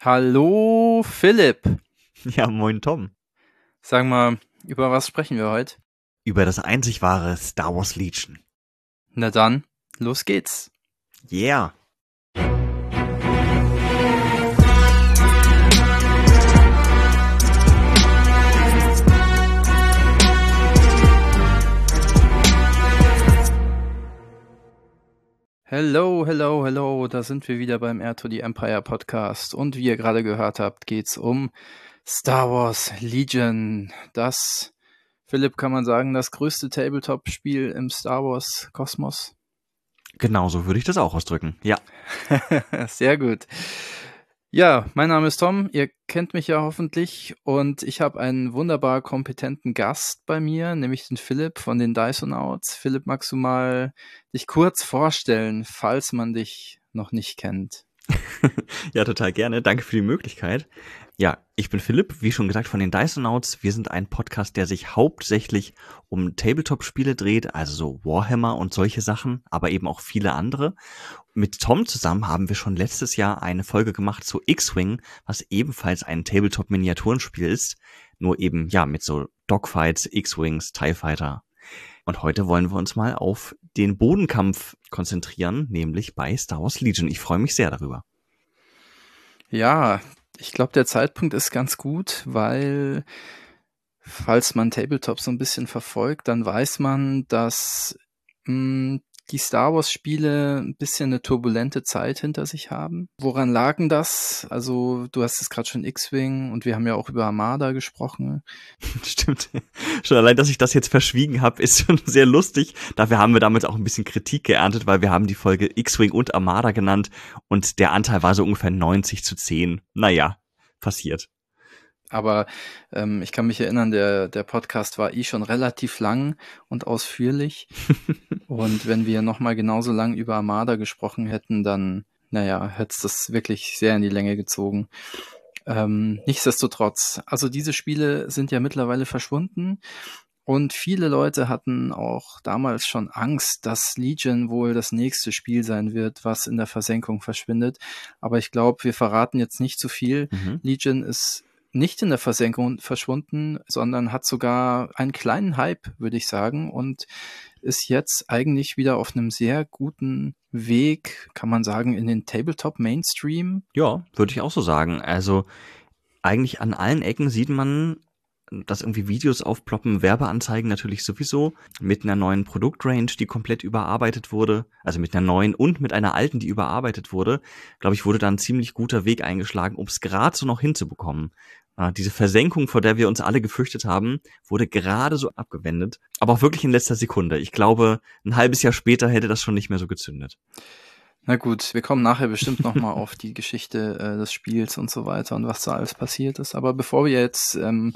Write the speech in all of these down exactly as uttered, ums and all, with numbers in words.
Hallo Philipp. Ja, moin Tom. Sag mal, über was sprechen wir heute? Über das einzig wahre Star Wars Legion. Na dann, los geht's. Yeah. Hello, hello, hello, da sind wir wieder beim Heir to the Empire Podcast und wie ihr gerade gehört habt, geht's um Star Wars Legion. Das, Philipp, kann man sagen, das größte Tabletop-Spiel im Star Wars Kosmos? Genau so würde ich das auch ausdrücken, ja. Sehr gut. Ja, mein Name ist Tom, ihr kennt mich ja hoffentlich und ich habe einen wunderbar kompetenten Gast bei mir, nämlich den Philipp von den Dysonauts. Philipp, magst du mal dich kurz vorstellen, falls man dich noch nicht kennt? Ja, total gerne. Danke für die Möglichkeit. Ja, ich bin Philipp, wie schon gesagt, von den Dysonauts. Wir sind ein Podcast, der sich hauptsächlich um Tabletop-Spiele dreht, also so Warhammer und solche Sachen, aber eben auch viele andere. Mit Tom zusammen haben wir schon letztes Jahr eine Folge gemacht zu X-Wing, was ebenfalls ein Tabletop-Miniaturenspiel ist, nur eben, ja, mit so Dogfights, X-Wings, TIE Fighter. Und heute wollen wir uns mal auf den Bodenkampf konzentrieren, nämlich bei Star Wars Legion. Ich freue mich sehr darüber. Ja, ich glaube, der Zeitpunkt ist ganz gut, weil falls man Tabletop so ein bisschen verfolgt, dann weiß man, dass mh, die Star Wars Spiele ein bisschen eine turbulente Zeit hinter sich haben. Woran lag denn das? Also du hast es gerade schon X-Wing und wir haben ja auch über Armada gesprochen. Stimmt. Schon allein, dass ich das jetzt verschwiegen habe, ist schon sehr lustig. Dafür haben wir damals auch ein bisschen Kritik geerntet, weil wir haben die Folge X-Wing und Armada genannt und der Anteil war so ungefähr neunzig zu zehn. Naja, passiert. Aber ähm, ich kann mich erinnern, der, der Podcast war eh schon relativ lang und ausführlich. Und wenn wir nochmal genauso lang über Armada gesprochen hätten, dann, naja, hätte es das wirklich sehr in die Länge gezogen. Ähm, nichtsdestotrotz, also diese Spiele sind ja mittlerweile verschwunden und viele Leute hatten auch damals schon Angst, dass Legion wohl das nächste Spiel sein wird, was in der Versenkung verschwindet. Aber ich glaube, wir verraten jetzt nicht zu viel. Mhm. Legion ist nicht in der Versenkung verschwunden, sondern hat sogar einen kleinen Hype, würde ich sagen, und ist jetzt eigentlich wieder auf einem sehr guten Weg, kann man sagen, in den Tabletop-Mainstream. Ja, würde ich auch so sagen. Also eigentlich an allen Ecken sieht man, dass irgendwie Videos aufploppen, Werbeanzeigen natürlich sowieso, mit einer neuen Produktrange, die komplett überarbeitet wurde, also mit einer neuen und mit einer alten, die überarbeitet wurde, glaube ich, wurde da ein ziemlich guter Weg eingeschlagen, um es gerade so noch hinzubekommen. Äh, diese Versenkung, vor der wir uns alle gefürchtet haben, wurde gerade so abgewendet, aber auch wirklich in letzter Sekunde. Ich glaube, ein halbes Jahr später hätte das schon nicht mehr so gezündet. Na gut, wir kommen nachher bestimmt nochmal auf die Geschichte äh, des Spiels und so weiter und was da alles passiert ist. Aber bevor wir jetzt ähm,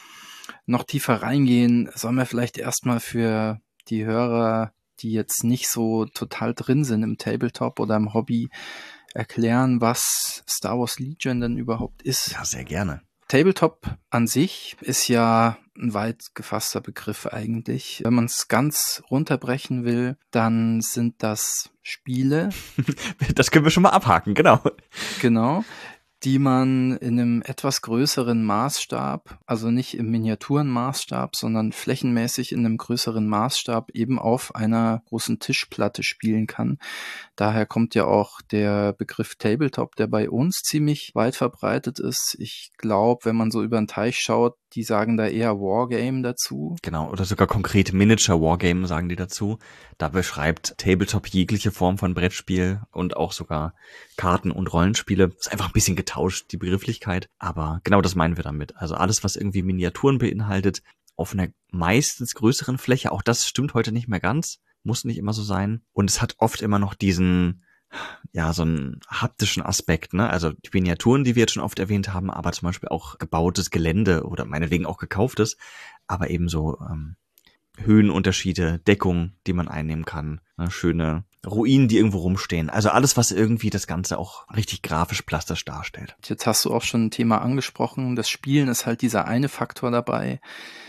noch tiefer reingehen, sollen wir vielleicht erstmal für die Hörer, die jetzt nicht so total drin sind im Tabletop oder im Hobby, erklären, was Star Wars Legion denn überhaupt ist. Ja, sehr gerne. Tabletop an sich ist ja ein weit gefasster Begriff eigentlich. Wenn man es ganz runterbrechen will, dann sind das Spiele. Das können wir schon mal abhaken, genau. Genau. Die man in einem etwas größeren Maßstab, also nicht im Miniaturenmaßstab, sondern flächenmäßig in einem größeren Maßstab eben auf einer großen Tischplatte spielen kann. Daher kommt ja auch der Begriff Tabletop, der bei uns ziemlich weit verbreitet ist. Ich glaube, wenn man so über den Teich schaut, die sagen da eher Wargame dazu. Genau, oder sogar konkret Miniature Wargame sagen die dazu. Da beschreibt Tabletop jegliche Form von Brettspiel und auch sogar Karten- und Rollenspiele. Ist einfach ein bisschen getauscht, die Begrifflichkeit. Aber genau das meinen wir damit. Also alles, was irgendwie Miniaturen beinhaltet, auf einer meistens größeren Fläche. Auch das stimmt heute nicht mehr ganz. Muss nicht immer so sein. Und es hat oft immer noch diesen, ja, so einen haptischen Aspekt, ne? Also die Miniaturen, die wir jetzt schon oft erwähnt haben, aber zum Beispiel auch gebautes Gelände oder meinetwegen auch gekauftes, aber eben so ähm, Höhenunterschiede, Deckung, die man einnehmen kann, ne? Schöne Ruinen, die irgendwo rumstehen. Also alles, was irgendwie das Ganze auch richtig grafisch plastisch darstellt. Jetzt hast du auch schon ein Thema angesprochen. Das Spielen ist halt dieser eine Faktor dabei.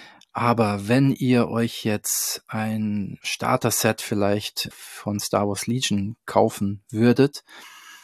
Aber wenn ihr euch jetzt ein Starter-Set vielleicht von Star Wars Legion kaufen würdet,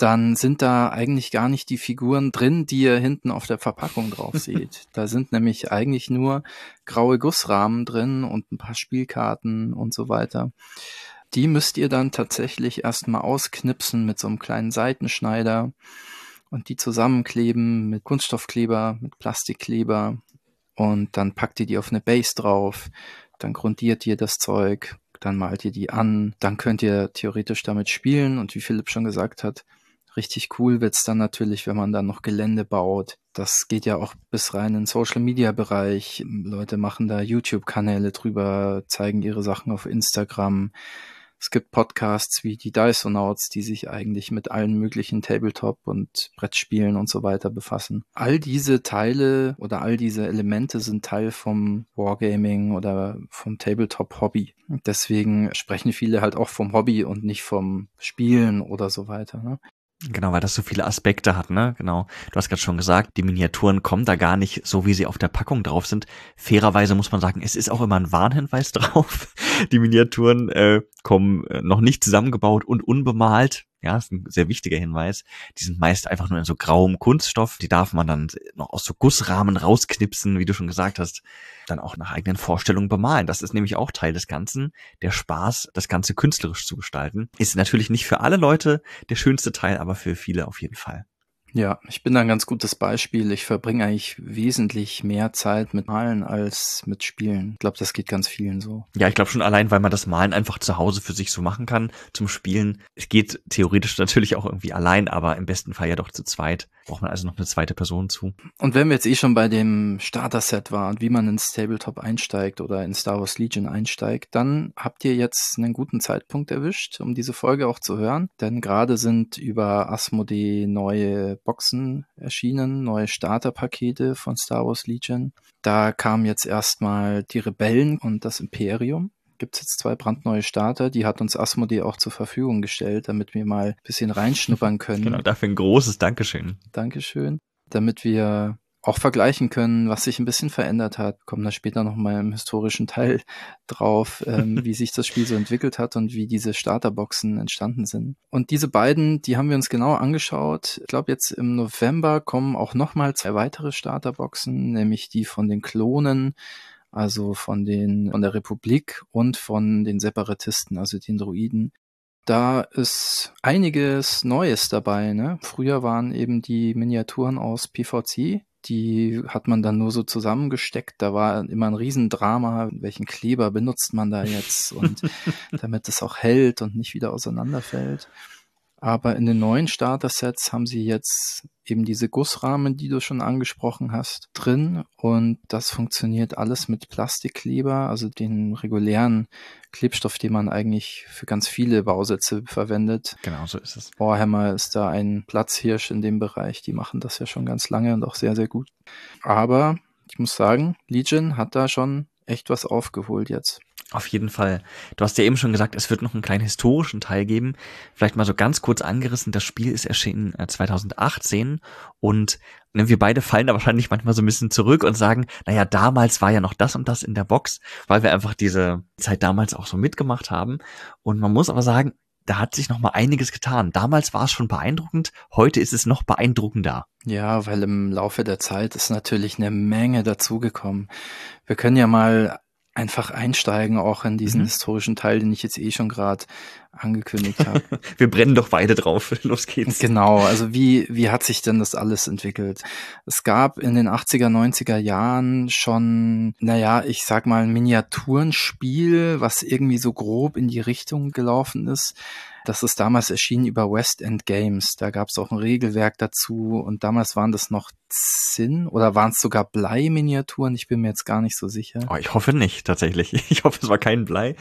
dann sind da eigentlich gar nicht die Figuren drin, die ihr hinten auf der Verpackung drauf seht. Da sind nämlich eigentlich nur graue Gussrahmen drin und ein paar Spielkarten und so weiter. Die müsst ihr dann tatsächlich erstmal ausknipsen mit so einem kleinen Seitenschneider und die zusammenkleben mit Kunststoffkleber, mit Plastikkleber und dann packt ihr die auf eine Base drauf, dann grundiert ihr das Zeug, dann malt ihr die an, dann könnt ihr theoretisch damit spielen und wie Philipp schon gesagt hat, richtig cool wird's dann natürlich, wenn man dann noch Gelände baut. Das geht ja auch bis rein in den Social-Media-Bereich. Leute machen da YouTube-Kanäle drüber, zeigen ihre Sachen auf Instagram. Es gibt Podcasts wie die Dysonauts, die sich eigentlich mit allen möglichen Tabletop- und Brettspielen und so weiter befassen. All diese Teile oder all diese Elemente sind Teil vom Wargaming oder vom Tabletop-Hobby. Deswegen sprechen viele halt auch vom Hobby und nicht vom Spielen oder so weiter, ne? Genau, weil das so viele Aspekte hat, ne? Genau. Du hast gerade schon gesagt, die Miniaturen kommen da gar nicht so, wie sie auf der Packung drauf sind. Fairerweise muss man sagen, es ist auch immer ein Warnhinweis drauf. Die Miniaturen äh, kommen äh, noch nicht zusammengebaut und unbemalt. Ja, ist ein sehr wichtiger Hinweis. Die sind meist einfach nur in so grauem Kunststoff. Die darf man dann noch aus so Gussrahmen rausknipsen, wie du schon gesagt hast, dann auch nach eigenen Vorstellungen bemalen. Das ist nämlich auch Teil des Ganzen. Der Spaß, das Ganze künstlerisch zu gestalten, ist natürlich nicht für alle Leute der schönste Teil, aber für viele auf jeden Fall. Ja, ich bin da ein ganz gutes Beispiel. Ich verbringe eigentlich wesentlich mehr Zeit mit Malen als mit Spielen. Ich glaube, das geht ganz vielen so. Ja, ich glaube schon allein, weil man das Malen einfach zu Hause für sich so machen kann. Zum Spielen, es geht theoretisch natürlich auch irgendwie allein, aber im besten Fall ja doch zu zweit. Braucht man also noch eine zweite Person zu. Und wenn wir jetzt eh schon bei dem Starter-Set waren, wie man ins Tabletop einsteigt oder in Star Wars Legion einsteigt, dann habt ihr jetzt einen guten Zeitpunkt erwischt, um diese Folge auch zu hören. Denn gerade sind über Asmodee neue Boxen erschienen, neue Starterpakete von Star Wars Legion. Da kamen jetzt erstmal die Rebellen und das Imperium. Gibt es jetzt zwei brandneue Starter, die hat uns Asmodee auch zur Verfügung gestellt, damit wir mal ein bisschen reinschnuppern können. Genau, dafür ein großes Dankeschön. Dankeschön. Damit wir auch vergleichen können, was sich ein bisschen verändert hat. Kommen da später noch mal im historischen Teil drauf, ähm, wie sich das Spiel so entwickelt hat und wie diese Starterboxen entstanden sind. Und diese beiden, die haben wir uns genau angeschaut. Ich glaube, jetzt im November kommen auch noch mal zwei weitere Starterboxen, nämlich die von den Klonen, also von den von der Republik und von den Separatisten, also den Droiden. Da ist einiges Neues dabei, ne? Früher waren eben die Miniaturen aus P V C, die hat man dann nur so zusammengesteckt. Da war immer ein Riesendrama, welchen Kleber benutzt man da jetzt und damit es auch hält und nicht wieder auseinanderfällt. Aber in den neuen Starter-Sets haben sie jetzt eben diese Gussrahmen, die du schon angesprochen hast, drin. Und das funktioniert alles mit Plastikkleber, also den regulären Klebstoff, den man eigentlich für ganz viele Bausätze verwendet. Genau, so ist es. Warhammer ist da ein Platzhirsch in dem Bereich. Die machen das ja schon ganz lange und auch sehr, sehr gut. Aber ich muss sagen, Legion hat da schon echt was aufgeholt jetzt. Auf jeden Fall. Du hast ja eben schon gesagt, es wird noch einen kleinen historischen Teil geben. Vielleicht mal so ganz kurz angerissen. Das Spiel ist erschienen zwanzig achtzehn und ne, wir beide fallen da wahrscheinlich manchmal so ein bisschen zurück und sagen, naja, damals war ja noch das und das in der Box, weil wir einfach diese Zeit damals auch so mitgemacht haben. Und man muss aber sagen, da hat sich noch mal einiges getan. Damals war es schon beeindruckend, heute ist es noch beeindruckender. Ja, weil im Laufe der Zeit ist natürlich eine Menge dazugekommen. Wir können ja mal einfach einsteigen, auch in diesen mhm. historischen Teil, den ich jetzt eh schon gerade angekündigt habe. Wir brennen doch beide drauf. Los geht's. Genau, also wie wie hat sich denn das alles entwickelt? Es gab in den achtziger, neunziger Jahren schon, naja, ich sag mal ein Miniaturenspiel, was irgendwie so grob in die Richtung gelaufen ist. Das ist damals erschienen über West End Games. Da gab es auch ein Regelwerk dazu und damals waren das noch Zinn oder waren es sogar Blei-Miniaturen? Ich bin mir jetzt gar nicht so sicher. Oh, ich hoffe nicht, tatsächlich. Ich hoffe, es war kein Blei.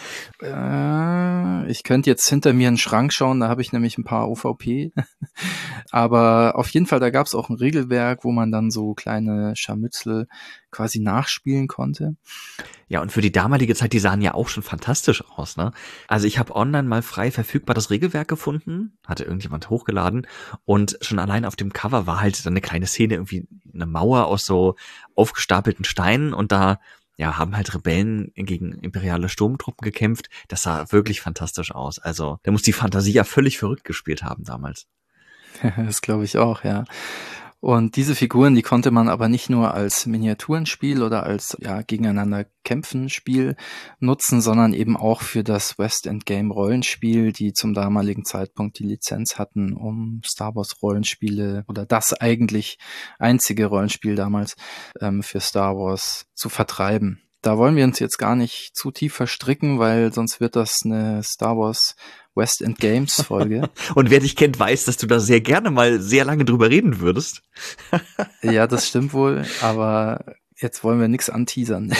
Äh, ich könnte jetzt hinter mir in den Schrank schauen, da habe ich nämlich ein paar O V P. Aber auf jeden Fall, da gab es auch ein Regelwerk, wo man dann so kleine Scharmützel quasi nachspielen konnte. Ja, und für die damalige Zeit, die sahen ja auch schon fantastisch aus, ne? Also ich habe online mal frei verfügbar das Regelwerk gefunden, hatte irgendjemand hochgeladen und schon allein auf dem Cover war halt dann eine kleine Szene, irgendwie eine Mauer aus so aufgestapelten Steinen und da ja haben halt Rebellen gegen imperiale Sturmtruppen gekämpft. Das sah wirklich fantastisch aus. Also da muss die Fantasie ja völlig verrückt gespielt haben damals. Das glaube ich auch, ja. Und diese Figuren, die konnte man aber nicht nur als Miniaturenspiel oder als ja gegeneinander kämpfen Spiel nutzen, sondern eben auch für das West End Game Rollenspiel, die zum damaligen Zeitpunkt die Lizenz hatten, um Star Wars Rollenspiele oder das eigentlich einzige Rollenspiel damals ähm, für Star Wars zu vertreiben. Da wollen wir uns jetzt gar nicht zu tief verstricken, weil sonst wird das eine Star Wars West End Games Folge. Und wer dich kennt, weiß, dass du da sehr gerne mal sehr lange drüber reden würdest. Ja, das stimmt wohl, aber jetzt wollen wir nichts anteasern.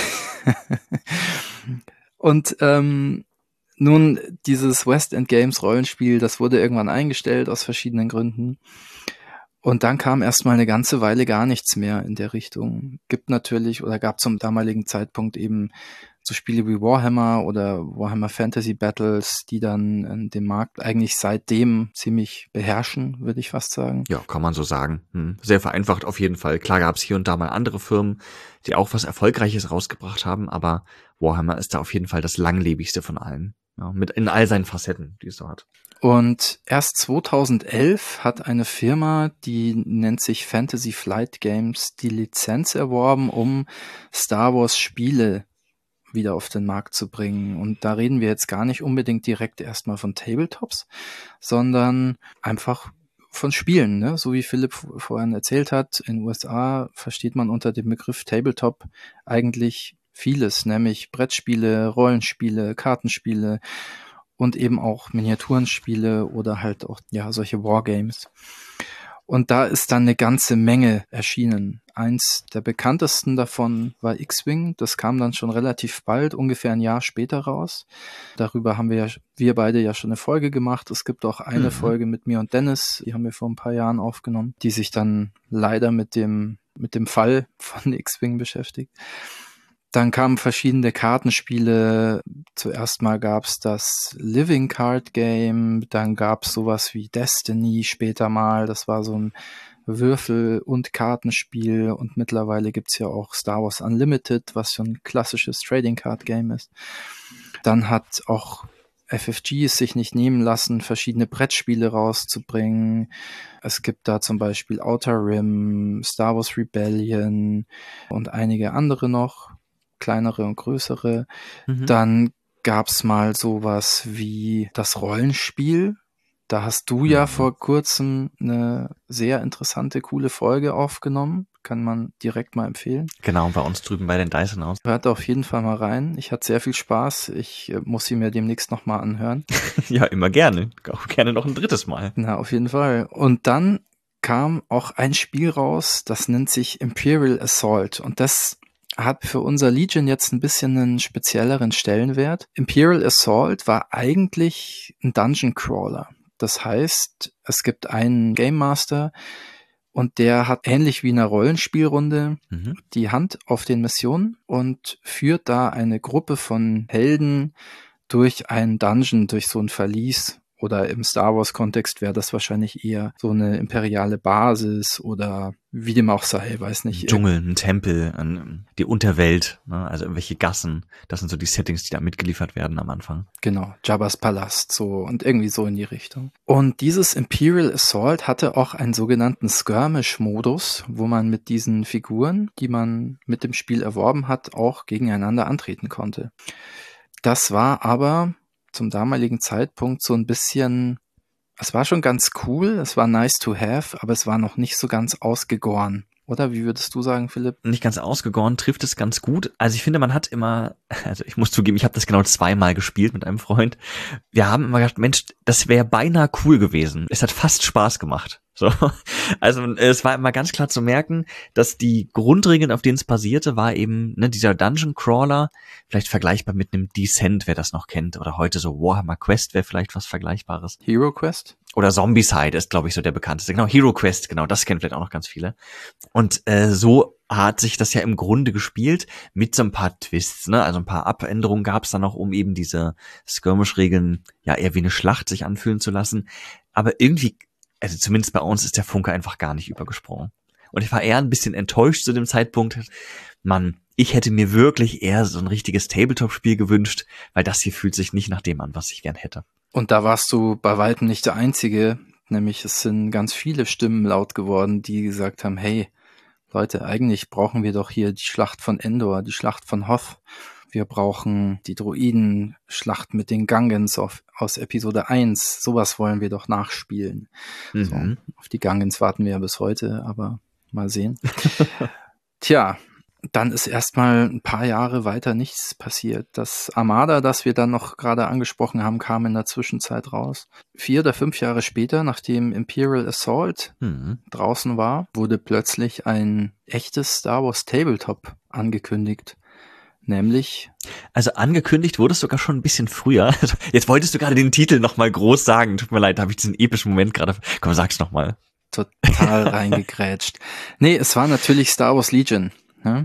Und ähm, nun, dieses West End Games Rollenspiel, das wurde irgendwann eingestellt aus verschiedenen Gründen. Und dann kam erstmal eine ganze Weile gar nichts mehr in der Richtung. Gibt natürlich oder gab zum damaligen Zeitpunkt eben so Spiele wie Warhammer oder Warhammer Fantasy Battles, die dann äh, den Markt eigentlich seitdem ziemlich beherrschen, würde ich fast sagen. Ja, kann man so sagen. Hm. Sehr vereinfacht auf jeden Fall. Klar gab es hier und da mal andere Firmen, die auch was Erfolgreiches rausgebracht haben, aber Warhammer ist da auf jeden Fall das langlebigste von allen. Ja, mit in all seinen Facetten, die es so hat. Und erst zweitausendelf hat eine Firma, die nennt sich Fantasy Flight Games, die Lizenz erworben, um Star Wars Spiele wieder auf den Markt zu bringen. Und da reden wir jetzt gar nicht unbedingt direkt erstmal von Tabletops, sondern einfach von Spielen, ne? So wie Philipp vorhin erzählt hat, in den U S A versteht man unter dem Begriff Tabletop eigentlich vieles, nämlich Brettspiele, Rollenspiele, Kartenspiele und eben auch Miniaturenspiele oder halt auch ja solche Wargames. Und da ist dann eine ganze Menge erschienen. Eins der bekanntesten davon war X-Wing. Das kam dann schon relativ bald, ungefähr ein Jahr später raus. Darüber haben wir ja, wir beide ja schon eine Folge gemacht. Es gibt auch eine mhm. Folge mit mir und Dennis, die haben wir vor ein paar Jahren aufgenommen, die sich dann leider mit dem, mit dem Fall von X-Wing beschäftigt. Dann kamen verschiedene Kartenspiele. Zuerst mal gab's das Living Card Game, dann gab's sowas wie Destiny später mal. Das war so ein Würfel- und Kartenspiel und mittlerweile gibt's ja auch Star Wars Unlimited, was so ein klassisches Trading Card Game ist. Dann hat auch F F G es sich nicht nehmen lassen, verschiedene Brettspiele rauszubringen. Es gibt da zum Beispiel Outer Rim, Star Wars Rebellion und einige andere noch. Kleinere und größere. Mhm. Dann gab's mal sowas wie das Rollenspiel. Da hast du ja mhm. vor kurzem eine sehr interessante, coole Folge aufgenommen. Kann man direkt mal empfehlen. Genau, bei uns drüben bei den Dyson aus. Hört auf jeden Fall mal rein. Ich hatte sehr viel Spaß. Ich muss sie mir demnächst nochmal anhören. Ja, immer gerne. Auch gerne noch ein drittes Mal. Na, auf jeden Fall. Und dann kam auch ein Spiel raus, das nennt sich Imperial Assault. Und das hat für unser Legion jetzt ein bisschen einen spezielleren Stellenwert. Imperial Assault war eigentlich ein Dungeon Crawler. Das heißt, es gibt einen Game Master und der hat ähnlich wie in einer Rollenspielrunde mhm. die Hand auf den Missionen und führt da eine Gruppe von Helden durch einen Dungeon, durch so ein Verlies. Oder im Star Wars-Kontext wäre das wahrscheinlich eher so eine imperiale Basis oder wie dem auch sei, weiß nicht. Ein Dschungel, ein Tempel, ein, die Unterwelt, ne? Also irgendwelche Gassen. Das sind so die Settings, die da mitgeliefert werden am Anfang. Genau, Jabba's Palast so und irgendwie so in die Richtung. Und dieses Imperial Assault hatte auch einen sogenannten Skirmish-Modus, wo man mit diesen Figuren, die man mit dem Spiel erworben hat, auch gegeneinander antreten konnte. Das war aber zum damaligen Zeitpunkt so ein bisschen, es war schon ganz cool, es war nice to have, aber es war noch nicht so ganz ausgegoren. Oder wie würdest du sagen, Philipp? Nicht ganz ausgegoren, trifft es ganz gut. Also ich finde, man hat immer, also ich muss zugeben, ich habe das genau zweimal gespielt mit einem Freund. Wir haben immer gedacht, Mensch, das wäre beinahe cool gewesen. Es hat fast Spaß gemacht. So, also es war immer ganz klar zu merken, dass die Grundregeln, auf denen es basierte, war eben ne, dieser Dungeon Crawler, vielleicht vergleichbar mit einem Descent, wer das noch kennt, oder heute so Warhammer Quest wäre vielleicht was Vergleichbares. Hero Quest? Oder Zombicide ist, glaube ich, so der bekannteste. Genau, Hero Quest, genau, das kennen vielleicht auch noch ganz viele. Und äh, so hat sich das ja im Grunde gespielt mit so ein paar Twists, ne? Also ein paar Abänderungen gab es dann noch, um eben diese Skirmish-Regeln ja eher wie eine Schlacht sich anfühlen zu lassen. Aber irgendwie, also zumindest bei uns ist der Funke einfach gar nicht übergesprungen. Und ich war eher ein bisschen enttäuscht zu dem Zeitpunkt. Mann, ich hätte mir wirklich eher so ein richtiges Tabletop-Spiel gewünscht, weil das hier fühlt sich nicht nach dem an, was ich gern hätte. Und da warst du bei weitem nicht der Einzige. nämlich es sind ganz viele Stimmen laut geworden, die gesagt haben, hey, Leute, eigentlich brauchen wir doch hier die Schlacht von Endor, die Schlacht von Hoth. Wir brauchen die Droiden-Schlacht mit den Gungans auf, aus Episode eins. Sowas wollen wir doch nachspielen. Mhm. So, auf die Gungans warten wir ja bis heute, aber mal sehen. Tja, dann ist erstmal ein paar Jahre weiter nichts passiert. Das Armada, das wir dann noch gerade angesprochen haben, kam in der Zwischenzeit raus. Vier oder fünf Jahre später, nachdem Imperial Assault Mhm. draußen war, wurde plötzlich ein echtes Star Wars Tabletop angekündigt. Nämlich... Also angekündigt wurde es sogar schon ein bisschen früher. Also jetzt wolltest du gerade den Titel nochmal groß sagen. Tut mir leid, da habe ich diesen epischen Moment gerade. Komm, sag's nochmal. Total reingegrätscht. Nee, es war natürlich Star Wars Legion. Ne?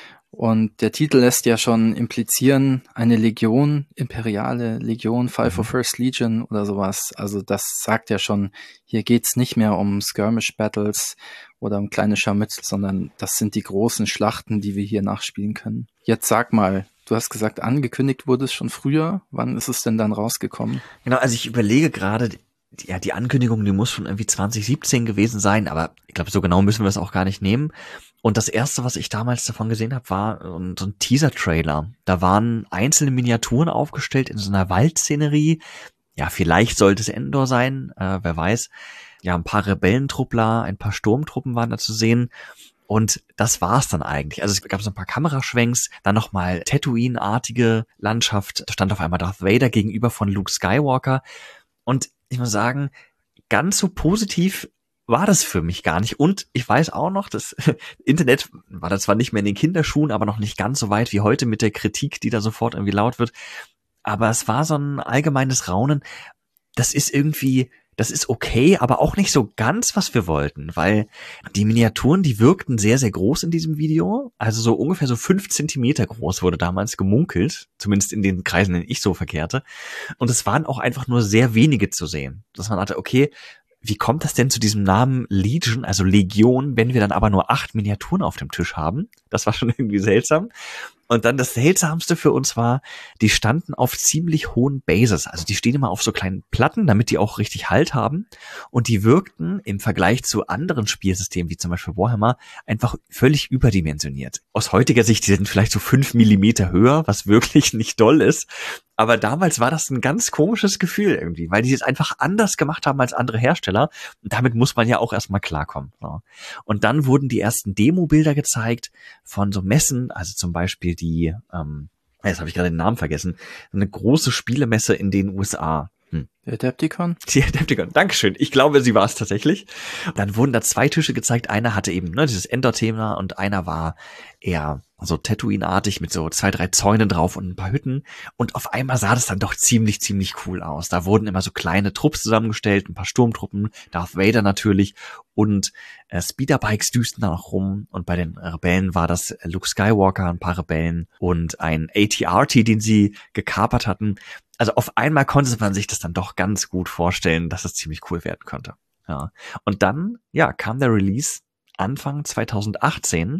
Und der Titel lässt ja schon implizieren, eine Legion, imperiale Legion, Five for First Legion oder sowas. Also das sagt ja schon, hier geht's nicht mehr um Skirmish-Battles oder um kleine Scharmützel, sondern das sind die großen Schlachten, die wir hier nachspielen können. Jetzt sag mal, du hast gesagt, angekündigt wurde es schon früher. Wann ist es denn dann rausgekommen? Genau, also ich überlege gerade, ja, die Ankündigung, die muss schon irgendwie zwanzig siebzehn gewesen sein, aber ich glaube, so genau müssen wir es auch gar nicht nehmen. Und das erste, was ich damals davon gesehen habe, war so ein Teaser-Trailer. Da waren einzelne Miniaturen aufgestellt in so einer Waldszenerie. Ja, vielleicht sollte es Endor sein, äh, wer weiß. Ja, ein paar Rebellentruppler, ein paar Sturmtruppen waren da zu sehen. Und das war's dann eigentlich. Also es gab so ein paar Kameraschwenks, dann nochmal Tatooine-artige Landschaft. Da stand auf einmal Darth Vader gegenüber von Luke Skywalker. Und ich muss sagen, ganz so positiv war das für mich gar nicht. Und ich weiß auch noch, das Internet war da zwar nicht mehr in den Kinderschuhen, aber noch nicht ganz so weit wie heute mit der Kritik, die da sofort irgendwie laut wird. Aber es war so ein allgemeines Raunen. Das ist irgendwie, das ist okay, aber auch nicht so ganz, was wir wollten, weil die Miniaturen, die wirkten sehr, sehr groß in diesem Video. Also so ungefähr so fünf Zentimeter groß wurde damals gemunkelt, zumindest in den Kreisen, in denen ich so verkehrte. Und es waren auch einfach nur sehr wenige zu sehen, dass man dachte, okay, wie kommt das denn zu diesem Namen Legion, also Legion, wenn wir dann aber nur acht Miniaturen auf dem Tisch haben? Das war schon irgendwie seltsam. Und dann das Seltsamste für uns war, die standen auf ziemlich hohen Bases. Also die stehen immer auf so kleinen Platten, damit die auch richtig Halt haben. Und die wirkten im Vergleich zu anderen Spielsystemen, wie zum Beispiel Warhammer, einfach völlig überdimensioniert. Aus heutiger Sicht, die sind vielleicht so fünf Millimeter höher, was wirklich nicht doll ist. Aber damals war das ein ganz komisches Gefühl irgendwie, weil die es einfach anders gemacht haben als andere Hersteller. Und damit muss man ja auch erstmal klarkommen. Ja. Und dann wurden die ersten Demo-Bilder gezeigt von so Messen, also zum Beispiel die, ähm, jetzt habe ich gerade den Namen vergessen, eine große Spielemesse in den U S A. Hm. Der Adepticon? Die Adepticon, Dankeschön. Ich glaube, sie war es tatsächlich. Dann wurden da zwei Tische gezeigt. Einer hatte eben ne, dieses Endor-Thema und einer war eher so Tatooine-artig mit so zwei, drei Zäunen drauf und ein paar Hütten. Und auf einmal sah das dann doch ziemlich, ziemlich cool aus. Da wurden immer so kleine Trupps zusammengestellt, ein paar Sturmtruppen, Darth Vader natürlich und äh, Speederbikes düsten da noch rum. Und bei den Rebellen war das Luke Skywalker, ein paar Rebellen und ein A T R T, den sie gekapert hatten. Also auf einmal konnte man sich das dann doch ganz gut vorstellen, dass es ziemlich cool werden könnte. Ja. Und dann, ja, kam der Release Anfang zwanzig achtzehn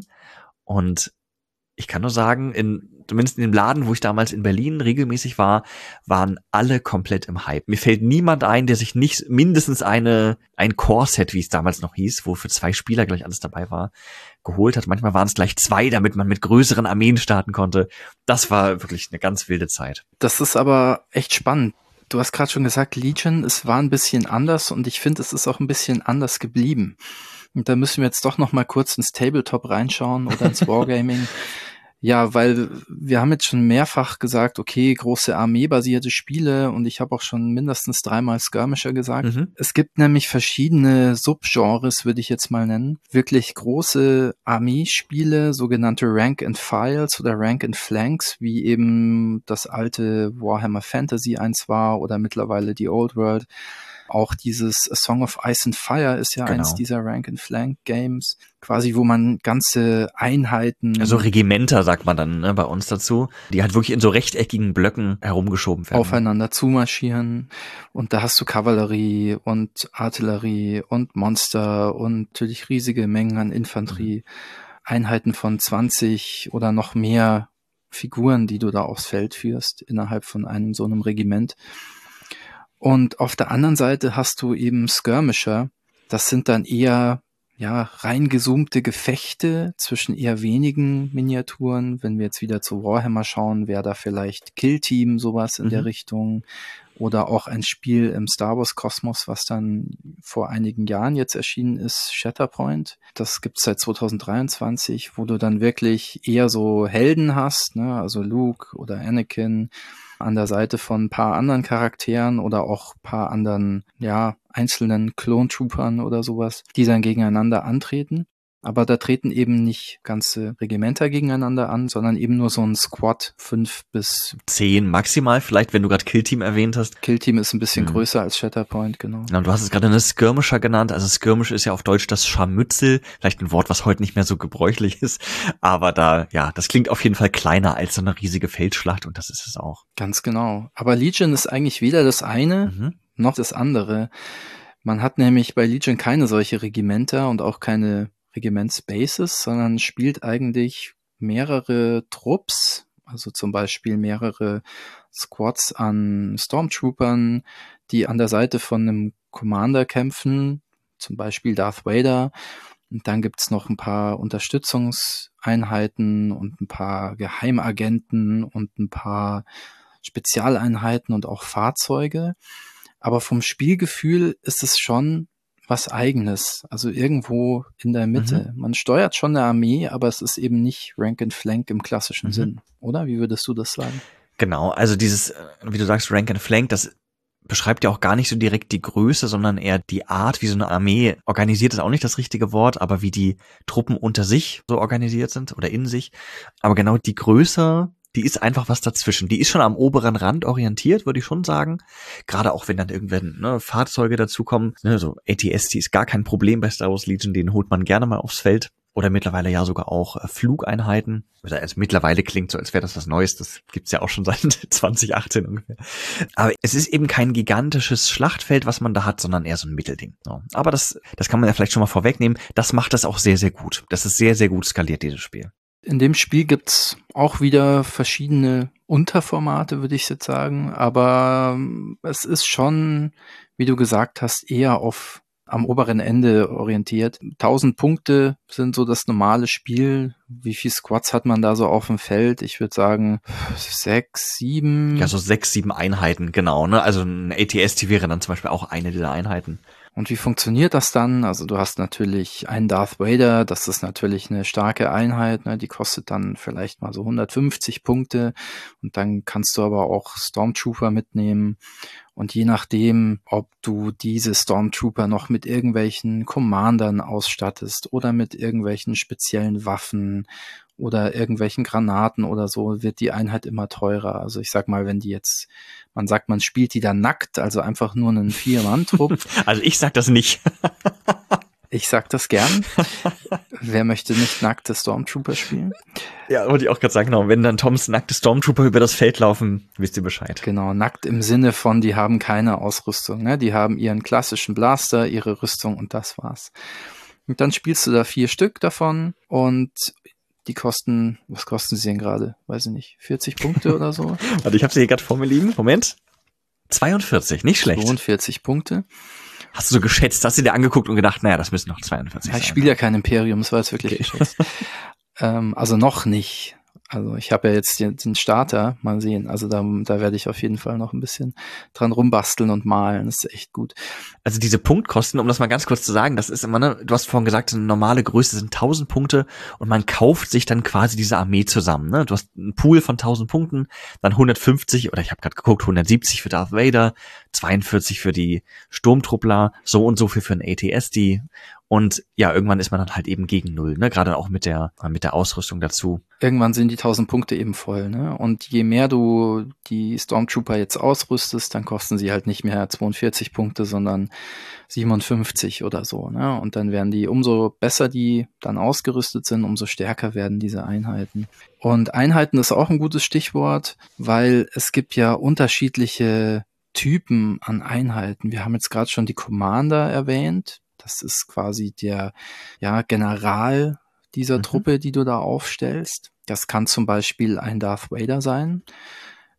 und ich kann nur sagen, in, zumindest in dem Laden, wo ich damals in Berlin regelmäßig war, waren alle komplett im Hype. Mir fällt niemand ein, der sich nicht mindestens eine, ein Core-Set, wie es damals noch hieß, wo für zwei Spieler gleich alles dabei war, geholt hat. Manchmal waren es gleich zwei, damit man mit größeren Armeen starten konnte. Das war wirklich eine ganz wilde Zeit. Das ist aber echt spannend. Du hast gerade schon gesagt, Legion, es war ein bisschen anders und ich finde, es ist auch ein bisschen anders geblieben. Und da müssen wir jetzt doch noch mal kurz ins Tabletop reinschauen oder ins Wargaming. Ja, weil wir haben jetzt schon mehrfach gesagt, okay, große armeebasierte Spiele und ich habe auch schon mindestens dreimal Skirmisher gesagt. Mhm. Es gibt nämlich verschiedene Subgenres, würde ich jetzt mal nennen. Wirklich große Armeespiele, sogenannte Rank and Files oder Rank and Flanks, wie eben das alte Warhammer Fantasy eins war oder mittlerweile die Old World. Auch dieses A Song of Ice and Fire ist ja genau eins dieser Rank-and-Flank-Games, quasi wo man ganze Einheiten... Also Regimenter, sagt man dann ne, bei uns dazu, die halt wirklich in so rechteckigen Blöcken herumgeschoben werden. Aufeinander zumarschieren und da hast du Kavallerie und Artillerie und Monster und natürlich riesige Mengen an Infanterie, mhm. Einheiten von zwanzig oder noch mehr Figuren, die du da aufs Feld führst innerhalb von einem so einem Regiment. Und auf der anderen Seite hast du eben Skirmisher. Das sind dann eher ja reingezoomte Gefechte zwischen eher wenigen Miniaturen. Wenn wir jetzt wieder zu Warhammer schauen, wäre da vielleicht Kill Team, sowas in Mhm. der Richtung. Oder auch ein Spiel im Star Wars Kosmos, was dann vor einigen Jahren jetzt erschienen ist, Shatterpoint. Das gibt's seit zwanzig dreiundzwanzig, wo du dann wirklich eher so Helden hast, ne? Also Luke oder Anakin an der Seite von ein paar anderen Charakteren oder auch ein paar anderen, ja, einzelnen Clone-Troopern oder sowas, die dann gegeneinander antreten. Aber da treten eben nicht ganze Regimenter gegeneinander an, sondern eben nur so ein Squad, fünf bis Zehn maximal, vielleicht, wenn du gerade Killteam erwähnt hast. Killteam ist ein bisschen Hm. größer als Shatterpoint, genau. Ja, du hast es gerade eine Skirmisher genannt. Also Skirmish ist ja auf Deutsch das Scharmützel. Vielleicht ein Wort, was heute nicht mehr so gebräuchlich ist. Aber da, ja, das klingt auf jeden Fall kleiner als so eine riesige Feldschlacht und das ist es auch. Ganz genau. Aber Legion ist eigentlich weder das eine Mhm. noch das andere. Man hat nämlich bei Legion keine solche Regimenter und auch keine Regimentsbases, sondern spielt eigentlich mehrere Trupps, also zum Beispiel mehrere Squads an Stormtroopern, die an der Seite von einem Commander kämpfen, zum Beispiel Darth Vader. Und dann gibt's noch ein paar Unterstützungseinheiten und ein paar Geheimagenten und ein paar Spezialeinheiten und auch Fahrzeuge. Aber vom Spielgefühl ist es schon was Eigenes, also irgendwo in der Mitte. Mhm. Man steuert schon eine Armee, aber es ist eben nicht Rank and Flank im klassischen Mhm. Sinn, oder? Wie würdest du das sagen? Genau, also dieses, äh, wie du sagst, Rank and Flank, das beschreibt ja auch gar nicht so direkt die Größe, sondern eher die Art, wie so eine Armee organisiert, ist auch nicht das richtige Wort, aber wie die Truppen unter sich so organisiert sind oder in sich. Aber genau die Größe, die ist einfach was dazwischen. Die ist schon am oberen Rand orientiert, würde ich schon sagen. Gerade auch wenn dann irgendwann ne, Fahrzeuge dazukommen. Ne, so A T S T ist gar kein Problem bei Star Wars Legion, den holt man gerne mal aufs Feld. Oder mittlerweile ja sogar auch äh, Flugeinheiten. Also mittlerweile klingt so, als wäre das was Neues. Das gibt's ja auch schon seit zwanzig achtzehn ungefähr. Aber es ist eben kein gigantisches Schlachtfeld, was man da hat, sondern eher so ein Mittelding. So. Aber das, das kann man ja vielleicht schon mal vorwegnehmen. Das macht das auch sehr, sehr gut. Das ist sehr, sehr gut skaliert, dieses Spiel. In dem Spiel gibt's auch wieder verschiedene Unterformate, würde ich jetzt sagen. Aber ähm, es ist schon, wie du gesagt hast, eher auf am oberen Ende orientiert. tausend Punkte sind so das normale Spiel. Wie viel Squads hat man da so auf dem Feld? Ich würde sagen sechs, sieben. Ja, so sechs, sieben Einheiten, genau. Ne? Also ein A T S T wäre dann zum Beispiel auch eine dieser Einheiten. Und wie funktioniert das dann? Also du hast natürlich einen Darth Vader, das ist natürlich eine starke Einheit, ne? Die kostet dann vielleicht mal so hundertfünfzig Punkte und dann kannst du aber auch Stormtrooper mitnehmen und je nachdem, ob du diese Stormtrooper noch mit irgendwelchen Commandern ausstattest oder mit irgendwelchen speziellen Waffen oder irgendwelchen Granaten oder so, wird die Einheit immer teurer. Also ich sag mal, wenn die jetzt, man sagt, man spielt die dann nackt, also einfach nur einen Vier-Mann-Trupp. Also ich sag das nicht. Ich sag das gern. Wer möchte nicht nackte Stormtrooper spielen? Ja, wollte ich auch gerade sagen, genau. Wenn dann Toms nackte Stormtrooper über das Feld laufen, wisst ihr Bescheid. Genau, nackt im Sinne von, die haben keine Ausrüstung. Ne? Die haben ihren klassischen Blaster, ihre Rüstung und das war's. Und dann spielst du da vier Stück davon und die kosten, was kosten sie denn gerade? Weiß ich nicht, vierzig Punkte oder so? Warte, ich habe sie hier gerade vor mir liegen. Moment. zweiundvierzig, nicht schlecht. zweiundvierzig Punkte. Hast du so geschätzt, hast du dir angeguckt und gedacht, naja, das müssen noch zweiundvierzig Ja, ich sein. spiele ja kein Imperium, das war jetzt wirklich Okay. geschätzt. ähm, also noch nicht. Also ich habe ja jetzt den, den Starter, mal sehen. Also da, da werde ich auf jeden Fall noch ein bisschen dran rumbasteln und malen. Das ist echt gut. Also diese Punktkosten, um das mal ganz kurz zu sagen, das ist immer, ne, du hast vorhin gesagt, eine normale Größe sind tausend Punkte und man kauft sich dann quasi diese Armee zusammen. Ne? Du hast einen Pool von tausend Punkten, dann hundertfünfzig oder ich habe gerade geguckt, hundertsiebzig für Darth Vader, zweiundvierzig für die Sturmtruppler, so und so viel für ein A T S T. Und ja, irgendwann ist man dann halt eben gegen Null, ne? Gerade auch mit der mit der Ausrüstung dazu. Irgendwann sind die tausend Punkte eben voll, ne? Und je mehr du die Stormtrooper jetzt ausrüstest, dann kosten sie halt nicht mehr zweiundvierzig Punkte, sondern siebenundfünfzig oder so, ne? Und dann werden die, umso besser die dann ausgerüstet sind, umso stärker werden diese Einheiten. Und Einheiten ist auch ein gutes Stichwort, weil es gibt ja unterschiedliche Typen an Einheiten. Wir haben jetzt gerade schon die Commander erwähnt. Das ist quasi der ja, General dieser Mhm. Truppe, die du da aufstellst. Das kann zum Beispiel ein Darth Vader sein.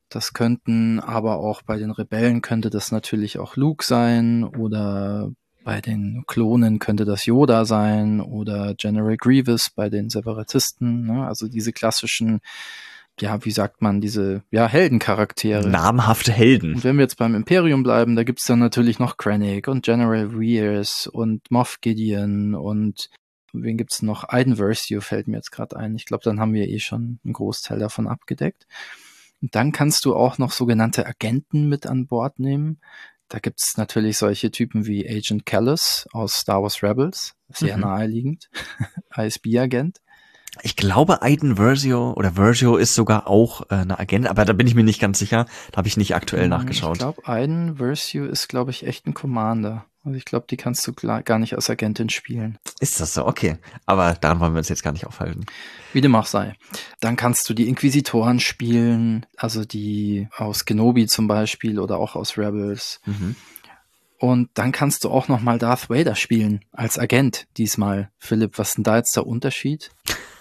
Das könnten aber auch bei den Rebellen könnte das natürlich auch Luke sein oder bei den Klonen könnte das Yoda sein oder General Grievous bei den Separatisten, ne? Also diese klassischen, ja, wie sagt man, diese, ja, Heldencharaktere. Namhafte Helden. Und wenn wir jetzt beim Imperium bleiben, da gibt's dann natürlich noch Krennic und General Veers und Moff Gideon und wen gibt's noch? Iden Versio fällt mir jetzt gerade ein. Ich glaube, dann haben wir eh schon einen Großteil davon abgedeckt. Und dann kannst du auch noch sogenannte Agenten mit an Bord nehmen. Da gibt's natürlich solche Typen wie Agent Kallus aus Star Wars Rebels, sehr Mhm. naheliegend, I S B-Agent. Ich glaube, Iden Versio oder Versio ist sogar auch äh, eine Agent, aber da bin ich mir nicht ganz sicher. Da habe ich nicht aktuell nachgeschaut. Ich glaube, Iden Versio ist, glaube ich, echt ein Commander. Also ich glaube, die kannst du klar, gar nicht als Agentin spielen. Ist das so? Okay. Aber daran wollen wir uns jetzt gar nicht aufhalten. Wie dem auch sei. Dann kannst du die Inquisitoren spielen, also die aus Kenobi zum Beispiel oder auch aus Rebels. Mhm. Und dann kannst du auch noch mal Darth Vader spielen, als Agent diesmal. Philipp, was ist denn da jetzt der Unterschied?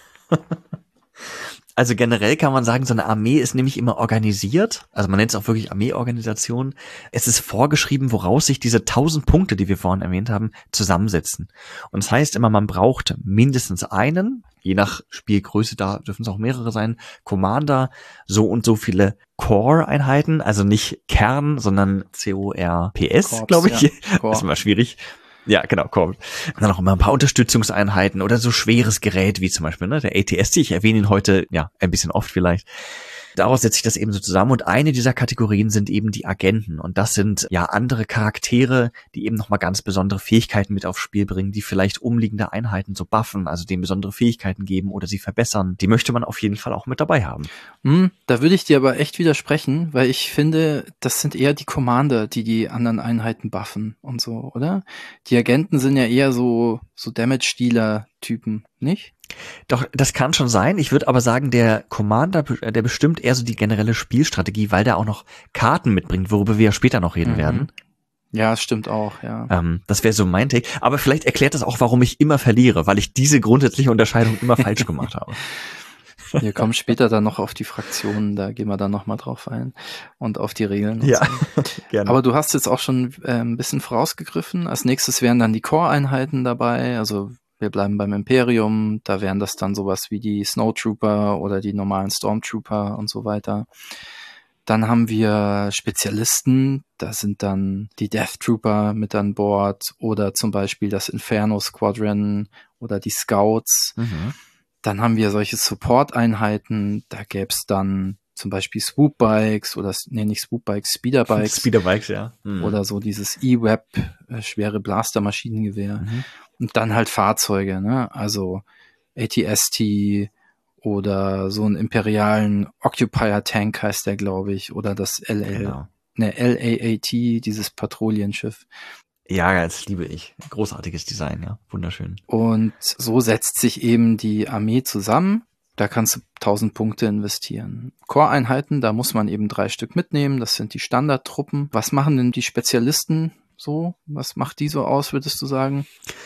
Also generell kann man sagen, so eine Armee ist nämlich immer organisiert. Also man nennt es auch wirklich Armeeorganisation. Es ist vorgeschrieben, woraus sich diese tausend Punkte, die wir vorhin erwähnt haben, zusammensetzen. Und das heißt immer, man braucht mindestens einen, je nach Spielgröße, da dürfen es auch mehrere sein, Commander, so und so viele Core-Einheiten, also nicht Kern, sondern C O R P S, glaube ich. Ja. Das ist immer schwierig. Ja, genau, kommt. Und dann auch immer ein paar Unterstützungseinheiten oder so schweres Gerät, wie zum Beispiel ne, der A T S T. Ich erwähne ihn heute, ja, ein bisschen oft vielleicht. Daraus setzt sich das eben so zusammen und eine dieser Kategorien sind eben die Agenten und das sind ja andere Charaktere, die eben nochmal ganz besondere Fähigkeiten mit aufs Spiel bringen, die vielleicht umliegende Einheiten so buffen, also denen besondere Fähigkeiten geben oder sie verbessern. Die möchte man auf jeden Fall auch mit dabei haben. Hm, da würde ich dir aber echt widersprechen, weil ich finde, das sind eher die Commander, die die anderen Einheiten buffen und so, oder? Die Agenten sind ja eher so, so Damage-Dealer-Typen, nicht? Doch, das kann schon sein. Ich würde aber sagen, der Commander, der bestimmt eher so die generelle Spielstrategie, weil der auch noch Karten mitbringt, worüber wir ja später noch reden mhm. werden. Ja, das stimmt auch, ja. Ähm, das wäre so mein Take. Aber vielleicht erklärt das auch, warum ich immer verliere, weil ich diese grundsätzliche Unterscheidung immer falsch gemacht habe. Wir kommen später dann noch auf die Fraktionen, da gehen wir dann nochmal drauf ein und auf die Regeln. Und ja, so. Gerne. Aber du hast jetzt auch schon äh, ein bisschen vorausgegriffen. Als nächstes wären dann die Core-Einheiten dabei, also wir bleiben beim Imperium, da wären das dann sowas wie die Snowtrooper oder die normalen Stormtrooper und so weiter. Dann haben wir Spezialisten, da sind dann die Death Trooper mit an Bord oder zum Beispiel das Inferno Squadron oder die Scouts. Mhm. Dann haben wir solche Support-Einheiten, da gäbe es dann zum Beispiel Swoop-Bikes oder, nee, nicht Swoop-Bikes, Speeder-Bikes. Speeder-Bikes, ja. Mhm. Oder so dieses E-Web, äh, schwere Blaster-Maschinengewehr. Mhm. Und dann halt Fahrzeuge, ne? Also A T S T oder so einen imperialen Occupier-Tank heißt der, glaube ich, oder das L L, genau. ne, L A A T, dieses Patrouillenschiff. Ja, das liebe ich. Großartiges Design, ja. Wunderschön. Und so setzt sich eben die Armee zusammen. Da kannst du tausend Punkte investieren. Core-Einheiten, da muss man eben drei Stück mitnehmen. Das sind die Standardtruppen. Was machen denn die Spezialisten so? Was macht die so aus, würdest du sagen?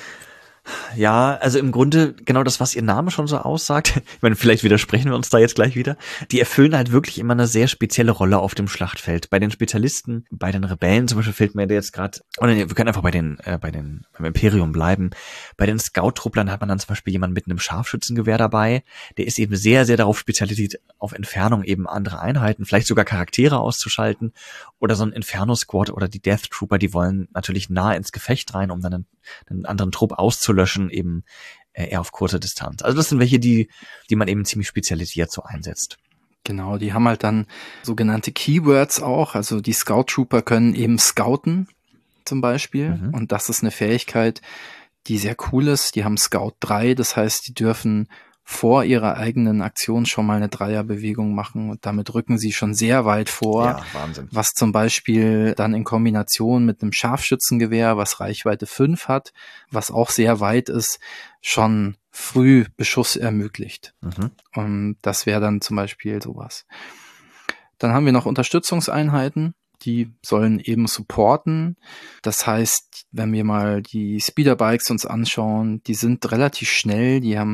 Ja, also im Grunde genau das, was ihr Name schon so aussagt. Ich meine, vielleicht widersprechen wir uns da jetzt gleich wieder. Die erfüllen halt wirklich immer eine sehr spezielle Rolle auf dem Schlachtfeld. Bei den Spezialisten, bei den Rebellen zum Beispiel fällt mir der jetzt gerade, oder nee, wir können einfach bei den, äh, bei den, beim Imperium bleiben. Bei den Scout-Trupplern hat man dann zum Beispiel jemanden mit einem Scharfschützengewehr dabei. Der ist eben sehr, sehr darauf spezialisiert, auf Entfernung eben andere Einheiten, vielleicht sogar Charaktere auszuschalten. Oder so ein Inferno-Squad oder die Death Trooper, die wollen natürlich nah ins Gefecht rein, um dann einen, einen anderen Trupp auszulöschen, eben äh, eher auf kurze Distanz. Also das sind welche, die die man eben ziemlich spezialisiert so einsetzt. Genau, die haben halt dann sogenannte Keywords auch. Also die Scout Trooper können eben scouten zum Beispiel. Mhm. Und das ist eine Fähigkeit, die sehr cool ist. Die haben Scout drei, das heißt, die dürfen vor ihrer eigenen Aktion schon mal eine Dreierbewegung machen und damit rücken sie schon sehr weit vor, ja, Wahnsinn. Was zum Beispiel dann in Kombination mit einem Scharfschützengewehr, was Reichweite fünf hat, was auch sehr weit ist, schon früh Beschuss ermöglicht. Mhm. Und das wäre dann zum Beispiel sowas. Dann haben wir noch Unterstützungseinheiten, die sollen eben supporten. Das heißt, wenn wir mal die Speederbikes uns anschauen, die sind relativ schnell, die haben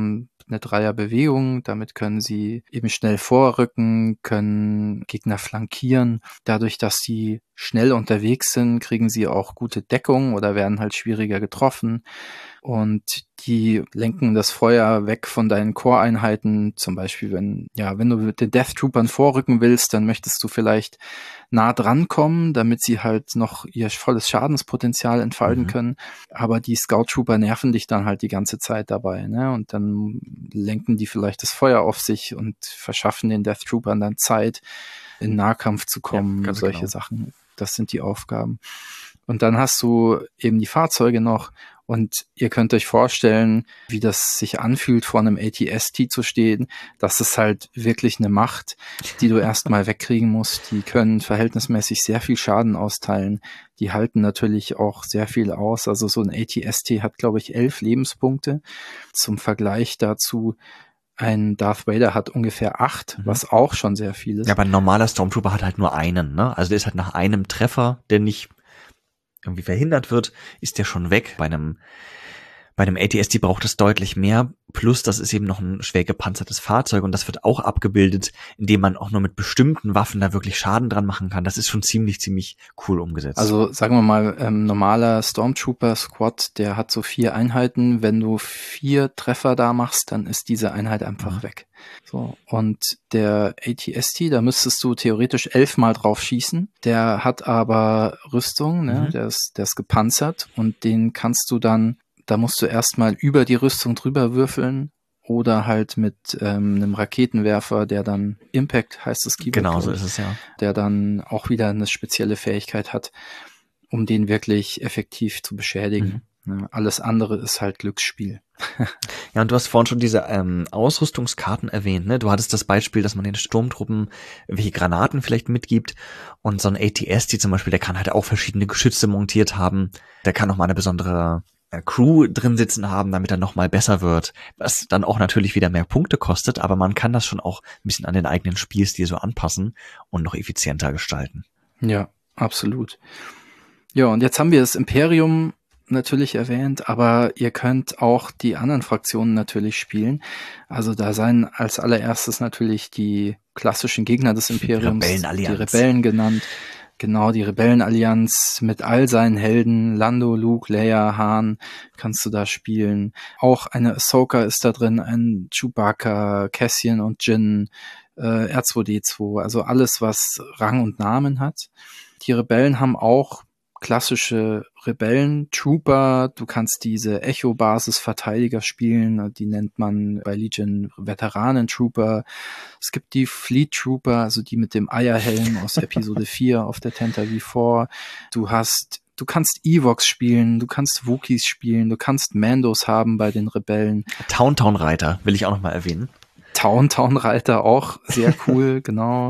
eine Dreierbewegung. Damit können sie eben schnell vorrücken, können Gegner flankieren. Dadurch, dass sie schnell unterwegs sind, kriegen sie auch gute Deckung oder werden halt schwieriger getroffen. Und die lenken das Feuer weg von deinen Core-Einheiten. Zum Beispiel, wenn, ja, wenn du mit den Death Troopern vorrücken willst, dann möchtest du vielleicht nah dran kommen, damit sie halt noch ihr volles Schadenspotenzial entfalten mhm. können. Aber die Scout Trooper nerven dich dann halt die ganze Zeit dabei, ne? Und dann lenken die vielleicht das Feuer auf sich und verschaffen den Death Troopern dann Zeit, in Nahkampf zu kommen, ja, solche genau. Sachen. Das sind die Aufgaben. Und dann hast du eben die Fahrzeuge noch. Und ihr könnt euch vorstellen, wie das sich anfühlt, vor einem A T S T zu stehen. Das ist halt wirklich eine Macht, die du erstmal wegkriegen musst. Die können verhältnismäßig sehr viel Schaden austeilen. Die halten natürlich auch sehr viel aus. Also so ein A T S T hat, glaube ich, elf Lebenspunkte. Zum Vergleich dazu, ein Darth Vader hat ungefähr acht, mhm. was auch schon sehr viel ist. Ja, aber ein normaler Stormtrooper hat halt nur einen, ne? Also der ist halt nach einem Treffer, der nicht irgendwie verhindert wird, ist der schon weg. Bei einem bei einem A T S T braucht es deutlich mehr. Plus, das ist eben noch ein schwer gepanzertes Fahrzeug und das wird auch abgebildet, indem man auch nur mit bestimmten Waffen da wirklich Schaden dran machen kann. Das ist schon ziemlich, ziemlich cool umgesetzt. Also sagen wir mal, ähm, normaler Stormtrooper-Squad, der hat so vier Einheiten. Wenn du vier Treffer da machst, dann ist diese Einheit einfach mhm. weg. So, und der A T S T, da müsstest du theoretisch elfmal drauf schießen. Der hat aber Rüstung, ne? Mhm. Der ist, der ist gepanzert und den kannst du dann Da musst du erstmal über die Rüstung drüber würfeln oder halt mit ähm, einem Raketenwerfer, der dann Impact heißt das Keyword. Genau, so ist es, ja. Der dann auch wieder eine spezielle Fähigkeit hat, um den wirklich effektiv zu beschädigen. Mhm. Ja, alles andere ist halt Glücksspiel. Ja, und du hast vorhin schon diese ähm, Ausrüstungskarten erwähnt, ne? Du hattest das Beispiel, dass man den Sturmtruppen welche Granaten vielleicht mitgibt und so ein A T S T zum Beispiel, der kann halt auch verschiedene Geschütze montiert haben. Der kann auch mal eine besondere Crew drin sitzen haben, damit er noch mal besser wird, was dann auch natürlich wieder mehr Punkte kostet, aber man kann das schon auch ein bisschen an den eigenen Spielstil so anpassen und noch effizienter gestalten. Ja, absolut. Ja, und jetzt haben wir das Imperium natürlich erwähnt, aber ihr könnt auch die anderen Fraktionen natürlich spielen. Also da seien als allererstes natürlich die klassischen Gegner des Imperiums, die Rebellen genannt. Genau, die Rebellenallianz mit all seinen Helden, Lando, Luke, Leia, Han, kannst du da spielen. Auch eine Ahsoka ist da drin, ein Chewbacca, Cassian und Jyn, äh, R zwei D zwei, also alles, was Rang und Namen hat. Die Rebellen haben auch klassische Rebellen-Trooper. Du kannst diese Echo-Basis-Verteidiger spielen. Die nennt man bei Legion Veteranen-Trooper. Es gibt die Fleet-Trooper, also die mit dem Eierhelm aus Episode vier auf der Tenta V vier. Du hast Du kannst Evox spielen, du kannst Wookiees spielen, du kannst Mandos haben bei den Rebellen. Town-Town-Reiter will ich auch noch mal erwähnen. Town-Town-Reiter auch sehr cool, genau.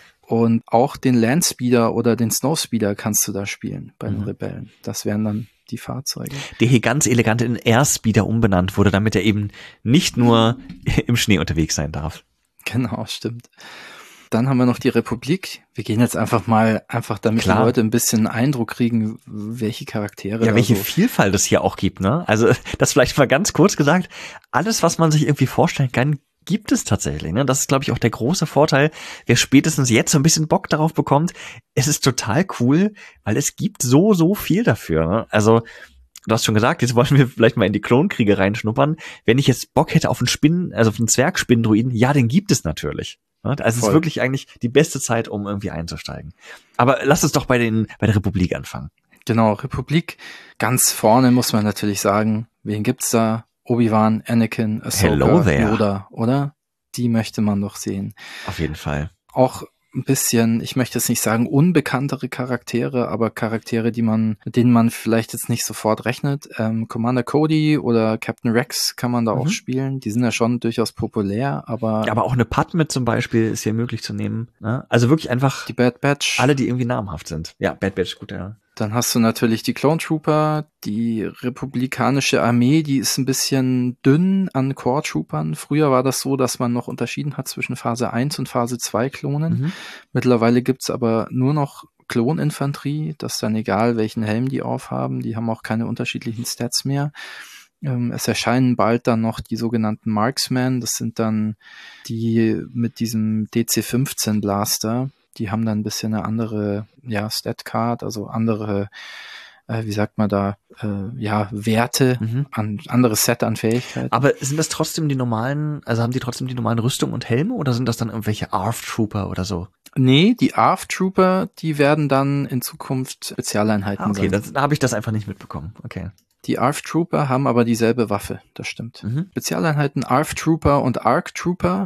Und auch den Landspeeder oder den Snowspeeder kannst du da spielen bei den mhm. Rebellen. Das wären dann die Fahrzeuge. Der hier ganz elegant in Airspeeder umbenannt wurde, damit er eben nicht nur im Schnee unterwegs sein darf. Genau, stimmt. Dann haben wir noch die Republik. Wir gehen jetzt einfach mal, einfach damit Klar. die Leute ein bisschen Eindruck kriegen, welche Charaktere. Ja, welche so. Vielfalt es hier auch gibt, ne? Also, das vielleicht mal ganz kurz gesagt. Alles, was man sich irgendwie vorstellen kann, gibt es tatsächlich, ne? Das ist, glaube ich, auch der große Vorteil, wer spätestens jetzt so ein bisschen Bock darauf bekommt. Es ist total cool, weil es gibt so, so viel dafür, ne? Also, du hast schon gesagt, jetzt wollen wir vielleicht mal in die Klonkriege reinschnuppern. Wenn ich jetzt Bock hätte auf einen Spinnen, also auf einen Zwergspinndruiden, ja, den gibt es natürlich. Also es ist wirklich eigentlich die beste Zeit, um irgendwie einzusteigen. Aber lass uns doch bei den bei der Republik anfangen. Genau, Republik. Ganz vorne muss man natürlich sagen, wen gibt's da? Obi-Wan, Anakin, Ahsoka, Yoda, oder? Die möchte man doch sehen. Auf jeden Fall. Auch ein bisschen, ich möchte jetzt nicht sagen unbekanntere Charaktere, aber Charaktere, die man, mit denen man vielleicht jetzt nicht sofort rechnet. Ähm, Commander Cody oder Captain Rex kann man da mhm. auch spielen. Die sind ja schon durchaus populär, aber... Ja, aber auch eine Padme zum Beispiel ist hier möglich zu nehmen. Ne? Also wirklich einfach... Die Bad Batch. Alle, die irgendwie namhaft sind. Ja, Bad Batch, gut, ja. Dann hast du natürlich die Clone Trooper, die republikanische Armee, die ist ein bisschen dünn an Core Troopern. Früher war das so, dass man noch unterschieden hat zwischen Phase eins und Phase zwei Klonen. Mhm. Mittlerweile gibt's aber nur noch Kloninfanterie. Das ist dann egal, welchen Helm die aufhaben. Die haben auch keine unterschiedlichen Stats mehr. Ähm, es erscheinen bald dann noch die sogenannten Marksman. Das sind dann die mit diesem D C fünfzehn Blaster. Die haben dann ein bisschen eine andere, ja, Stat-Card, also andere, äh, wie sagt man da, äh, ja, Werte, Mhm. an anderes Set an Fähigkeiten. Aber sind das trotzdem die normalen, also haben die trotzdem die normalen Rüstungen und Helme oder sind das dann irgendwelche A R F Trooper oder so? Nee, die A R F Trooper, die werden dann in Zukunft Spezialeinheiten Ah, okay, sein. das, da habe ich das einfach nicht mitbekommen. Okay. Die A R F Trooper haben aber dieselbe Waffe, das stimmt. Mhm. Spezialeinheiten A R F Trooper und A R C Trooper,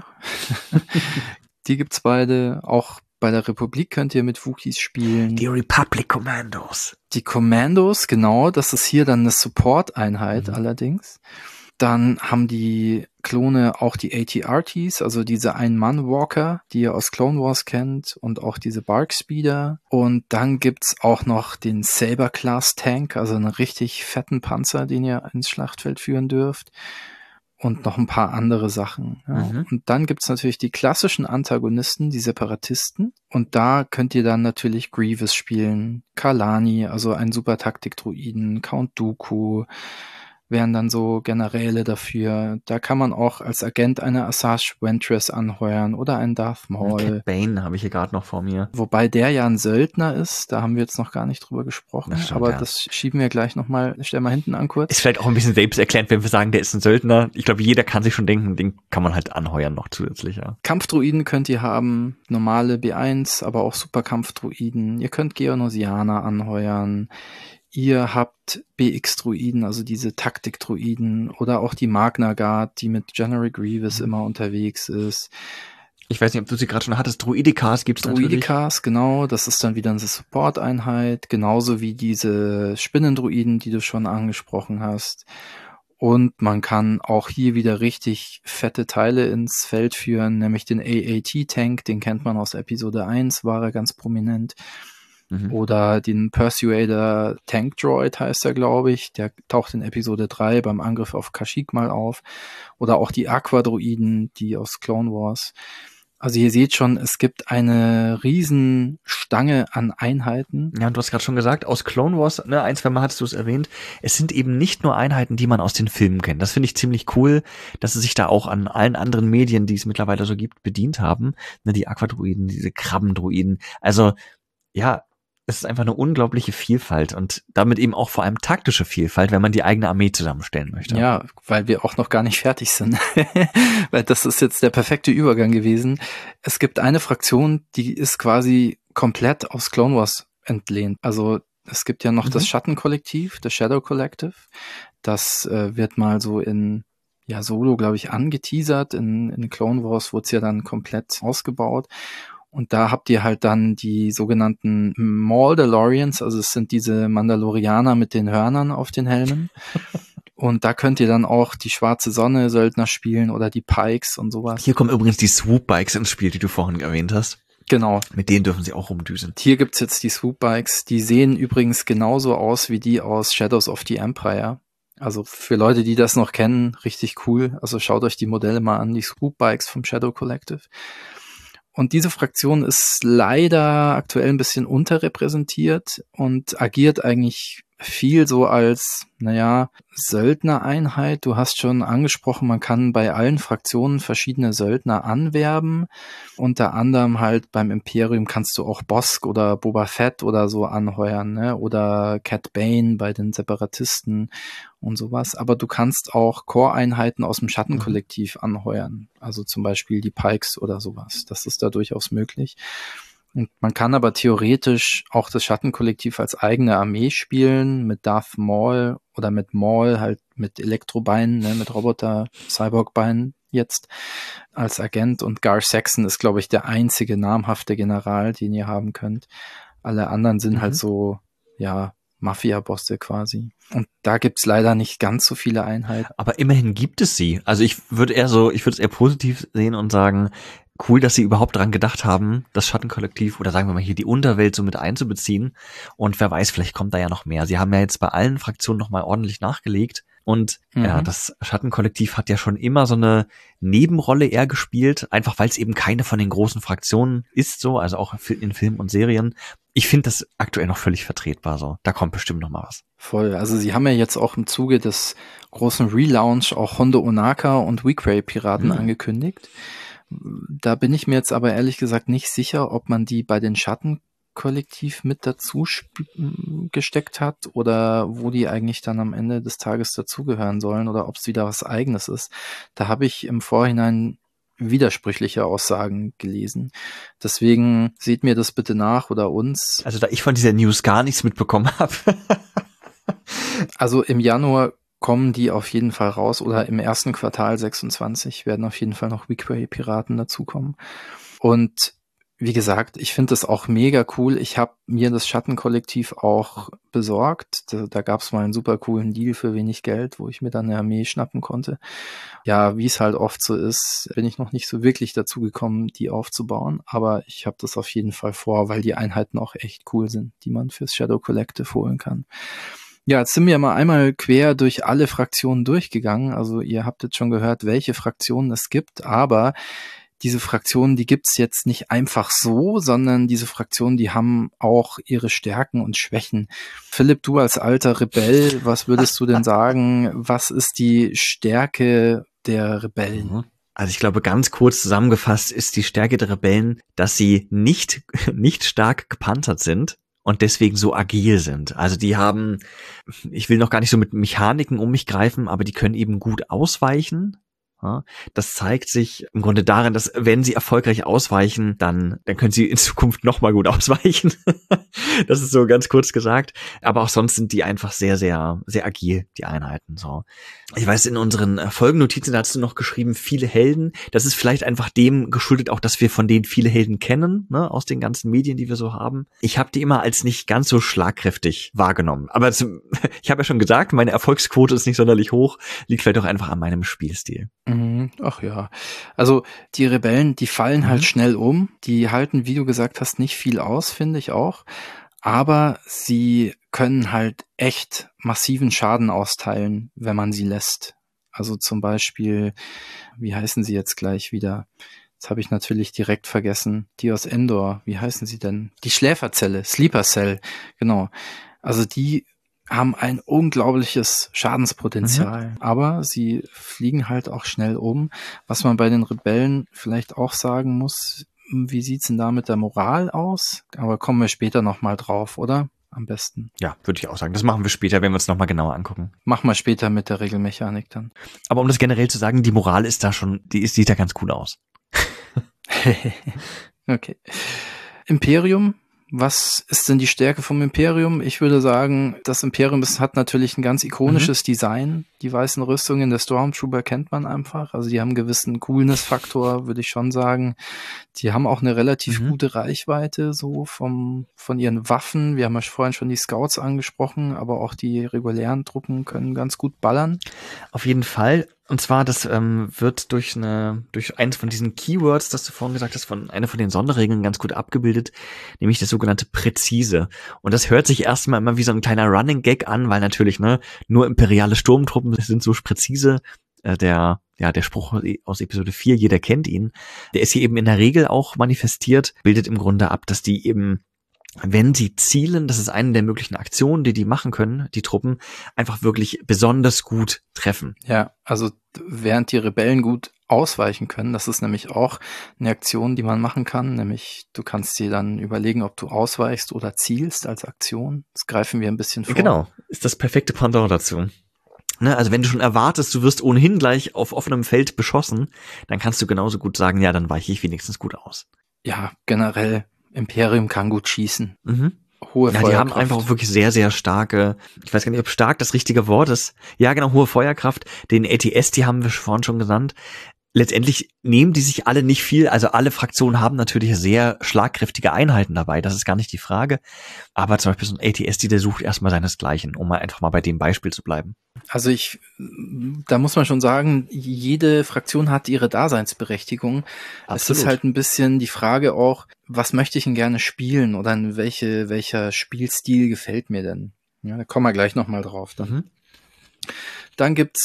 die gibt's beide. Auch bei der Republik könnt ihr mit Wookiees spielen. Die Republic Commandos. Die Commandos, genau, das ist hier dann eine Support-Einheit Mhm. allerdings. Dann haben die Klone auch die A T R Ts, also diese Ein-Mann-Walker, die ihr aus Clone Wars kennt, und auch diese Bark-Speeder. Und dann gibt's auch noch den Saber-Class-Tank, also einen richtig fetten Panzer, den ihr ins Schlachtfeld führen dürft. Und noch ein paar andere Sachen. Ja. Mhm. Und dann gibt's natürlich die klassischen Antagonisten, die Separatisten. Und da könnt ihr dann natürlich Grievous spielen, Kalani, also ein Super-Taktik-Druiden, Count Dooku, wären dann so Generäle dafür. Da kann man auch als Agent eine Asajj Ventress anheuern oder einen Darth Maul. Cat Bane habe ich hier gerade noch vor mir. Wobei der ja ein Söldner ist, da haben wir jetzt noch gar nicht drüber gesprochen, Das stimmt, aber ja. das schieben wir gleich nochmal, stell mal hinten an kurz. Ist vielleicht auch ein bisschen selbsterklärend, wenn wir sagen, der ist ein Söldner. Ich glaube, jeder kann sich schon denken, den kann man halt anheuern noch zusätzlich, ja. Kampfdruiden könnt ihr haben, normale B eins, aber auch Superkampfdruiden. Ihr könnt Geonosianer anheuern. Ihr habt B X-Druiden, also diese Taktik-Druiden, oder auch die Magna Guard, die mit General Grievous immer unterwegs ist. Ich weiß nicht, ob du sie gerade schon hattest. Druidikas gibt's natürlich. Druidikas, genau, das ist dann wieder eine Support-Einheit, genauso wie diese Spinnendruiden, die du schon angesprochen hast. Und man kann auch hier wieder richtig fette Teile ins Feld führen, nämlich den A A T-Tank, den kennt man aus Episode eins, war er ganz prominent. Mhm. Oder den Persuader Tank Droid heißt er, glaube ich. Der taucht in Episode drei beim Angriff auf Kashyyyk mal auf. Oder auch die Aquadroiden, die aus Clone Wars. Also ihr seht schon, es gibt eine riesen Stange an Einheiten. Ja, und du hast gerade schon gesagt, aus Clone Wars, ne, ein, zwei Mal hattest du es erwähnt, es sind eben nicht nur Einheiten, die man aus den Filmen kennt. Das finde ich ziemlich cool, dass sie sich da auch an allen anderen Medien, die es mittlerweile so gibt, bedient haben. Ne, die Aquadroiden, diese Krabbendruiden. Also, ja, es ist einfach eine unglaubliche Vielfalt und damit eben auch vor allem taktische Vielfalt, wenn man die eigene Armee zusammenstellen möchte. Ja, weil wir auch noch gar nicht fertig sind. Weil das ist jetzt der perfekte Übergang gewesen. Es gibt eine Fraktion, die ist quasi komplett aus Clone Wars entlehnt. Also es gibt ja noch Mhm. das Schattenkollektiv, das Shadow Collective. Das äh, wird mal so in ja Solo, glaube ich, angeteasert. In, in Clone Wars wurde es ja dann komplett ausgebaut. Und da habt ihr halt dann die sogenannten Mandalorians, also es sind diese Mandalorianer mit den Hörnern auf den Helmen. Und da könnt ihr dann auch die Schwarze Sonne Söldner spielen oder die Pikes und sowas. Hier kommen übrigens die Swoop-Bikes ins Spiel, die du vorhin erwähnt hast. Genau. Mit denen dürfen sie auch rumdüsen. Hier gibt's jetzt die Swoop-Bikes. Die sehen übrigens genauso aus wie die aus Shadows of the Empire. Also für Leute, die das noch kennen, richtig cool. Also schaut euch die Modelle mal an, die Swoop-Bikes vom Shadow Collective. Und diese Fraktion ist leider aktuell ein bisschen unterrepräsentiert und agiert eigentlich viel so als, naja, Söldnereinheit. Du hast schon angesprochen, man kann bei allen Fraktionen verschiedene Söldner anwerben. Unter anderem halt beim Imperium kannst du auch Bosk oder Boba Fett oder so anheuern, ne? Oder Cat Bane bei den Separatisten und sowas. Aber du kannst auch Core-Einheiten aus dem Schattenkollektiv anheuern. Also zum Beispiel die Pikes oder sowas. Das ist da durchaus möglich. Und man kann aber theoretisch auch das Schattenkollektiv als eigene Armee spielen, mit Darth Maul oder mit Maul, halt mit Elektrobeinen, ne, mit Roboter-Cyborg-Beinen jetzt als Agent. Und Gar Saxon ist, glaube ich, der einzige namhafte General, den ihr haben könnt. Alle anderen sind Mhm. halt so, ja, Mafia-Bosse quasi. Und da gibt's leider nicht ganz so viele Einheiten. Aber immerhin gibt es sie. Also ich würde eher so, ich würde es eher positiv sehen und sagen, cool, dass sie überhaupt dran gedacht haben, das Schattenkollektiv oder sagen wir mal hier die Unterwelt so mit einzubeziehen. Und wer weiß, vielleicht kommt da ja noch mehr. Sie haben ja jetzt bei allen Fraktionen nochmal ordentlich nachgelegt. Und Mhm. ja, das Schattenkollektiv hat ja schon immer so eine Nebenrolle eher gespielt, einfach weil es eben keine von den großen Fraktionen ist, so, also auch in Filmen und Serien. ich finde das aktuell noch völlig vertretbar so. Da kommt bestimmt noch mal was. Voll. Also sie haben ja jetzt auch im Zuge des großen Relaunch auch Hondo Onaka und Weequay Piraten Hm. angekündigt. Da bin ich mir jetzt aber ehrlich gesagt nicht sicher, ob man die bei den Schattenkollektiv mit dazu sp- gesteckt hat oder wo die eigentlich dann am Ende des Tages dazugehören sollen oder ob es wieder was Eigenes ist. Da habe ich im Vorhinein widersprüchliche Aussagen gelesen. Deswegen seht mir das bitte nach oder uns. Also da ich von dieser News gar nichts mitbekommen habe. Also im Januar kommen die auf jeden Fall raus oder im ersten Quartal sechsundzwanzig werden auf jeden Fall noch Weequay-Piraten dazukommen. Und wie gesagt, ich finde das auch mega cool. Ich habe mir das Schattenkollektiv auch besorgt. Da, da gab es mal einen super coolen Deal für wenig Geld, wo ich mir dann eine Armee schnappen konnte. Ja, wie es halt oft so ist, bin ich noch nicht so wirklich dazu gekommen, die aufzubauen. Aber ich habe das auf jeden Fall vor, weil die Einheiten auch echt cool sind, die man fürs Shadow Collective holen kann. Ja, jetzt sind wir mal einmal quer durch alle Fraktionen durchgegangen. Also ihr habt jetzt schon gehört, welche Fraktionen es gibt, aber diese Fraktionen, die gibt's jetzt nicht einfach so, sondern diese Fraktionen, die haben auch ihre Stärken und Schwächen. Philipp, du als alter Rebell, was würdest du denn sagen, was ist die Stärke der Rebellen? Also ich glaube, ganz kurz zusammengefasst ist die Stärke der Rebellen, dass sie nicht, nicht stark gepanzert sind und deswegen so agil sind. Also die haben, ich will noch gar nicht so mit Mechaniken um mich greifen, aber die können eben gut ausweichen. Ja, das zeigt sich im Grunde darin, dass wenn sie erfolgreich ausweichen, dann, dann können sie in Zukunft noch mal gut ausweichen. Das ist so ganz kurz gesagt. Aber auch sonst sind die einfach sehr, sehr, sehr agil, die Einheiten. So. Ich weiß, in unseren Folgennotizen, da hast du noch geschrieben, viele Helden. Das ist vielleicht einfach dem geschuldet, auch, dass wir von denen viele Helden kennen, ne, aus den ganzen Medien, die wir so haben. Ich habe die immer als nicht ganz so schlagkräftig wahrgenommen. Aber zum, ich habe ja schon gesagt, meine Erfolgsquote ist nicht sonderlich hoch, liegt vielleicht auch einfach an meinem Spielstil. Mhm. Ach ja, also die Rebellen, die fallen Mhm. halt schnell um, die halten, wie du gesagt hast, nicht viel aus, finde ich auch, aber sie können halt echt massiven Schaden austeilen, wenn man sie lässt. Also zum Beispiel, wie heißen sie jetzt gleich wieder? Jetzt habe ich natürlich direkt vergessen, die aus Endor, wie heißen sie denn? Die Schläferzelle, Sleeper Cell, genau. Also die haben ein unglaubliches Schadenspotenzial, mhm. aber sie fliegen halt auch schnell um. Was man bei den Rebellen vielleicht auch sagen muss, wie sieht's denn da mit der Moral aus? Aber kommen wir später nochmal drauf, oder? Am besten. Ja, würde ich auch sagen. Das machen wir später, wenn wir uns nochmal genauer angucken. Machen wir später mit der Regelmechanik dann. Aber um das generell zu sagen, die Moral ist da schon, die ist, sieht da ganz cool aus. Okay. Imperium. Was ist denn die Stärke vom Imperium? Ich würde sagen, das Imperium ist, hat natürlich ein ganz ikonisches mhm. Design. Die weißen Rüstungen der Stormtrooper kennt man einfach. Also die haben einen gewissen Coolness-Faktor, würde ich schon sagen. Die haben auch eine relativ mhm. gute Reichweite, so vom von ihren Waffen. Wir haben ja vorhin schon die Scouts angesprochen, aber auch die regulären Truppen können ganz gut ballern. Auf jeden Fall. Und zwar, das ähm, wird durch eine, durch eins von diesen Keywords, das du vorhin gesagt hast, von einer von den Sonderregeln ganz gut abgebildet, nämlich das sogenannte Präzise. Und das hört sich erstmal immer wie so ein kleiner Running Gag an, weil natürlich, ne, nur imperiale Sturmtruppen sind so präzise. Äh, der, ja, der Spruch aus Episode vier, jeder kennt ihn. Der ist hier eben in der Regel auch manifestiert, bildet im Grunde ab, dass die eben, wenn sie zielen, das ist eine der möglichen Aktionen, die die machen können, die Truppen, einfach wirklich besonders gut treffen. Ja, also während die Rebellen gut ausweichen können, das ist nämlich auch eine Aktion, die man machen kann, nämlich du kannst dir dann überlegen, ob du ausweichst oder zielst als Aktion. Das greifen wir ein bisschen vor. Genau, ist das perfekte Pendant dazu. Ne, also wenn du schon erwartest, du wirst ohnehin gleich auf offenem Feld beschossen, dann kannst du genauso gut sagen, ja, dann weiche ich wenigstens gut aus. Ja, generell Imperium kann gut schießen. Mhm. Hohe ja, Feuerkraft. Die haben einfach auch wirklich sehr, sehr starke, ich weiß gar nicht, ob stark das richtige Wort ist. Ja, genau, hohe Feuerkraft. Den A T S, die haben wir vorhin schon genannt. Letztendlich nehmen die sich alle nicht viel, also alle Fraktionen haben natürlich sehr schlagkräftige Einheiten dabei, das ist gar nicht die Frage. Aber zum Beispiel so ein A T S, die der sucht erstmal seinesgleichen, um mal einfach mal bei dem Beispiel zu bleiben. Also ich, da muss man schon sagen, jede Fraktion hat ihre Daseinsberechtigung. Absolut. Es ist halt ein bisschen die Frage auch, was möchte ich denn gerne spielen oder in welche, welcher Spielstil gefällt mir denn? Ja, da kommen wir gleich nochmal drauf dann. Mhm. Dann gibt's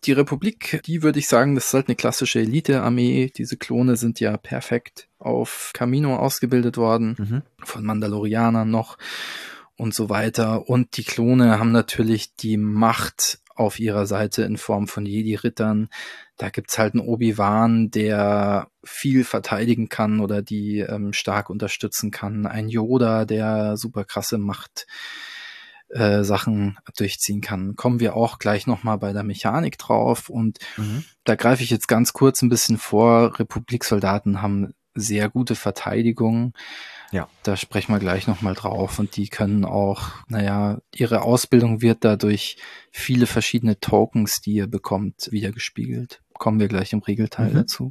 Die Republik, die würde ich sagen, das ist halt eine klassische Elite-Armee. Diese Klone sind ja perfekt auf Kamino ausgebildet worden, mhm. von Mandalorianern noch und so weiter. Und die Klone haben natürlich die Macht auf ihrer Seite in Form von Jedi-Rittern. Da gibt's halt einen Obi-Wan, der viel verteidigen kann oder die ähm, stark unterstützen kann. Ein Yoda, der super krasse Macht Äh, Sachen durchziehen kann. Kommen wir auch gleich nochmal bei der Mechanik drauf und mhm. da greife ich jetzt ganz kurz ein bisschen vor. Republiksoldaten haben sehr gute Verteidigung. Ja. Da sprechen wir gleich nochmal drauf und die können auch, naja, ihre Ausbildung wird dadurch viele verschiedene Tokens, die ihr bekommt, wiedergespiegelt. Kommen wir gleich im Regelteil mhm. dazu.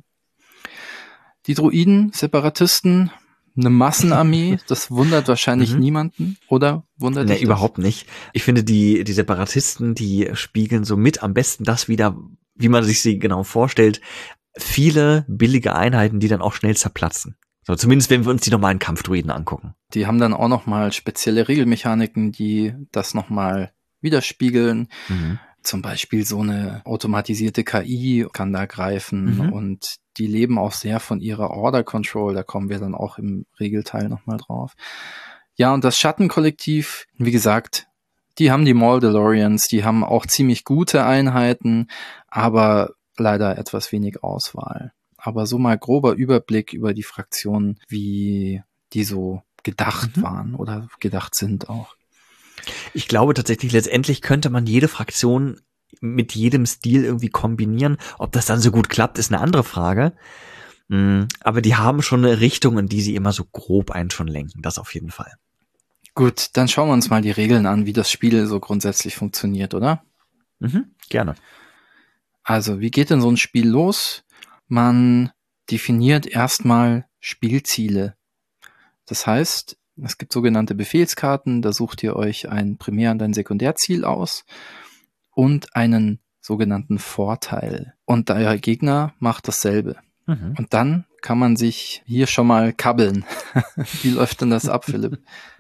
Die Droiden, Separatisten, eine Massenarmee, das wundert wahrscheinlich mhm. niemanden, oder? Wundert Nee, dich überhaupt nicht. Ich finde, die, die Separatisten, die spiegeln so mit am besten das wieder, wie man sich sie genau vorstellt. Viele billige Einheiten, die dann auch schnell zerplatzen. So, zumindest wenn wir uns die normalen Kampfdruiden angucken. Die haben dann auch nochmal spezielle Regelmechaniken, die das nochmal widerspiegeln. Mhm. Zum Beispiel so eine automatisierte K I kann da greifen mhm. und die leben auch sehr von ihrer Order Control, da kommen wir dann auch im Regelteil nochmal drauf. Ja, und das Schattenkollektiv, wie gesagt, die haben die Mandalorians, die haben auch ziemlich gute Einheiten, aber leider etwas wenig Auswahl. Aber so mal grober Überblick über die Fraktionen, wie die so gedacht mhm. waren oder gedacht sind auch. Ich glaube tatsächlich, letztendlich könnte man jede Fraktion mit jedem Stil irgendwie kombinieren. Ob das dann so gut klappt, ist eine andere Frage. Aber die haben schon eine Richtung, in die sie immer so grob einen schon lenken. Das auf jeden Fall. Gut, dann schauen wir uns mal die Regeln an, wie das Spiel so grundsätzlich funktioniert, oder? Mhm, gerne. Also, wie geht denn so ein Spiel los? Man definiert erstmal Spielziele. Das heißt, es gibt sogenannte Befehlskarten, da sucht ihr euch ein Primär- und ein Sekundärziel aus und einen sogenannten Vorteil. Und euer Gegner macht dasselbe. Mhm. Und dann kann man sich hier schon mal kabbeln. Wie läuft denn das ab, Philipp?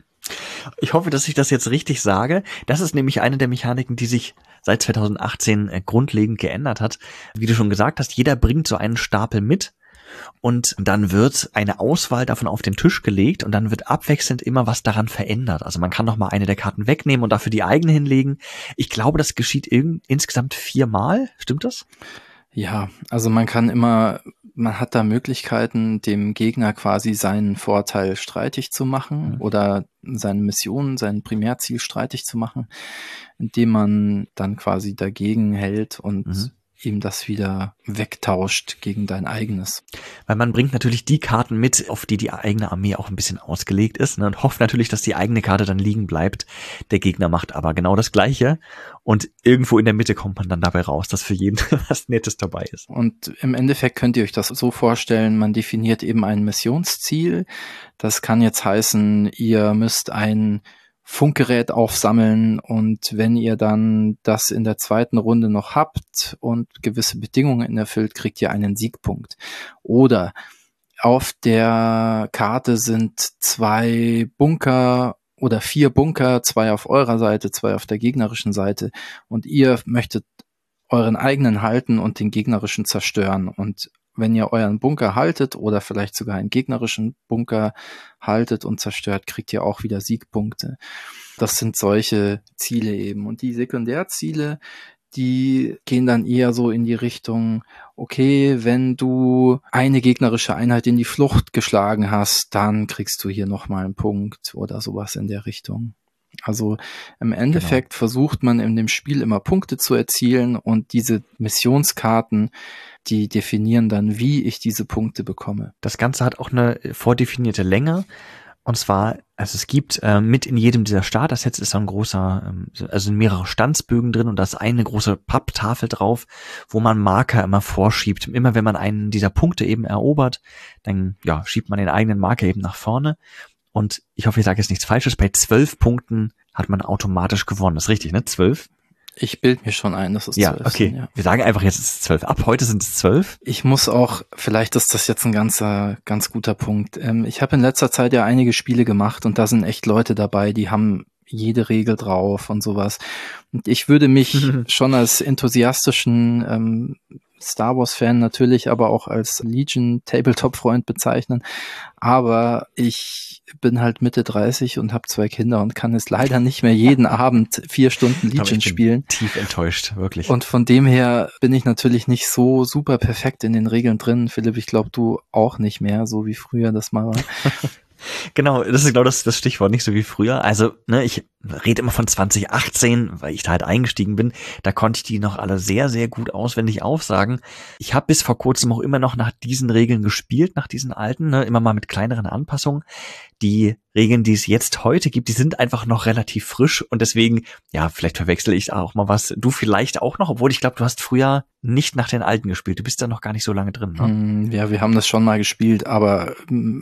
Ich hoffe, dass ich das jetzt richtig sage. Das ist nämlich eine der Mechaniken, die sich seit zwanzig achtzehn äh, grundlegend geändert hat. Wie du schon gesagt hast, jeder bringt so einen Stapel mit. Und dann wird eine Auswahl davon auf den Tisch gelegt und dann wird abwechselnd immer was daran verändert. Also man kann noch mal eine der Karten wegnehmen und dafür die eigene hinlegen. Ich glaube, das geschieht in, insgesamt viermal. Stimmt das? Ja, also man kann immer, man hat da Möglichkeiten, dem Gegner quasi seinen Vorteil streitig zu machen mhm. oder seine Mission, sein Primärziel streitig zu machen, indem man dann quasi dagegen hält und mhm. ihm das wieder wegtauscht gegen dein eigenes. Weil man bringt natürlich die Karten mit, auf die die eigene Armee auch ein bisschen ausgelegt ist, ne, und hofft natürlich, dass die eigene Karte dann liegen bleibt. Der Gegner macht aber genau das Gleiche und irgendwo in der Mitte kommt man dann dabei raus, dass für jeden was Nettes dabei ist. Und im Endeffekt könnt ihr euch das so vorstellen, man definiert eben ein Missionsziel. Das kann jetzt heißen, ihr müsst ein Funkgerät aufsammeln und wenn ihr dann das in der zweiten Runde noch habt und gewisse Bedingungen erfüllt, kriegt ihr einen Siegpunkt. Oder auf der Karte sind zwei Bunker oder vier Bunker, zwei auf eurer Seite, zwei auf der gegnerischen Seite und ihr möchtet euren eigenen halten und den gegnerischen zerstören. Und wenn ihr euren Bunker haltet oder vielleicht sogar einen gegnerischen Bunker haltet und zerstört, kriegt ihr auch wieder Siegpunkte. Das sind solche Ziele eben. Und die Sekundärziele, die gehen dann eher so in die Richtung, okay, wenn du eine gegnerische Einheit in die Flucht geschlagen hast, dann kriegst du hier nochmal einen Punkt oder sowas in der Richtung. Also im Endeffekt genau. versucht man in dem Spiel immer Punkte zu erzielen und diese Missionskarten, die definieren dann, wie ich diese Punkte bekomme. Das Ganze hat auch eine vordefinierte Länge. Und zwar, also es gibt äh, mit in jedem dieser Starter-Sets ist so ein großer, ähm, also sind mehrere Standsbögen drin und da ist eine große Papptafel drauf, wo man Marker immer vorschiebt. Immer wenn man einen dieser Punkte eben erobert, dann ja schiebt man den eigenen Marker eben nach vorne. Und ich hoffe, ich sage jetzt nichts Falsches. Bei zwölf Punkten hat man automatisch gewonnen. Das ist richtig, ne? Zwölf? Ich bild mir schon ein, dass es ja, zwölf okay. sind. Ja, wir sagen einfach jetzt ist es zwölf. Ab heute sind es zwölf. Ich muss auch, vielleicht ist das jetzt ein ganzer, ganz guter Punkt. Ähm, ich habe in letzter Zeit ja einige Spiele gemacht und da sind echt Leute dabei, die haben jede Regel drauf und sowas. Und ich würde mich schon als enthusiastischen ähm, Star Wars-Fan natürlich, aber auch als Legion-Tabletop-Freund bezeichnen. Aber ich bin halt Mitte dreißig und habe zwei Kinder und kann es leider nicht mehr jeden Abend vier Stunden Legion spielen. Tief enttäuscht, wirklich. Und von dem her bin ich natürlich nicht so super perfekt in den Regeln drin. Philipp, ich glaube, du auch nicht mehr, so wie früher das mal war. Genau, das ist genau das, das Stichwort, nicht so wie früher. Also, ne, ich rede immer von zwanzig achtzehn, weil ich da halt eingestiegen bin. Da konnte ich die noch alle sehr, sehr gut auswendig aufsagen. Ich habe bis vor kurzem auch immer noch nach diesen Regeln gespielt, nach diesen alten, ne, immer mal mit kleineren Anpassungen. Die Regeln, die es jetzt heute gibt, die sind einfach noch relativ frisch und deswegen, ja, vielleicht verwechsel ich auch mal was. Du vielleicht auch noch, obwohl ich glaube, du hast früher nicht nach den alten gespielt. Du bist da noch gar nicht so lange drin, ne? Ja, wir haben das schon mal gespielt, aber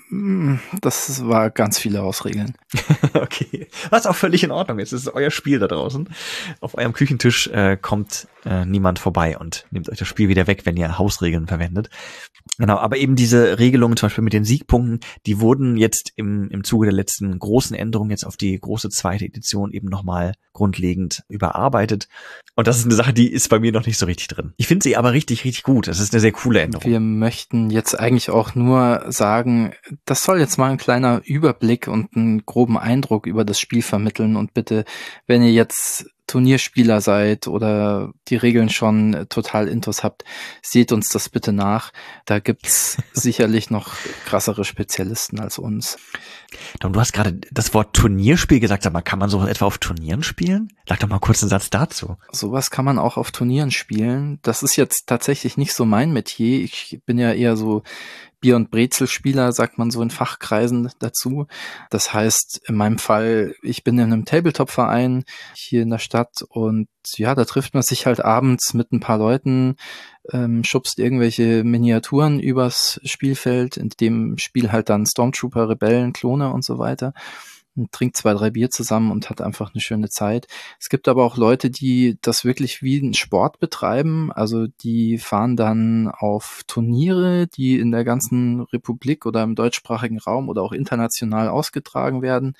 das war ganz viele Ausregeln. Okay, was auch völlig in Ordnung ist. Es ist euer Spiel da draußen. Auf eurem Küchentisch äh, kommt äh, niemand vorbei und nehmt euch das Spiel wieder weg, wenn ihr Hausregeln verwendet. Genau, aber eben diese Regelungen, zum Beispiel mit den Siegpunkten, die wurden jetzt im, im Zuge der letzten großen Änderungen jetzt auf die große zweite Edition eben nochmal grundlegend überarbeitet. Und das ist eine Sache, die ist bei mir noch nicht so richtig drin. Ich finde sie aber richtig, richtig gut. Das ist eine sehr coole Änderung. Wir möchten jetzt eigentlich auch nur sagen, das soll jetzt mal ein kleiner Überblick und einen groben Eindruck über das Spiel vermitteln. Und bitte, wenn ihr jetzt Turnierspieler seid oder die Regeln schon total intus habt, seht uns das bitte nach. Da gibt's sicherlich noch krassere Spezialisten als uns. Tom, du hast gerade das Wort Turnierspiel gesagt, sag mal, kann man sowas etwa auf Turnieren spielen? Sag doch mal kurz einen Satz dazu. Sowas kann man auch auf Turnieren spielen. Das ist jetzt tatsächlich nicht so mein Metier. Ich bin ja eher so Bier- und Brezelspieler, sagt man so in Fachkreisen dazu. Das heißt, in meinem Fall, ich bin in einem Tabletop-Verein hier in der Stadt und ja, da trifft man sich halt abends mit ein paar Leuten, ähm, schubst irgendwelche Miniaturen übers Spielfeld, in dem Spiel halt dann Stormtrooper, Rebellen, Klone und so weiter. Und trinkt zwei, drei Bier zusammen und hat einfach eine schöne Zeit. Es gibt aber auch Leute, die das wirklich wie einen Sport betreiben. Also die fahren dann auf Turniere, die in der ganzen Republik oder im deutschsprachigen Raum oder auch international ausgetragen werden.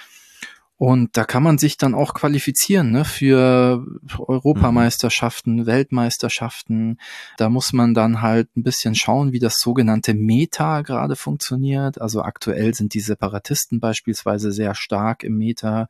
Und da kann man sich dann auch qualifizieren, ne, für Europameisterschaften, mhm. Weltmeisterschaften. Da muss man dann halt ein bisschen schauen, wie das sogenannte Meta gerade funktioniert. Also aktuell sind die Separatisten beispielsweise sehr stark im Meta,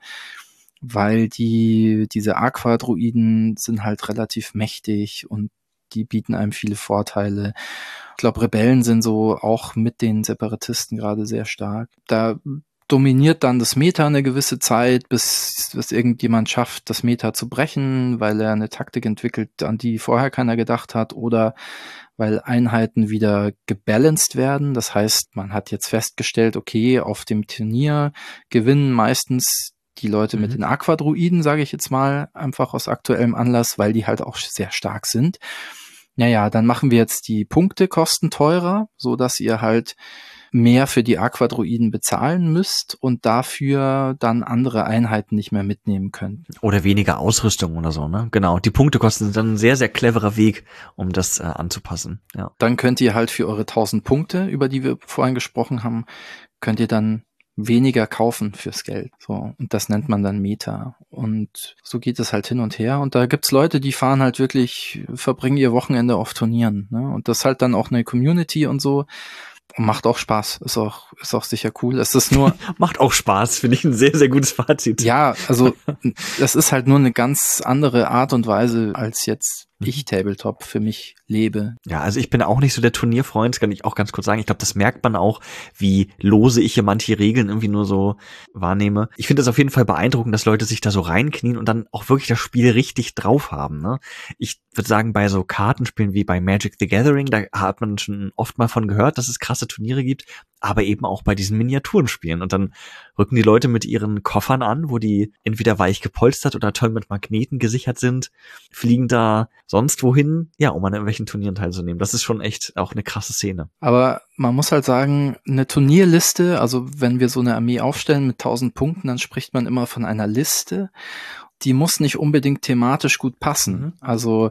weil die diese Aqua-Druiden sind halt relativ mächtig und die bieten einem viele Vorteile. Ich glaube, Rebellen sind so auch mit den Separatisten gerade sehr stark. Da dominiert dann das Meta eine gewisse Zeit, bis, bis irgendjemand schafft, das Meta zu brechen, weil er eine Taktik entwickelt, an die vorher keiner gedacht hat, oder weil Einheiten wieder gebalanced werden. Das heißt, man hat jetzt festgestellt, okay, auf dem Turnier gewinnen meistens die Leute mhm. mit den Aquadruiden, sage ich jetzt mal, einfach aus aktuellem Anlass, weil die halt auch sehr stark sind. Naja, dann machen wir jetzt die Punktekosten teurer, so dass ihr halt mehr für die Aquadruiden bezahlen müsst und dafür dann andere Einheiten nicht mehr mitnehmen könnt. Oder weniger Ausrüstung oder so, ne? Genau, die Punktekosten sind dann ein sehr, sehr cleverer Weg, um das äh, anzupassen. Ja. Dann könnt ihr halt für eure tausend Punkte, über die wir vorhin gesprochen haben, könnt ihr dann weniger kaufen fürs Geld. So, und das nennt man dann Meta. Und so geht es halt hin und her. Und da gibt's Leute, die fahren halt wirklich, verbringen ihr Wochenende auf Turnieren, ne? Und das ist halt dann auch eine Community und so. Und macht auch Spaß, ist auch, ist auch sicher cool. Es ist nur. Macht auch Spaß, finde ich ein sehr, sehr gutes Fazit. Ja, also, das ist halt nur eine ganz andere Art und Weise, als jetzt ich Tabletop für mich lebe. Ja, also ich bin auch nicht so der Turnierfreund, das kann ich auch ganz kurz sagen. Ich glaube, das merkt man auch, wie lose ich hier manche Regeln irgendwie nur so wahrnehme. Ich finde es auf jeden Fall beeindruckend, dass Leute sich da so reinknien und dann auch wirklich das Spiel richtig drauf haben, ne? Ich würde sagen, bei so Kartenspielen wie bei Magic the Gathering, da hat man schon oft mal von gehört, dass es krasse Turniere gibt, aber eben auch bei diesen Miniaturenspielen. Und dann rücken die Leute mit ihren Koffern an, wo die entweder weich gepolstert oder toll mit Magneten gesichert sind, fliegen da sonst wohin, ja, um an irgendwelchen Turnieren teilzunehmen. Das ist schon echt auch eine krasse Szene. Aber man muss halt sagen, eine Turnierliste, also wenn wir so eine Armee aufstellen mit tausend Punkten, dann spricht man immer von einer Liste. Die muss nicht unbedingt thematisch gut passen. Mhm. Also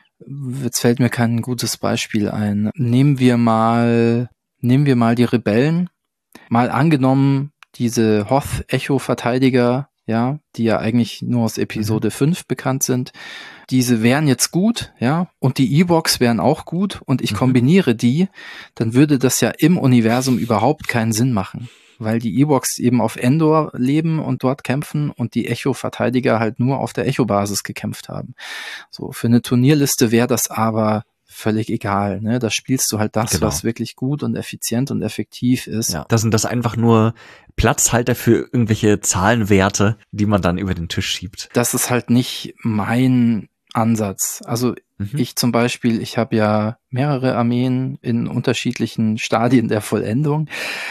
jetzt fällt mir kein gutes Beispiel ein. Nehmen wir mal, nehmen wir mal die Rebellen. Mal angenommen, diese Hoth-Echo-Verteidiger ja, die ja eigentlich nur aus Episode mhm. fünf bekannt sind. Diese wären jetzt gut, ja, und die Ewoks wären auch gut und ich mhm. kombiniere die, dann würde das ja im Universum überhaupt keinen Sinn machen, weil die Ewoks eben auf Endor leben und dort kämpfen und die Echo-Verteidiger halt nur auf der Echo-Basis gekämpft haben. So, für eine Turnierliste wäre das aber völlig egal, ne? Da spielst du halt das, genau. was wirklich gut und effizient und effektiv ist. Ja, das sind das einfach nur Platzhalter für irgendwelche Zahlenwerte, die man dann über den Tisch schiebt. Das ist halt nicht mein Ansatz. Also mhm. ich zum Beispiel, ich habe ja mehrere Armeen in unterschiedlichen Stadien der Vollendung.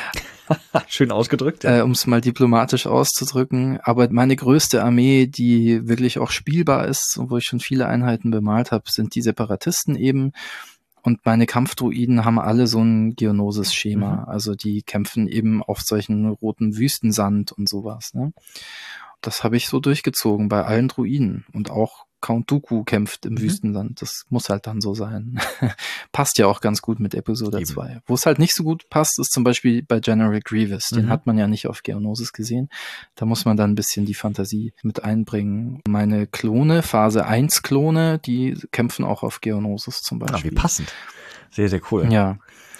Schön ausgedrückt, ja. Äh, um es mal diplomatisch auszudrücken. Aber meine größte Armee, die wirklich auch spielbar ist und wo ich schon viele Einheiten bemalt habe, sind die Separatisten eben. Und meine Kampfdruiden haben alle so ein Geonosis-Schema. Mhm. Also die kämpfen eben auf solchen roten Wüstensand und sowas. Ne? Das habe ich so durchgezogen bei allen Druiden. Und auch Count Dooku kämpft im mhm. Wüstensand. Das muss halt dann so sein. Passt ja auch ganz gut mit Episode Eben. zwei. Wo es halt nicht so gut passt, ist zum Beispiel bei General Grievous. Den mhm. hat man ja nicht auf Geonosis gesehen. Da muss man dann ein bisschen die Fantasie mit einbringen. Meine Klone, Phase eins Klone, die kämpfen auch auf Geonosis zum Beispiel. Ah, wie passend. Sehr, sehr cool. Ja.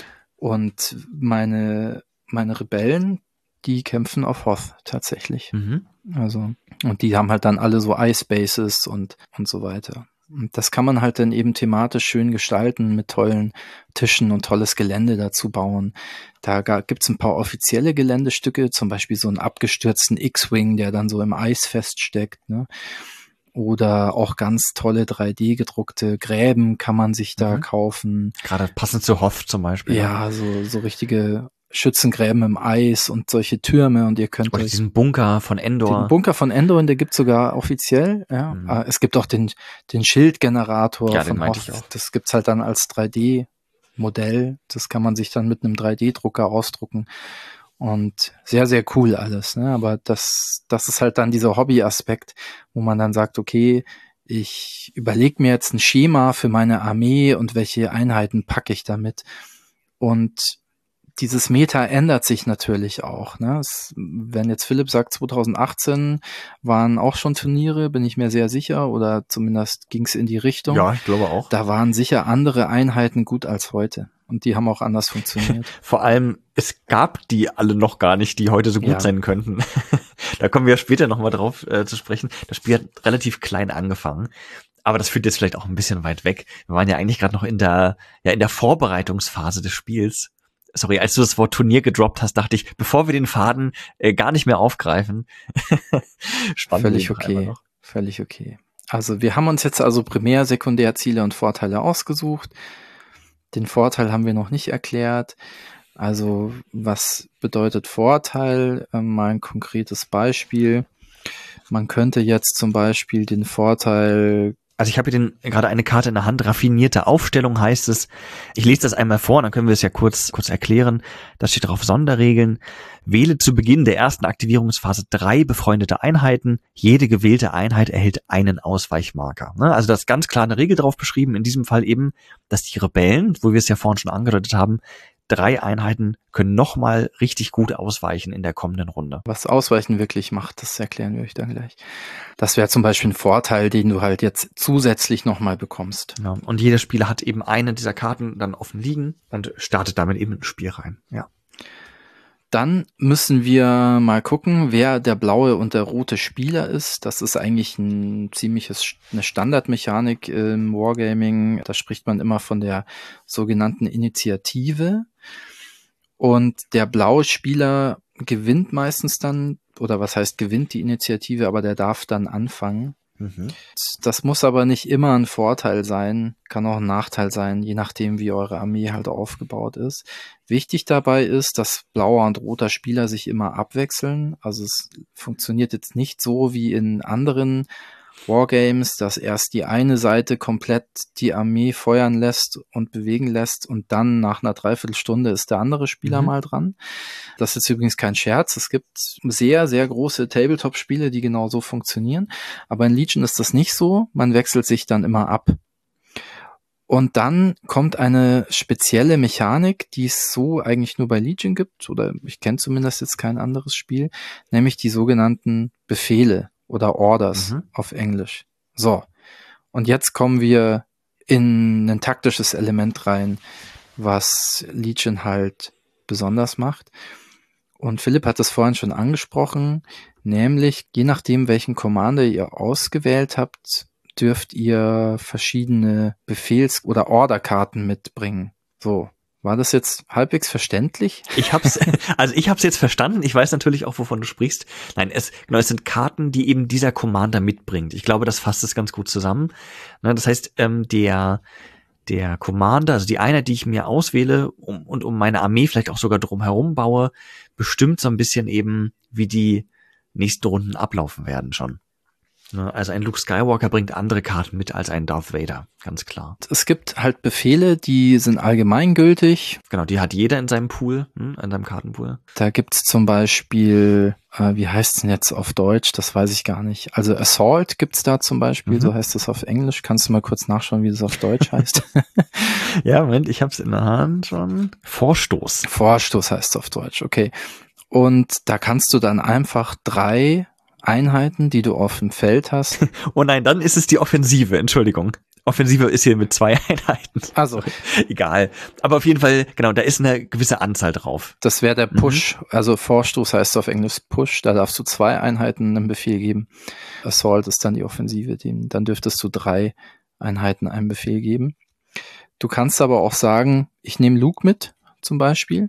Und meine, meine Rebellen, die kämpfen auf Hoth tatsächlich. Mhm. Also, und die haben halt dann alle so Ice Bases und, und so weiter. Und das kann man halt dann eben thematisch schön gestalten, mit tollen Tischen und tolles Gelände dazu bauen. Da gibt's ein paar offizielle Geländestücke, zum Beispiel so einen abgestürzten X-Wing, der dann so im Eis feststeckt, ne? Oder auch ganz tolle drei D gedruckte Gräben kann man sich da mhm. kaufen. Gerade passend zu Hoth zum Beispiel. Ja, so, so richtige Schützengräben im Eis und solche Türme und ihr könnt Oder euch diesen Bunker von Endor. Den Bunker von Endor, der gibt's sogar offiziell, ja. Mhm. Es gibt auch den, den Schildgenerator ja, von Hoth. Das gibt's halt dann als drei D Modell. Das kann man sich dann mit einem drei D Drucker ausdrucken. Und sehr, sehr cool alles, ne? Aber das, das ist halt dann dieser Hobby-Aspekt, wo man dann sagt, okay, ich überlege mir jetzt ein Schema für meine Armee und welche Einheiten packe ich damit. Und dieses Meta ändert sich natürlich auch. Ne? Es, wenn jetzt Philipp sagt, zwanzig achtzehn waren auch schon Turniere, bin ich mir sehr sicher, oder zumindest ging es in die Richtung. Ja, ich glaube auch. Da waren sicher andere Einheiten gut als heute. Und die haben auch anders funktioniert. Vor allem, es gab die alle noch gar nicht, die heute so gut ja. sein könnten. Da kommen wir später nochmal drauf äh, zu sprechen. Das Spiel hat relativ klein angefangen. Aber das führt jetzt vielleicht auch ein bisschen weit weg. Wir waren ja eigentlich gerade noch in der, ja, in der Vorbereitungsphase des Spiels. Sorry, als du das Wort Turnier gedroppt hast, dachte ich, bevor wir den Faden äh, gar nicht mehr aufgreifen. Spannend. Völlig okay. Völlig okay. Also wir haben uns jetzt also Primär-, Sekundärziele und Vorteile ausgesucht. Den Vorteil haben wir noch nicht erklärt. Also was bedeutet Vorteil? Ähm, mal ein konkretes Beispiel. Man könnte jetzt zum Beispiel den Vorteil... Also ich habe hier den, gerade eine Karte in der Hand, raffinierte Aufstellung heißt es. Ich lese das einmal vor, dann können wir es ja kurz kurz erklären. Da steht drauf Sonderregeln. Wähle zu Beginn der ersten Aktivierungsphase drei befreundete Einheiten. Jede gewählte Einheit erhält einen Ausweichmarker. Also da ist ganz klar eine Regel drauf beschrieben. In diesem Fall eben, dass die Rebellen, wo wir es ja vorhin schon angedeutet haben, drei Einheiten können nochmal richtig gut ausweichen in der kommenden Runde. Was Ausweichen wirklich macht, das erklären wir euch dann gleich. Das wäre zum Beispiel ein Vorteil, den du halt jetzt zusätzlich nochmal bekommst. Ja, und jeder Spieler hat eben eine dieser Karten dann offen liegen und startet damit eben ins Spiel rein. Ja. Dann müssen wir mal gucken, wer der blaue und der rote Spieler ist. Das ist eigentlich ein ziemliches, eine Standardmechanik im Wargaming. Da spricht man immer von der sogenannten Initiative. Und der blaue Spieler gewinnt meistens dann, oder was heißt gewinnt die Initiative, aber der darf dann anfangen. Mhm. Das muss aber nicht immer ein Vorteil sein, kann auch ein Nachteil sein, je nachdem, wie eure Armee halt aufgebaut ist. Wichtig dabei ist, dass blauer und roter Spieler sich immer abwechseln. Also es funktioniert jetzt nicht so wie in anderen Wargames, dass erst die eine Seite komplett die Armee feuern lässt und bewegen lässt und dann nach einer Dreiviertelstunde ist der andere Spieler mhm. mal dran. Das ist übrigens kein Scherz. Es gibt sehr, sehr große Tabletop-Spiele, die genau so funktionieren. Aber in Legion ist das nicht so. Man wechselt sich dann immer ab. Und dann kommt eine spezielle Mechanik, die es so eigentlich nur bei Legion gibt, oder ich kenne zumindest jetzt kein anderes Spiel, nämlich die sogenannten Befehle oder Orders Mhm. auf Englisch. So, und jetzt kommen wir in ein taktisches Element rein, was Legion halt besonders macht. Und Philipp hat das vorhin schon angesprochen, nämlich je nachdem, welchen Commander ihr ausgewählt habt, dürft ihr verschiedene Befehls- oder Orderkarten mitbringen. So, war das jetzt halbwegs verständlich? Ich hab's, also ich hab's jetzt verstanden. Ich weiß natürlich auch, wovon du sprichst. Nein, es, genau, es sind Karten, die eben dieser Commander mitbringt. Ich glaube, das fasst es ganz gut zusammen. Ne, das heißt, ähm, der, der Commander, also die Einheit, die ich mir auswähle um, und um meine Armee vielleicht auch sogar drum herum baue, bestimmt so ein bisschen eben, wie die nächsten Runden ablaufen werden schon. Ne, also ein Luke Skywalker bringt andere Karten mit als ein Darth Vader, ganz klar. Es gibt halt Befehle, die sind allgemeingültig. Genau, die hat jeder in seinem Pool, hm, in seinem Kartenpool. Da gibt's zum Beispiel, äh, wie heißt es denn jetzt auf Deutsch? Das weiß ich gar nicht. Also Assault gibt's da zum Beispiel, Mhm. so heißt es auf Englisch. Kannst du mal kurz nachschauen, wie das auf Deutsch heißt? Ja, Moment, ich hab's in der Hand schon. Vorstoß. Vorstoß heißt es auf Deutsch, okay. Und da kannst du dann einfach drei Einheiten, die du auf dem Feld hast. Oh nein, dann ist es die Offensive, Entschuldigung. Offensive ist hier mit zwei Einheiten. Also, egal. Aber auf jeden Fall, genau, da ist eine gewisse Anzahl drauf. Das wäre der Push. Mhm. Also Vorstoß heißt auf Englisch Push. Da darfst du zwei Einheiten einen Befehl geben. Assault ist dann die Offensive. Dann dürftest du drei Einheiten einen Befehl geben. Du kannst aber auch sagen, ich nehme Luke mit, zum Beispiel.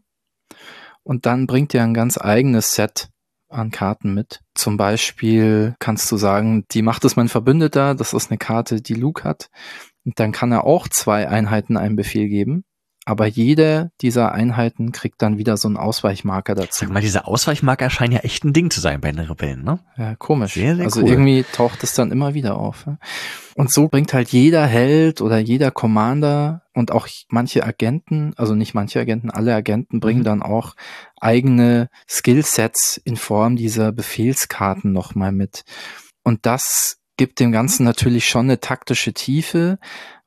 Und dann bringt dir ein ganz eigenes Set an Karten mit. Zum Beispiel kannst du sagen, die Macht ist mein Verbündeter. Das ist eine Karte, die Luke hat. Und dann kann er auch zwei Einheiten einen Befehl geben. Aber jede dieser Einheiten kriegt dann wieder so einen Ausweichmarker dazu. Sag mal, diese Ausweichmarker scheinen ja echt ein Ding zu sein bei den Rebellen, ne? Ja, komisch. Sehr, sehr also cool. Irgendwie taucht es dann immer wieder auf. Und so bringt halt jeder Held oder jeder Commander und auch manche Agenten, also nicht manche Agenten, alle Agenten bringen Mhm. dann auch eigene Skillsets in Form dieser Befehlskarten nochmal mit. Und das gibt dem Ganzen natürlich schon eine taktische Tiefe,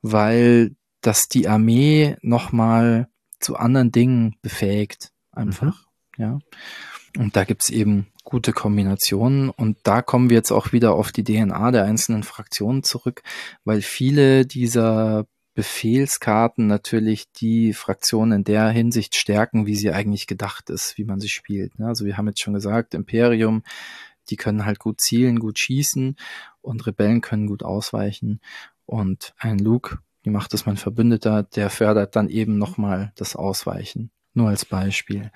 weil das die Armee nochmal zu anderen Dingen befähigt. Einfach, mhm. ja. Und da gibt's eben gute Kombinationen. Und da kommen wir jetzt auch wieder auf die D N A der einzelnen Fraktionen zurück, weil viele dieser Befehlskarten natürlich die Fraktionen in der Hinsicht stärken, wie sie eigentlich gedacht ist, wie man sie spielt. Also wir haben jetzt schon gesagt, Imperium, die können halt gut zielen, gut schießen und Rebellen können gut ausweichen. Und ein Luke, die Macht ist mein Verbündeter, der fördert dann eben nochmal das Ausweichen. Nur als Beispiel.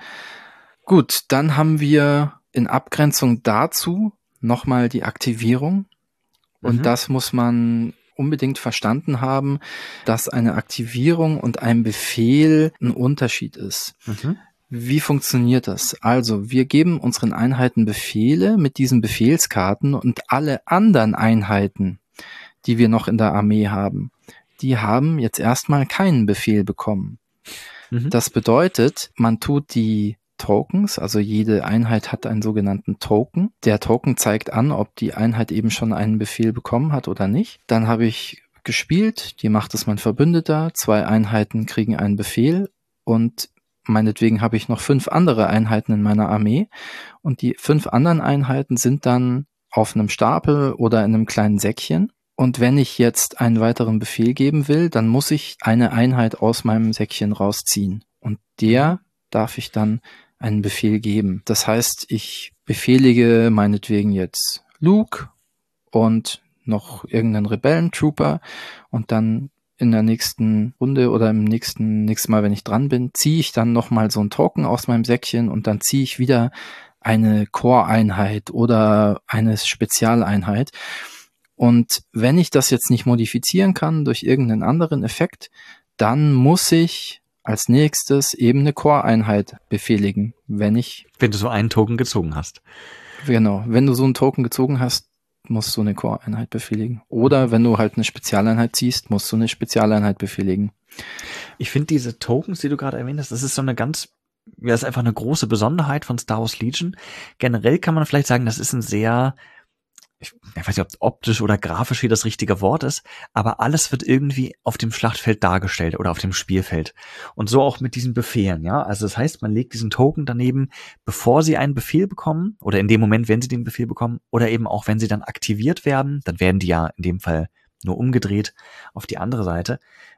Gut, dann haben wir in Abgrenzung dazu nochmal die Aktivierung. Und mhm. das muss man unbedingt verstanden haben, dass eine Aktivierung und ein Befehl ein Unterschied ist. Mhm. Wie funktioniert das? Also, wir geben unseren Einheiten Befehle mit diesen Befehlskarten und alle anderen Einheiten, die wir noch in der Armee haben, die haben jetzt erstmal keinen Befehl bekommen. Mhm. Das bedeutet, man tut die Tokens, also jede Einheit hat einen sogenannten Token. Der Token zeigt an, ob die Einheit eben schon einen Befehl bekommen hat oder nicht. Dann habe ich gespielt, die Macht ist mein Verbündeter, zwei Einheiten kriegen einen Befehl und meinetwegen habe ich noch fünf andere Einheiten in meiner Armee und die fünf anderen Einheiten sind dann auf einem Stapel oder in einem kleinen Säckchen. Und wenn ich jetzt einen weiteren Befehl geben will, dann muss ich eine Einheit aus meinem Säckchen rausziehen. Und der darf ich dann einen Befehl geben. Das heißt, ich befehlige meinetwegen jetzt Luke und noch irgendeinen Rebellentrooper und dann in der nächsten Runde oder im nächsten nächsten Mal, wenn ich dran bin, ziehe ich dann nochmal so einen Token aus meinem Säckchen und dann ziehe ich wieder eine Core-Einheit oder eine Spezialeinheit. Und wenn ich das jetzt nicht modifizieren kann durch irgendeinen anderen Effekt, dann muss ich als nächstes eben eine Core-Einheit befehligen, wenn ich... Wenn du so einen Token gezogen hast. Genau, wenn du so einen Token gezogen hast, musst du eine Core-Einheit befehligen. Oder wenn du halt eine Spezialeinheit ziehst, musst du eine Spezialeinheit befehligen. Ich finde diese Tokens, die du gerade erwähnt hast, das ist so eine ganz... Ja, das ist einfach eine große Besonderheit von Star Wars Legion. Generell kann man vielleicht sagen, das ist ein sehr... ich weiß nicht, ob optisch oder grafisch hier das richtige Wort ist, aber alles wird irgendwie auf dem Schlachtfeld dargestellt oder auf dem Spielfeld. Und so auch mit diesen Befehlen, ja. Also das heißt, man legt diesen Token daneben, bevor sie einen Befehl bekommen oder in dem Moment, wenn sie den Befehl bekommen oder eben auch, wenn sie dann aktiviert werden, dann werden die ja in dem Fall nur umgedreht auf die andere Seite.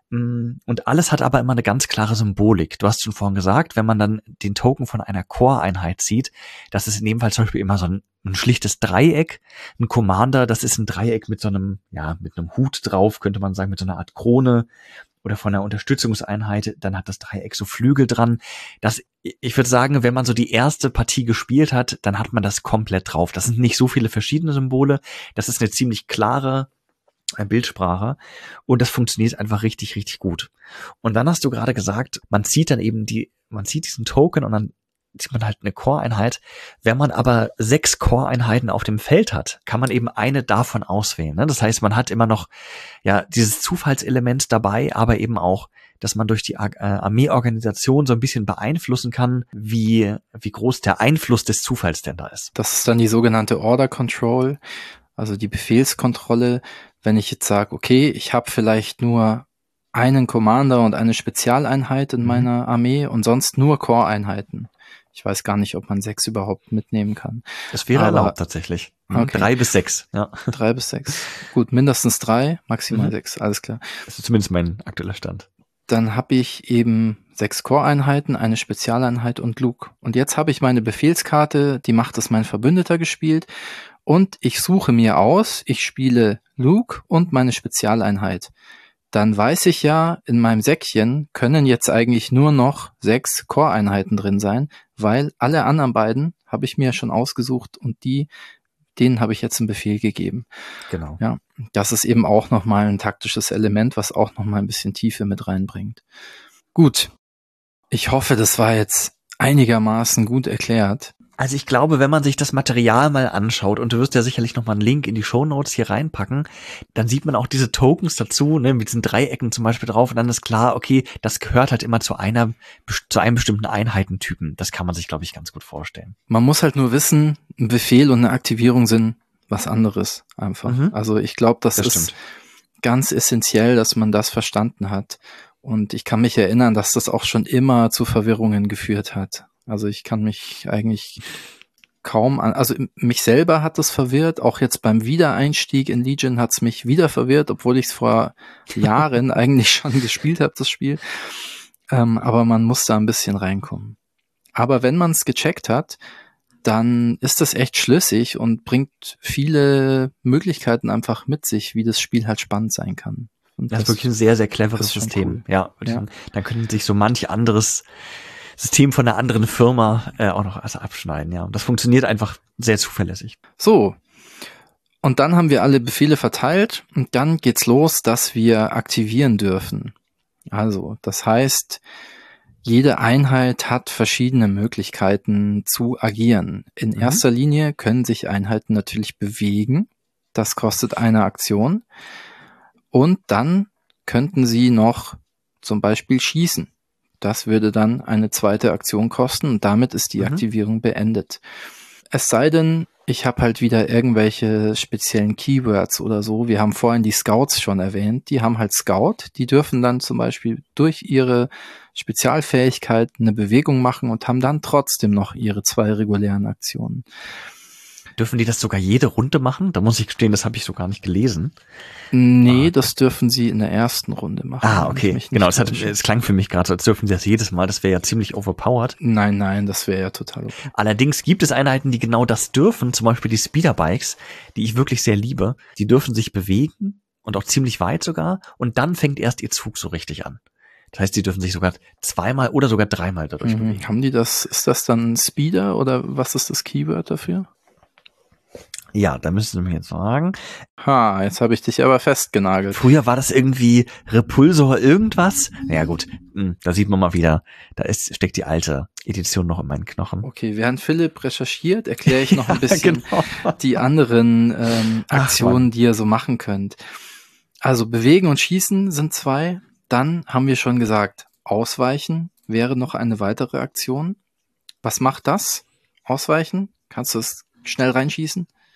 Und alles hat aber immer eine ganz klare Symbolik. Du hast schon vorhin gesagt, wenn man dann den Token von einer Core-Einheit sieht, das ist in dem Fall zum Beispiel immer so ein, ein schlichtes Dreieck. Ein Commander, das ist ein Dreieck mit so einem, ja, mit einem Hut drauf, könnte man sagen, mit so einer Art Krone. Oder von einer Unterstützungseinheit, dann hat das Dreieck so Flügel dran. Das, ich würde sagen, wenn man so die erste Partie gespielt hat, dann hat man das komplett drauf. Das sind nicht so viele verschiedene Symbole. Das ist eine ziemlich klare Bildsprache und das funktioniert einfach richtig, richtig gut. Und dann hast du gerade gesagt, man zieht dann eben die, man zieht diesen Token und dann sieht man halt eine Core-Einheit. Wenn man aber sechs Core-Einheiten auf dem Feld hat, kann man eben eine davon auswählen. Ne? Das heißt, man hat immer noch ja dieses Zufallselement dabei, aber eben auch, dass man durch die Ar- äh, Armeeorganisation so ein bisschen beeinflussen kann, wie wie groß der Einfluss des Zufalls denn da ist. Das ist dann die sogenannte Order Control, also die Befehlskontrolle. Wenn ich jetzt sage, okay, ich habe vielleicht nur einen Commander und eine Spezialeinheit in Mhm. meiner Armee und sonst nur Core-Einheiten. Ich weiß gar nicht, ob man sechs überhaupt mitnehmen kann. Das wäre Aber- erlaubt tatsächlich. Mhm. Okay. Drei bis sechs, ja. Drei bis sechs. Gut, mindestens drei, maximal Mhm. sechs, alles klar. Das ist zumindest mein aktueller Stand. Dann habe ich eben sechs Core-Einheiten, eine Spezialeinheit und Luke. Und jetzt habe ich meine Befehlskarte, die Macht ist mein Verbündeter gespielt. Und ich suche mir aus, ich spiele Luke und meine Spezialeinheit. Dann weiß ich ja, in meinem Säckchen können jetzt eigentlich nur noch sechs Core-Einheiten drin sein, weil alle anderen beiden habe ich mir schon ausgesucht und die, denen habe ich jetzt einen Befehl gegeben. Genau. Ja, das ist eben auch nochmal ein taktisches Element, was auch nochmal ein bisschen Tiefe mit reinbringt. Gut, ich hoffe, das war jetzt einigermaßen gut erklärt. Also ich glaube, wenn man sich das Material mal anschaut, und du wirst ja sicherlich noch mal einen Link in die Shownotes hier reinpacken, dann sieht man auch diese Tokens dazu, ne, mit diesen Dreiecken zum Beispiel drauf, und dann ist klar, okay, das gehört halt immer zu einer, zu einem bestimmten Einheitentypen. Das kann man sich, glaube ich, ganz gut vorstellen. Man muss halt nur wissen, ein Befehl und eine Aktivierung sind was anderes einfach. Mhm. Also ich glaube, das, Das ist stimmt. ganz essentiell, dass man das verstanden hat. Und ich kann mich erinnern, dass das auch schon immer zu Verwirrungen geführt hat. Also ich kann mich eigentlich kaum an, also mich selber hat das verwirrt, auch jetzt beim Wiedereinstieg in Legion hat es mich wieder verwirrt, obwohl ich es vor Jahren eigentlich schon gespielt habe, das Spiel. Ähm, aber man muss da ein bisschen reinkommen. Aber wenn man es gecheckt hat, dann ist das echt schlüssig und bringt viele Möglichkeiten einfach mit sich, wie das Spiel halt spannend sein kann. Und Das ist wirklich ein sehr, sehr cleveres das ist schon System. cool. Ja, würde ich Ja. sagen. Dann können sich so manch anderes System von einer anderen Firma äh, auch noch also abschneiden, ja. Und das funktioniert einfach sehr zuverlässig. So, und dann haben wir alle Befehle verteilt und dann geht's los, dass wir aktivieren dürfen. Also, das heißt, jede Einheit hat verschiedene Möglichkeiten zu agieren. In Mhm. erster Linie können sich Einheiten natürlich bewegen. Das kostet eine Aktion. Und dann könnten sie noch zum Beispiel schießen. Das würde dann eine zweite Aktion kosten und damit ist die Mhm. Aktivierung beendet. Es sei denn, ich habe halt wieder irgendwelche speziellen Keywords oder so. Wir haben vorhin die Scouts schon erwähnt. Die haben halt Scout. Die dürfen dann zum Beispiel durch ihre Spezialfähigkeit eine Bewegung machen und haben dann trotzdem noch ihre zwei regulären Aktionen. Dürfen die das sogar jede Runde machen? Da muss ich gestehen, das habe ich so gar nicht gelesen. Nee, Ah. das dürfen sie in der ersten Runde machen. Ah, wenn ich okay. mich nicht Genau, es, hat, täusche. es klang für mich gerade so, als dürfen sie das jedes Mal. Das wäre ja ziemlich overpowered. Nein, nein, das wäre ja total okay. Allerdings gibt es Einheiten, die genau das dürfen, zum Beispiel die Speederbikes, die ich wirklich sehr liebe. Die dürfen sich bewegen und auch ziemlich weit sogar und dann fängt erst ihr Zug so richtig an. Das heißt, die dürfen sich sogar zweimal oder sogar dreimal dadurch bewegen. Mhm. Haben die das, ist das dann Speeder oder was ist das Keyword dafür? Ja, da müssen Sie mir jetzt sagen. Ha, jetzt habe ich dich aber festgenagelt. Früher war das irgendwie Repulsor irgendwas. Ja gut, mh, da sieht man mal wieder, da ist, steckt die alte Edition noch in meinen Knochen. Okay, während Philipp recherchiert, erkläre ich noch ein bisschen Genau. die anderen ähm, Ach, Aktionen, Mann. die ihr so machen könnt. Also bewegen und schießen sind zwei. Dann haben wir schon gesagt, ausweichen wäre noch eine weitere Aktion. Was macht das? Ausweichen? Kannst du es schnell reinschießen?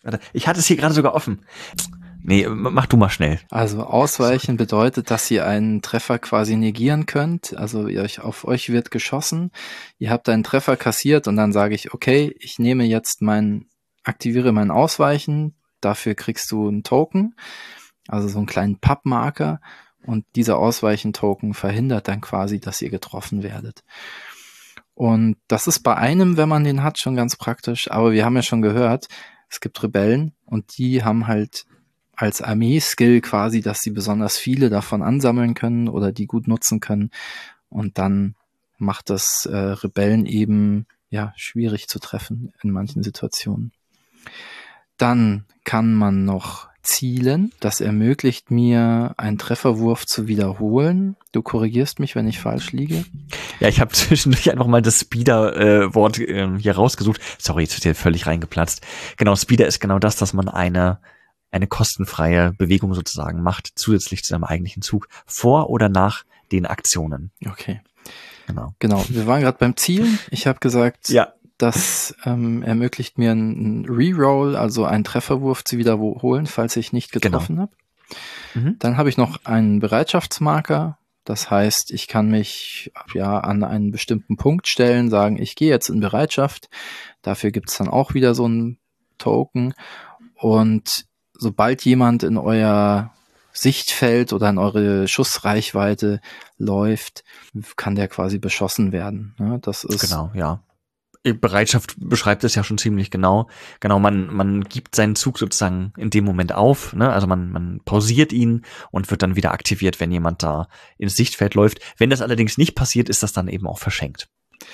Warte, ich hatte es hier gerade sogar offen. Nee, mach du mal schnell. Also ausweichen bedeutet, dass ihr einen Treffer quasi negieren könnt. Also ihr euch, auf euch wird geschossen. Ihr habt einen Treffer kassiert und dann sage ich, okay, ich nehme jetzt mein, aktiviere mein Ausweichen. Dafür kriegst du einen Token, also so einen kleinen Pappmarker. Und dieser Ausweichen-Token verhindert dann quasi, dass ihr getroffen werdet. Und das ist bei einem, wenn man den hat, schon ganz praktisch. Aber wir haben ja schon gehört, es gibt Rebellen und die haben halt als Armee-Skill quasi, dass sie besonders viele davon ansammeln können oder die gut nutzen können. Und dann macht das äh, Rebellen eben ja schwierig zu treffen in manchen Situationen. Dann kann man noch zielen. Das ermöglicht mir, einen Trefferwurf zu wiederholen. Du korrigierst mich, wenn ich falsch liege. Ja, ich habe zwischendurch einfach mal das Speeder-Wort äh, hier rausgesucht. Sorry, jetzt ist hier völlig reingeplatzt. Genau, Speeder ist genau das, dass man eine eine kostenfreie Bewegung sozusagen macht, zusätzlich zu seinem eigentlichen Zug, vor oder nach den Aktionen. Okay. Genau. Genau. Wir waren gerade beim Zielen. Ich habe gesagt, ja. das ähm, ermöglicht mir einen Reroll, also einen Trefferwurf zu wiederholen, falls ich nicht getroffen genau. habe. Mhm. Dann habe ich noch einen Bereitschaftsmarker. Das heißt, ich kann mich ja an einen bestimmten Punkt stellen, sagen, ich gehe jetzt in Bereitschaft. Dafür gibt es dann auch wieder so einen Token. Und sobald jemand in euer Sichtfeld oder in eure Schussreichweite läuft, kann der quasi beschossen werden. Das ist genau, ja. Bereitschaft beschreibt es ja schon ziemlich genau. Genau, man man gibt seinen Zug sozusagen in dem Moment auf, ne? Also man man pausiert ihn und wird dann wieder aktiviert, wenn jemand da ins Sichtfeld läuft. Wenn das allerdings nicht passiert, ist das dann eben auch verschenkt.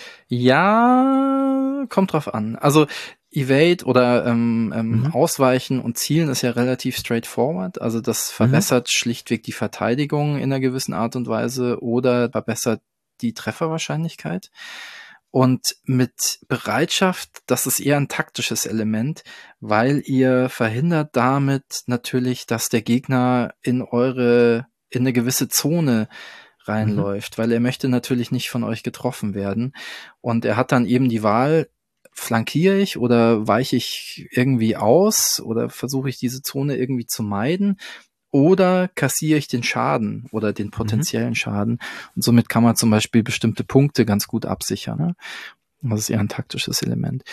Ja, kommt drauf an. Also Evade oder ähm, ähm, mhm. Ausweichen und Zielen ist ja relativ straightforward. Also das verbessert mhm. schlichtweg die Verteidigung in einer gewissen Art und Weise oder verbessert die Trefferwahrscheinlichkeit. Und mit Bereitschaft, das ist eher ein taktisches Element, weil ihr verhindert damit natürlich, dass der Gegner in eure, in eine gewisse Zone reinläuft, mhm. weil er möchte natürlich nicht von euch getroffen werden. Und er hat dann eben die Wahl, flankiere ich oder weiche ich irgendwie aus oder versuche ich diese Zone irgendwie zu meiden oder kassiere ich den Schaden oder den potenziellen mhm. Schaden. Und somit kann man zum Beispiel bestimmte Punkte ganz gut absichern. Ne? Das ist eher ein taktisches Element.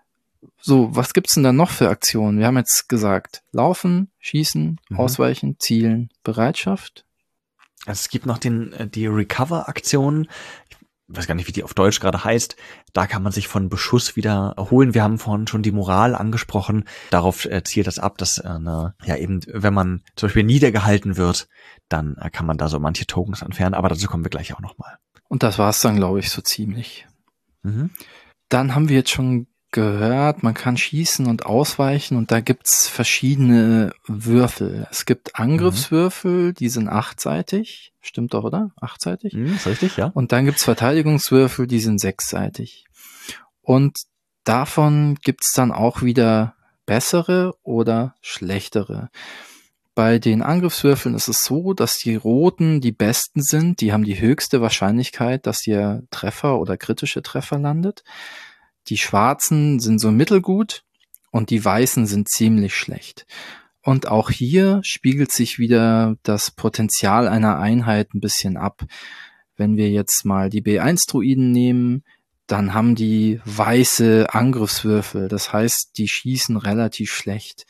So, was gibt's denn da noch für Aktionen? Wir haben jetzt gesagt, laufen, schießen, mhm. ausweichen, zielen, Bereitschaft. Also es gibt noch den die Recover-Aktion. Ich weiß gar nicht, wie die auf Deutsch gerade heißt. Da kann man sich von Beschuss wieder erholen. Wir haben vorhin schon die Moral angesprochen. Darauf äh, zielt das ab, dass äh, ne, ja eben, wenn man zum Beispiel niedergehalten wird, dann äh, kann man da so manche Tokens entfernen. Aber dazu kommen wir gleich auch nochmal. Und das war's dann, glaube ich, so ziemlich. Mhm. Dann haben wir jetzt schon gehört, man kann schießen und ausweichen und da gibt's verschiedene Würfel. Es gibt Angriffswürfel, die sind achtseitig. Stimmt doch, oder? Achtseitig? Mhm, ist richtig, ja. Und dann gibt's Verteidigungswürfel, die sind sechsseitig. Und davon gibt's dann auch wieder bessere oder schlechtere. Bei den Angriffswürfeln ist es so, dass die roten die besten sind. Die haben die höchste Wahrscheinlichkeit, dass ihr Treffer oder kritische Treffer landet. Die schwarzen sind so mittelgut und die weißen sind ziemlich schlecht. Und auch hier spiegelt sich wieder das Potenzial einer Einheit ein bisschen ab. Wenn wir jetzt mal die B eins Druiden nehmen, dann haben die weiße Angriffswürfel. Das heißt, die schießen relativ schlecht.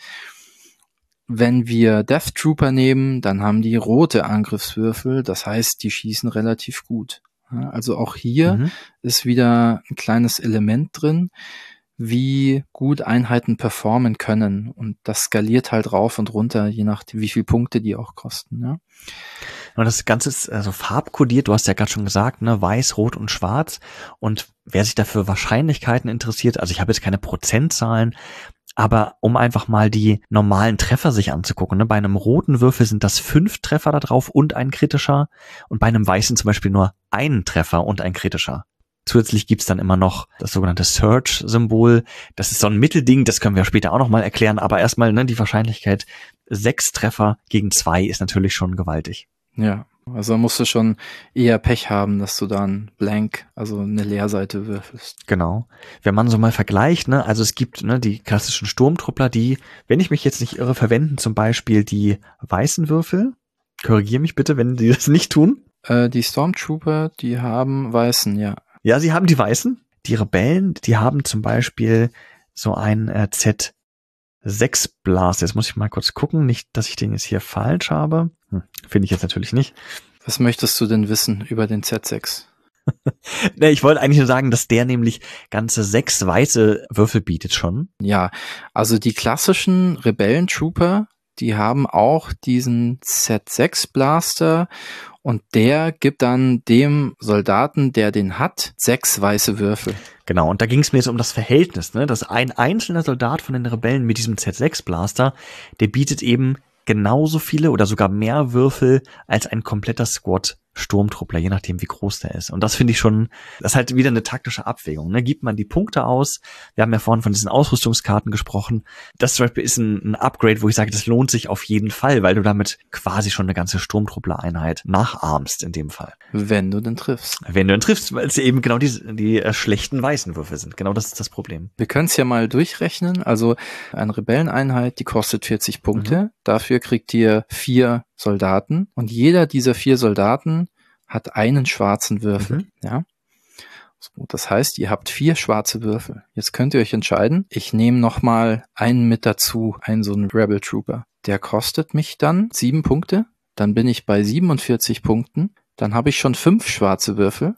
Wenn wir Death Trooper nehmen, dann haben die rote Angriffswürfel. Das heißt, die schießen relativ gut. Also auch hier mhm. ist wieder ein kleines Element drin, wie gut Einheiten performen können. Und das skaliert halt rauf und runter, je nachdem, wie viel Punkte die auch kosten. Ja. Und das Ganze ist also farbkodiert, du hast ja gerade schon gesagt, ne, weiß, rot und schwarz. Und wer sich dafür Wahrscheinlichkeiten interessiert, also ich habe jetzt keine Prozentzahlen, aber um einfach mal die normalen Treffer sich anzugucken, ne, bei einem roten Würfel sind das fünf Treffer da drauf und ein kritischer und bei einem weißen zum Beispiel nur ein Treffer und ein kritischer. Zusätzlich gibt's dann immer noch das sogenannte Search-Symbol. Das ist so ein Mittelding, das können wir später auch nochmal erklären, aber erstmal ne, die Wahrscheinlichkeit sechs Treffer gegen zwei ist natürlich schon gewaltig. Ja, Also musst du schon eher Pech haben, dass du da ein Blank, also eine Leerseite würfelst. Genau. Wenn man so mal vergleicht, ne, also es gibt ne die klassischen Sturmtruppler, die, wenn ich mich jetzt nicht irre, verwenden zum Beispiel die weißen Würfel. Korrigier mich bitte, wenn die das nicht tun. Äh, die Stormtrooper, die haben weißen, ja. Ja, sie haben die weißen. Die Rebellen, die haben zum Beispiel so ein äh, Z sechs Blast. Jetzt muss ich mal kurz gucken, nicht, dass ich den jetzt hier falsch habe. Hm, finde ich jetzt natürlich nicht. Was möchtest du denn wissen über den Z sechs? Ne, ich wollte eigentlich nur sagen, dass der nämlich ganze sechs weiße Würfel bietet schon. Ja, also die klassischen Rebellen-Trooper, die haben auch diesen Z sechs Blaster und der gibt dann dem Soldaten, der den hat, sechs weiße Würfel. Genau, und da ging es mir jetzt um das Verhältnis, ne, dass ein einzelner Soldat von den Rebellen mit diesem Z sechs Blaster, der bietet eben genauso viele oder sogar mehr Würfel als ein kompletter Squad Sturmtruppler, je nachdem wie groß der ist. Und das finde ich schon, das ist halt wieder eine taktische Abwägung. Ne? Gibt man die Punkte aus? Wir haben ja vorhin von diesen Ausrüstungskarten gesprochen. Das zum Beispiel ist ein, ein Upgrade, wo ich sage, das lohnt sich auf jeden Fall, weil du damit quasi schon eine ganze Sturmtruppler-Einheit nachahmst in dem Fall. Wenn du den triffst. Wenn du den triffst, weil es eben genau die, die äh, schlechten weißen Würfel sind. Genau das ist das Problem. Wir können es ja mal durchrechnen. Also eine Rebelleneinheit, die kostet vierzig Punkte. Mhm. Dafür kriegt ihr vier Soldaten. Und jeder dieser vier Soldaten hat einen schwarzen Würfel. Mhm. Ja. So, das heißt, ihr habt vier schwarze Würfel. Jetzt könnt ihr euch entscheiden, ich nehme nochmal einen mit dazu, einen so einen Rebel Trooper. Der kostet mich dann sieben Punkte. Dann bin ich bei siebenundvierzig Punkten. Dann habe ich schon fünf schwarze Würfel.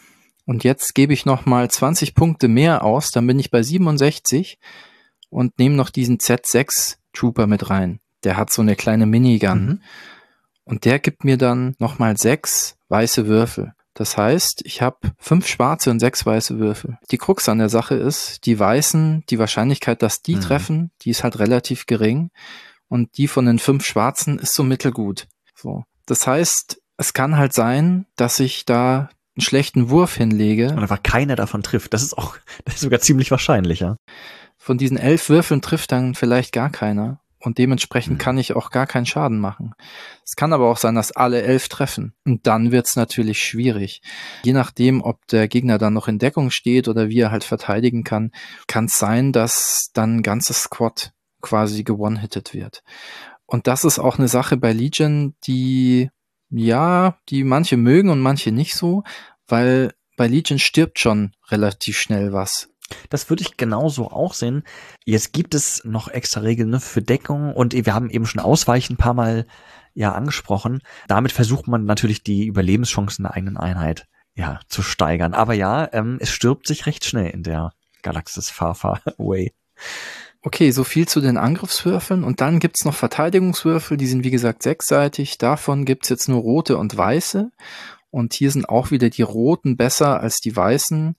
Und jetzt gebe ich nochmal zwanzig Punkte mehr aus. Dann bin ich bei siebenundsechzig und nehme noch diesen Z sechs Trooper mit rein. Der hat so eine kleine Minigun. Mhm. Und der gibt mir dann nochmal sechs weiße Würfel. Das heißt, ich habe fünf schwarze und sechs weiße Würfel. Die Krux an der Sache ist, die weißen, die Wahrscheinlichkeit, dass die mhm. treffen, die ist halt relativ gering. Und die von den fünf schwarzen ist so mittelgut. So. Das heißt, es kann halt sein, dass ich da einen schlechten Wurf hinlege. Und einfach keiner davon trifft. Das ist auch, das ist sogar ziemlich wahrscheinlich, ja. Von diesen elf Würfeln trifft dann vielleicht gar keiner. Und dementsprechend mhm. kann ich auch gar keinen Schaden machen. Es kann aber auch sein, dass alle elf treffen. Und dann wird's natürlich schwierig. Je nachdem, ob der Gegner dann noch in Deckung steht oder wie er halt verteidigen kann, kann es sein, dass dann ein ganzes Squad quasi gewone-hitted wird. Und das ist auch eine Sache bei Legion, die, ja, die manche mögen und manche nicht so, weil bei Legion stirbt schon relativ schnell was. Das würde ich genauso auch sehen. Jetzt gibt es noch extra Regeln, ne, für Deckung und wir haben eben schon Ausweichen ein paar Mal ja angesprochen. Damit versucht man natürlich die Überlebenschancen der eigenen Einheit ja zu steigern. Aber ja, ähm, es stirbt sich recht schnell in der Galaxis Far Far Away. Okay, so viel zu den Angriffswürfeln. Und dann gibt's noch Verteidigungswürfel, die sind wie gesagt sechsseitig. Davon gibt's jetzt nur rote und weiße. Und hier sind auch wieder die roten besser als die weißen.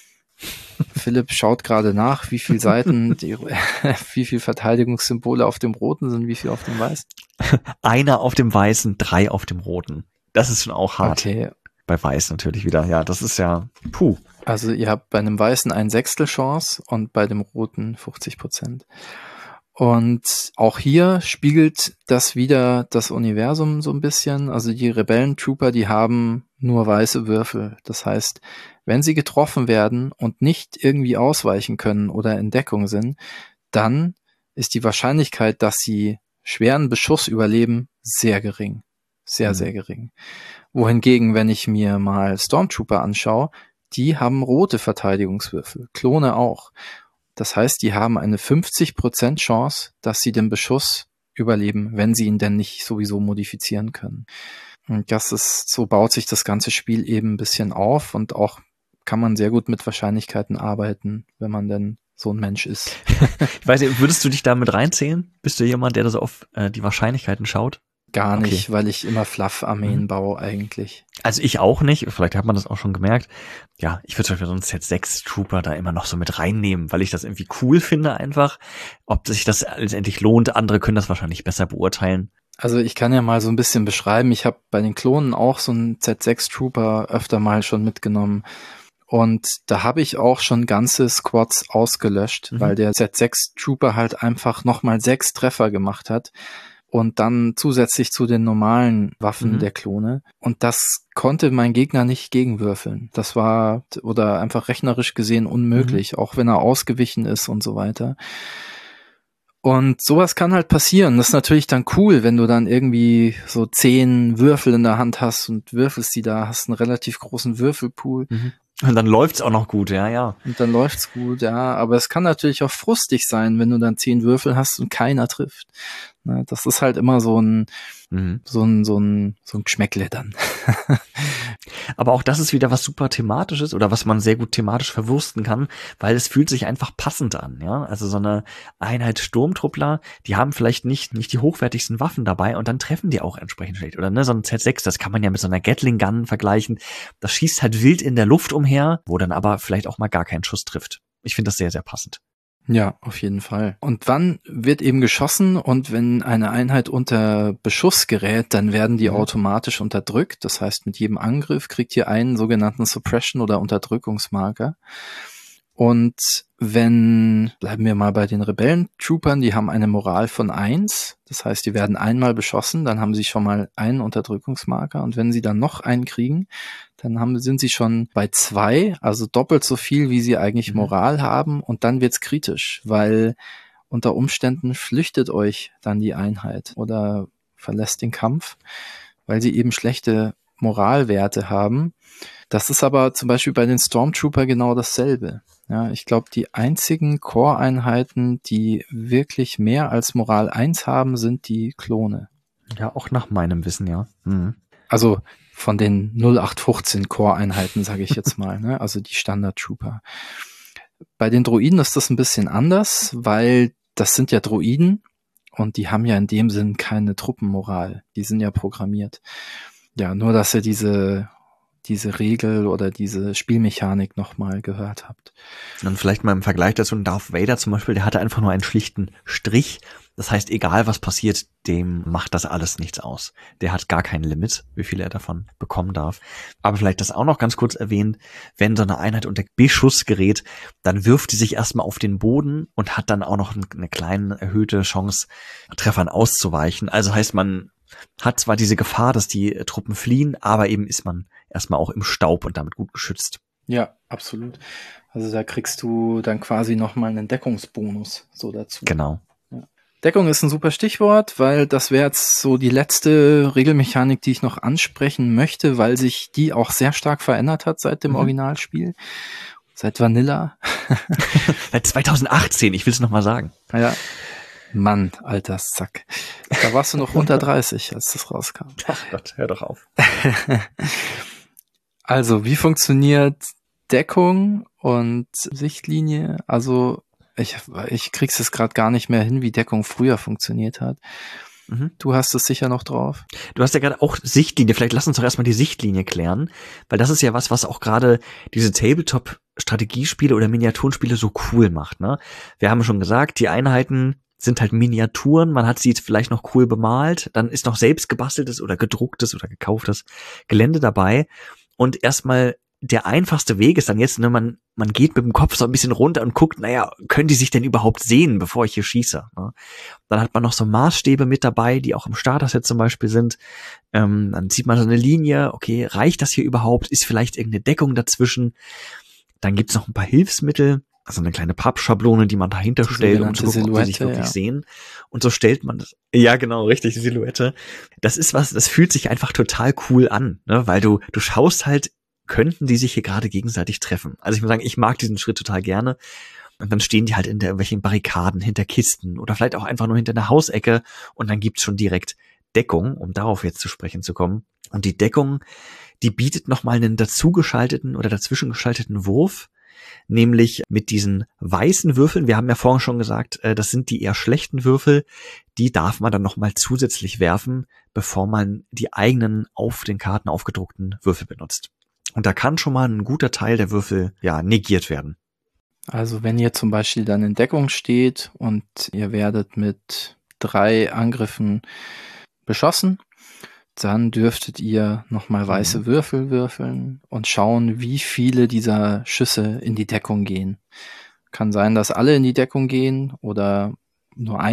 Philipp schaut gerade nach, wie viele Seiten, die, wie viele Verteidigungssymbole auf dem roten sind, wie viel auf dem weißen. Einer auf dem weißen, drei auf dem roten. Das ist schon auch hart. Okay. Bei weiß natürlich wieder. Ja, das ist ja, puh. Also ihr habt bei einem weißen ein Sechstel Chance und bei dem roten fünfzig Prozent. Und auch hier spiegelt das wieder das Universum so ein bisschen. Also die Rebellen-Trooper, die haben nur weiße Würfel. Das heißt, wenn sie getroffen werden und nicht irgendwie ausweichen können oder in Deckung sind, dann ist die Wahrscheinlichkeit, dass sie schweren Beschuss überleben, sehr gering. Sehr, mhm. sehr gering. Wohingegen, wenn ich mir mal Stormtrooper anschaue, die haben rote Verteidigungswürfel. Klone auch. Das heißt, die haben eine fünfzig Prozent Chance, dass sie den Beschuss überleben, wenn sie ihn denn nicht sowieso modifizieren können. Und das ist, so baut sich das ganze Spiel eben ein bisschen auf und auch kann man sehr gut mit Wahrscheinlichkeiten arbeiten, wenn man denn so ein Mensch ist. Ich weiß nicht, würdest du dich da mit reinzählen? Bist du jemand, der da so auf äh, die Wahrscheinlichkeiten schaut? Gar nicht, okay. Weil ich immer Fluff-Armeen mhm. baue eigentlich. Also ich auch nicht, vielleicht hat man das auch schon gemerkt. Ja, ich würde zum Beispiel so einen Z sechs Trooper da immer noch so mit reinnehmen, weil ich das irgendwie cool finde einfach. Ob sich das letztendlich lohnt, andere können das wahrscheinlich besser beurteilen. Also ich kann ja mal so ein bisschen beschreiben, ich habe bei den Klonen auch so einen Z sechs Trooper öfter mal schon mitgenommen. Und da habe ich auch schon ganze Squads ausgelöscht, mhm. weil der Z sechs Trooper halt einfach nochmal sechs Treffer gemacht hat. und dann zusätzlich zu den normalen Waffen Mhm. der Klone. Und das konnte mein Gegner nicht gegenwürfeln. Das war oder einfach rechnerisch gesehen unmöglich, auch wenn er ausgewichen ist und so weiter. Und sowas kann halt passieren. Das ist natürlich dann cool, wenn du dann irgendwie so zehn Würfel in der Hand hast und würfelst die da, hast einen relativ großen Würfelpool. Mhm. Und dann läuft's auch noch gut, ja, ja. Und dann läuft's gut, ja. Aber es kann natürlich auch frustig sein, wenn du dann zehn Würfel hast und keiner trifft. Ne, das ist halt immer so ein, Mhm. so ein, so ein, so ein Geschmäckle dann. Aber auch das ist wieder was super thematisches oder was man sehr gut thematisch verwursten kann, weil es fühlt sich einfach passend an, ja. Also so eine Einheit Sturmtruppler, die haben vielleicht nicht, nicht die hochwertigsten Waffen dabei und dann treffen die auch entsprechend schlecht. Oder ne, so ein Z sechs, das kann man ja mit so einer Gatling Gun vergleichen. Das schießt halt wild in der Luft umher, wo dann aber vielleicht auch mal gar keinen Schuss trifft. Ich finde das sehr, sehr passend. Ja, auf jeden Fall. Und wann wird eben geschossen und wenn eine Einheit unter Beschuss gerät, dann werden die Mhm. automatisch unterdrückt. Das heißt, mit jedem Angriff kriegt ihr einen sogenannten Suppression- oder Unterdrückungsmarker. Und wenn, bleiben wir mal bei den Rebellentroopern, die haben eine Moral von eins. Das heißt, die werden einmal beschossen, dann haben sie schon mal einen Unterdrückungsmarker. Und wenn sie dann noch einen kriegen, dann haben, sind sie schon bei zwei, also doppelt so viel, wie sie eigentlich Mhm. Moral haben. Und dann wird's kritisch, weil unter Umständen flüchtet euch dann die Einheit oder verlässt den Kampf, weil sie eben schlechte Moralwerte haben. Das ist aber zum Beispiel bei den Stormtrooper genau dasselbe. Ja, ich glaube, die einzigen Core-Einheiten, die wirklich mehr als Moral eins haben, sind die Klone. Ja, auch nach meinem Wissen, ja. Mhm. Also von den null acht fünfzehn Core-Einheiten, sage ich jetzt mal, ne? Also die Standard-Trooper. Bei den Droiden ist das ein bisschen anders, weil das sind ja Droiden und die haben ja in dem Sinn keine Truppenmoral. Die sind ja programmiert. Ja, nur dass ihr diese diese Regel oder diese Spielmechanik nochmal gehört habt. Und vielleicht mal im Vergleich dazu, ein Darth Vader zum Beispiel, der hatte einfach nur einen schlichten Strich. Das heißt, egal was passiert, dem macht das alles nichts aus. Der hat gar kein Limit, wie viel er davon bekommen darf. Aber vielleicht das auch noch ganz kurz erwähnt, wenn so eine Einheit unter Beschuss gerät, dann wirft die sich erstmal auf den Boden und hat dann auch noch eine kleine erhöhte Chance, Treffern auszuweichen. Also heißt, man hat zwar diese Gefahr, dass die Truppen fliehen, aber eben ist man erstmal auch im Staub und damit gut geschützt. Ja, absolut. Also da kriegst du dann quasi nochmal einen Deckungsbonus so dazu. Genau. Ja. Deckung ist ein super Stichwort, weil das wäre jetzt so die letzte Regelmechanik, die ich noch ansprechen möchte, weil sich die auch sehr stark verändert hat seit dem Mhm. Originalspiel. Seit Vanilla. Seit zweitausendachtzehn, ich will es nochmal sagen. Ja. Mann, alter Sack. Da warst du noch unter dreißig, als das rauskam. Ach Gott, hör doch auf. Also, wie funktioniert Deckung und Sichtlinie? Also, ich, ich krieg's jetzt gerade gar nicht mehr hin, wie Deckung früher funktioniert hat. Mhm. Du hast es sicher noch drauf. Du hast ja gerade auch Sichtlinie. Vielleicht lass uns doch erstmal die Sichtlinie klären, weil das ist ja was, was auch gerade diese Tabletop-Strategiespiele oder Miniaturenspiele so cool macht, ne? Wir haben schon gesagt, die Einheiten sind halt Miniaturen, man hat sie vielleicht noch cool bemalt, dann ist noch selbst gebasteltes oder gedrucktes oder gekauftes Gelände dabei und erstmal der einfachste Weg ist dann jetzt, ne, man man geht mit dem Kopf so ein bisschen runter und guckt, naja, können die sich denn überhaupt sehen, bevor ich hier schieße? Ne? Dann hat man noch so Maßstäbe mit dabei, die auch im Starter-Set zum Beispiel sind. Ähm, dann sieht man so eine Linie, okay, reicht das hier überhaupt? Ist vielleicht irgendeine Deckung dazwischen? Dann gibt's noch ein paar Hilfsmittel, also eine kleine Pappschablone, die man dahinter Die stellt, um zu sogenannte gucken, ob sie sich Silhouette, wirklich ja. sehen. Und so stellt man das. Ja, genau, richtig, die Silhouette. Das ist was, das fühlt sich einfach total cool an, ne? Weil du, du schaust halt, könnten die sich hier gerade gegenseitig treffen. Also ich muss sagen, ich mag diesen Schritt total gerne. Und dann stehen die halt in der, irgendwelchen Barrikaden, hinter Kisten oder vielleicht auch einfach nur hinter einer Hausecke und dann gibt's schon direkt Deckung, um darauf jetzt zu sprechen zu kommen. Und die Deckung, die bietet nochmal einen dazugeschalteten oder dazwischengeschalteten Wurf, nämlich mit diesen weißen Würfeln. Wir haben ja vorhin schon gesagt, das sind die eher schlechten Würfel. Die darf man dann nochmal zusätzlich werfen, bevor man die eigenen auf den Karten aufgedruckten Würfel benutzt. Und da kann schon mal ein guter Teil der Würfel ja negiert werden. Also wenn ihr zum Beispiel dann in Deckung steht und ihr werdet mit drei Angriffen beschossen, dann dürftet ihr nochmal weiße Mhm. Würfel würfeln und schauen, wie viele dieser Schüsse in die Deckung gehen. Kann sein, dass alle in die Deckung gehen oder nur einer.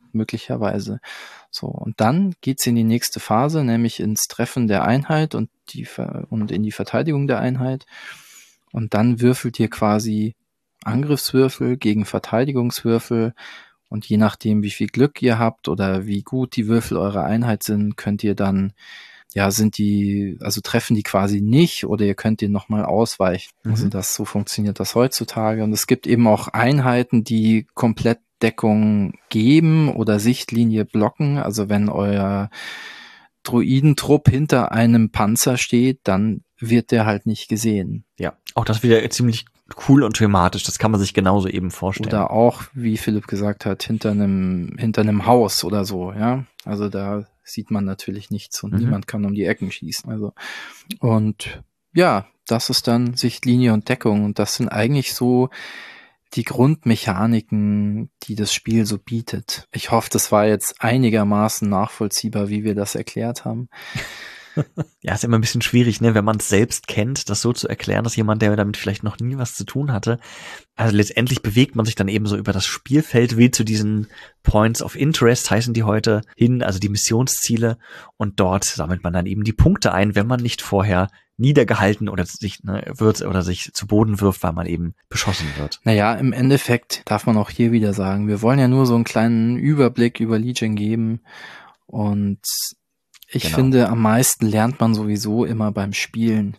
möglicherweise. So, und dann geht's in die nächste Phase, nämlich ins Treffen der Einheit und die und in die Verteidigung der Einheit. Und dann würfelt ihr quasi Angriffswürfel gegen Verteidigungswürfel. Und je nachdem, wie viel Glück ihr habt oder wie gut die Würfel eurer Einheit sind, könnt ihr dann, ja, sind die, also treffen die quasi nicht oder ihr könnt den nochmal ausweichen. Mhm. Also das, so funktioniert das heutzutage. Und es gibt eben auch Einheiten, die komplett Deckung geben oder Sichtlinie blocken. Also wenn euer Druidentrupp hinter einem Panzer steht, dann wird der halt nicht gesehen. Ja, auch das wieder ziemlich cool und thematisch. Das kann man sich genauso eben vorstellen. Oder auch, wie Philipp gesagt hat, hinter einem, hinter einem Haus oder so, ja. Also da sieht man natürlich nichts und mhm. niemand kann um die Ecken schießen. Also, und ja, das ist dann Sichtlinie und Deckung. Und das sind eigentlich so die Grundmechaniken, die das Spiel so bietet. Ich hoffe, das war jetzt einigermaßen nachvollziehbar, wie wir das erklärt haben. Ja, ist immer ein bisschen schwierig, ne, wenn man es selbst kennt, das so zu erklären, dass jemand, der damit vielleicht noch nie was zu tun hatte. Also letztendlich bewegt man sich dann eben so über das Spielfeld, will zu diesen Points of Interest, heißen die heute, hin, also die Missionsziele. Und dort sammelt man dann eben die Punkte ein, wenn man nicht vorher niedergehalten oder sich ne, wird oder sich zu Boden wirft, weil man eben beschossen wird. Naja, im Endeffekt darf man auch hier wieder sagen, wir wollen ja nur so einen kleinen Überblick über Legion geben und ich genau. finde, am meisten lernt man sowieso immer beim Spielen.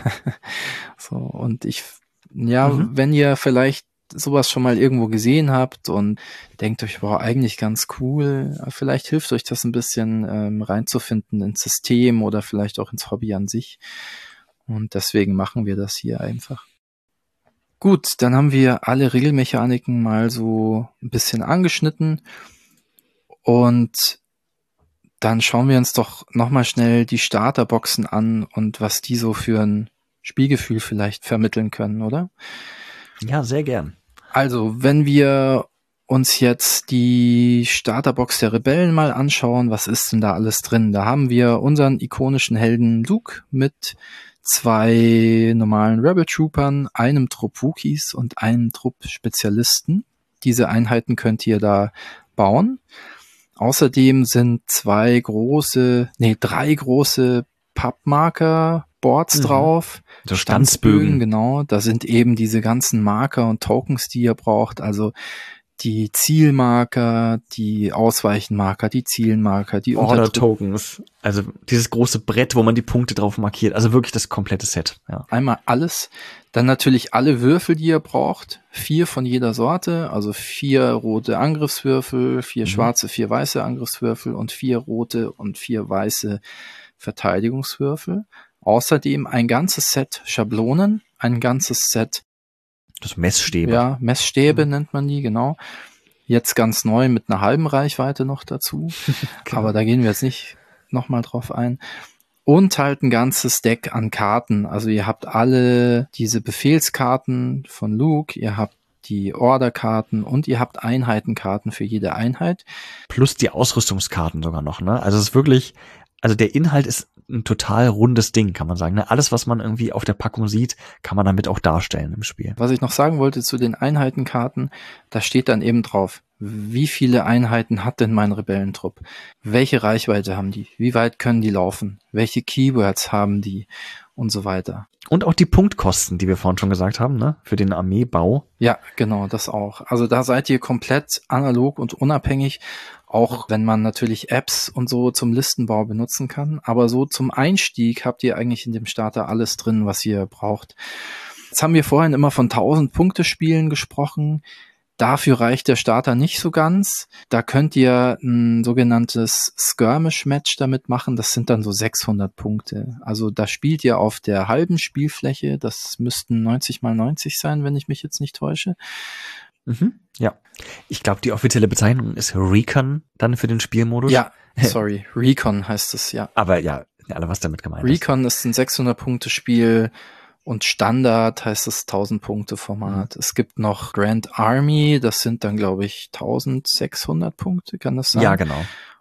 So, und ich, ja, mhm. wenn ihr vielleicht sowas schon mal irgendwo gesehen habt und denkt euch, wow, eigentlich ganz cool, vielleicht hilft euch das ein bisschen ähm, reinzufinden ins System oder vielleicht auch ins Hobby an sich. Und deswegen machen wir das hier einfach. Gut, dann haben wir alle Regelmechaniken mal so ein bisschen angeschnitten und dann schauen wir uns doch nochmal schnell die Starterboxen an und was die so für ein Spielgefühl vielleicht vermitteln können, oder? Ja, sehr gern. Also, wenn wir uns jetzt die Starterbox der Rebellen mal anschauen, was ist denn da alles drin? Da haben wir unseren ikonischen Helden Luke mit zwei normalen Rebel Troopern, einem Trupp Wookiees und einem Trupp Spezialisten. Diese Einheiten könnt ihr da bauen. Außerdem sind zwei große, nee, drei große Pappmarker-Boards mhm. drauf. So Stanzbögen. Stanzbögen, genau. Da sind eben diese ganzen Marker und Tokens, die ihr braucht. Also die Zielmarker, die Ausweichenmarker, die Zielmarker, die Order-Tokens. Also dieses große Brett, wo man die Punkte drauf markiert. Also wirklich das komplette Set. Ja. Einmal alles. Dann natürlich alle Würfel, die ihr braucht. Vier von jeder Sorte. Also vier rote Angriffswürfel, vier mhm. schwarze, vier weiße Angriffswürfel und vier rote und vier weiße Verteidigungswürfel. Außerdem ein ganzes Set Schablonen, ein ganzes Set Das Messstäbe. Ja, Messstäbe mhm. nennt man die, genau. Jetzt ganz neu mit einer halben Reichweite noch dazu. Genau. Aber da gehen wir jetzt nicht nochmal drauf ein. Und halt ein ganzes Deck an Karten. Also ihr habt alle diese Befehlskarten von Luke, ihr habt die Orderkarten und ihr habt Einheitenkarten für jede Einheit. Plus die Ausrüstungskarten sogar noch, ne? Also es ist wirklich, also der Inhalt ist ein total rundes Ding, kann man sagen. Ne? Alles, was man irgendwie auf der Packung sieht, kann man damit auch darstellen im Spiel. Was ich noch sagen wollte zu den Einheitenkarten, da steht dann eben drauf, wie viele Einheiten hat denn mein Rebellentrupp? Welche Reichweite haben die? Wie weit können die laufen? Welche Keywords haben die? Und so weiter. Und auch die Punktkosten, die wir vorhin schon gesagt haben, ne? Für den Armeebau. Ja, genau, das auch. Also da seid ihr komplett analog und unabhängig, auch wenn man natürlich Apps und so zum Listenbau benutzen kann. Aber so zum Einstieg habt ihr eigentlich in dem Starter alles drin, was ihr braucht. Jetzt haben wir vorhin immer von tausend-Punkte-Spielen gesprochen. Dafür reicht der Starter nicht so ganz. Da könnt ihr ein sogenanntes Skirmish-Match damit machen. Das sind dann so sechshundert Punkte. Also da spielt ihr auf der halben Spielfläche. Das müssten neunzig mal neunzig sein, wenn ich mich jetzt nicht täusche. Mhm, ja. Ich glaube, die offizielle Bezeichnung ist Recon dann für den Spielmodus. Ja, sorry. Recon heißt es, ja. Aber ja, alle was damit gemeint ist. Recon ist ein sechshundert-Punkte-Spiel. Und Standard heißt es tausend-Punkte-Format. Mhm. Es gibt noch Grand Army, das sind dann, glaube ich, eintausendsechshundert Punkte, kann das sein? Ja, genau.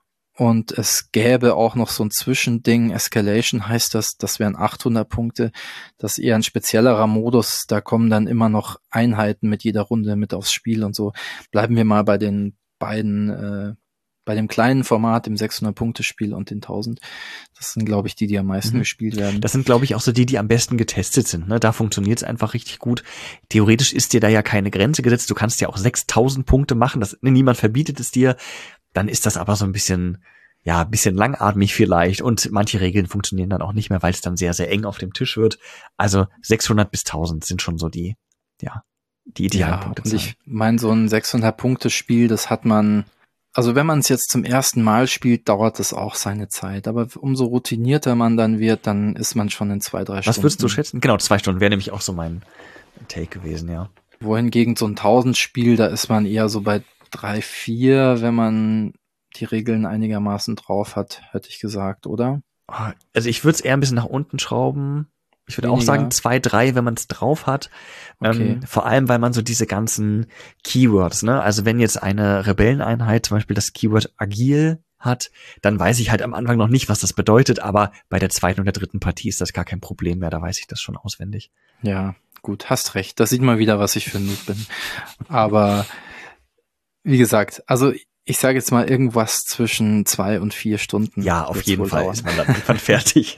Und es gäbe auch noch so ein Zwischending, Escalation heißt das, das wären achthundert Punkte. Das ist eher ein speziellerer Modus, da kommen dann immer noch Einheiten mit jeder Runde mit aufs Spiel und so. Bleiben wir mal bei den beiden äh, bei dem kleinen Format, dem sechshundert-Punkte-Spiel und den tausend. Das sind, glaube ich, die, die am meisten mhm. gespielt werden. Das sind, glaube ich, auch so die, die am besten getestet sind. Ne? Da funktioniert es einfach richtig gut. Theoretisch ist dir da ja keine Grenze gesetzt. Du kannst ja auch sechstausend Punkte machen. Das, niemand verbietet es dir. Dann ist das aber so ein bisschen, ja, ein bisschen langatmig vielleicht. Und manche Regeln funktionieren dann auch nicht mehr, weil es dann sehr, sehr eng auf dem Tisch wird. Also sechshundert bis tausend sind schon so die, ja, die idealen ja, Punkte. Und ich meine, so ein sechshundert-Punkte-Spiel, das hat man, also wenn man es jetzt zum ersten Mal spielt, dauert das auch seine Zeit. Aber umso routinierter man dann wird, dann ist man schon in zwei, drei Was Stunden. Was würdest du schätzen? Genau, zwei Stunden wäre nämlich auch so mein Take gewesen, ja. Wohingegen so ein tausend-Spiel, da ist man eher so bei drei, vier, wenn man die Regeln einigermaßen drauf hat, hätte ich gesagt, oder? Also ich würde es eher ein bisschen nach unten schrauben. Ich würde auch sagen zwei, drei, wenn man es drauf hat. Okay. Ähm, vor allem, weil man so diese ganzen Keywords, ne? Also wenn jetzt eine Rebelleneinheit zum Beispiel das Keyword agil hat, dann weiß ich halt am Anfang noch nicht, was das bedeutet, aber bei der zweiten und der dritten Partie ist das gar kein Problem mehr, da weiß ich das schon auswendig. Ja, gut, hast recht. Da sieht man wieder, was ich für ein Noob bin. Aber wie gesagt, also ich sage jetzt mal irgendwas zwischen zwei und vier Stunden. Ja, auf jeden Fall dauern. Ist man dann irgendwann fertig.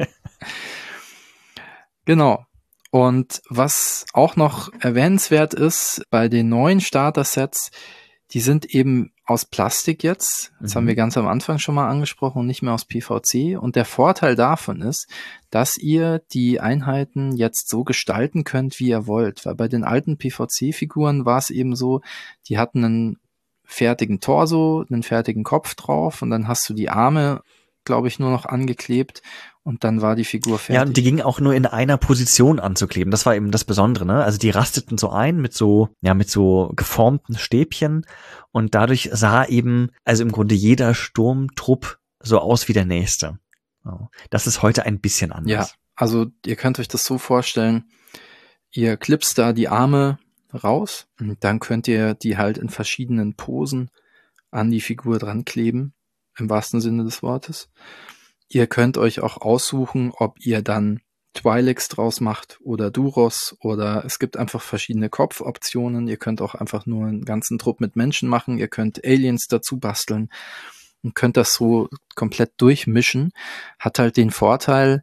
Genau. Und was auch noch erwähnenswert ist, bei den neuen Starter-Sets, die sind eben aus Plastik jetzt. Das mhm. haben wir ganz am Anfang schon mal angesprochen und nicht mehr aus P V C. Und der Vorteil davon ist, dass ihr die Einheiten jetzt so gestalten könnt, wie ihr wollt. Weil bei den alten P V C-Figuren war es eben so, die hatten einen fertigen Torso, einen fertigen Kopf drauf und dann hast du die Arme, glaube ich, nur noch angeklebt und dann war die Figur fertig. Ja, und die ging auch nur in einer Position anzukleben. Das war eben das Besondere, ne? Also die rasteten so ein mit so, ja, mit so geformten Stäbchen und dadurch sah eben, also im Grunde jeder Sturmtrupp so aus wie der nächste. Das ist heute ein bisschen anders. Ja, also ihr könnt euch das so vorstellen, ihr klipst da die Arme raus und dann könnt ihr die halt in verschiedenen Posen an die Figur dran kleben, im wahrsten Sinne des Wortes. Ihr könnt euch auch aussuchen, ob ihr dann Twi'leks draus macht oder Duros oder es gibt einfach verschiedene Kopfoptionen. Ihr könnt auch einfach nur einen ganzen Trupp mit Menschen machen. Ihr könnt Aliens dazu basteln und könnt das so komplett durchmischen. Hat halt den Vorteil,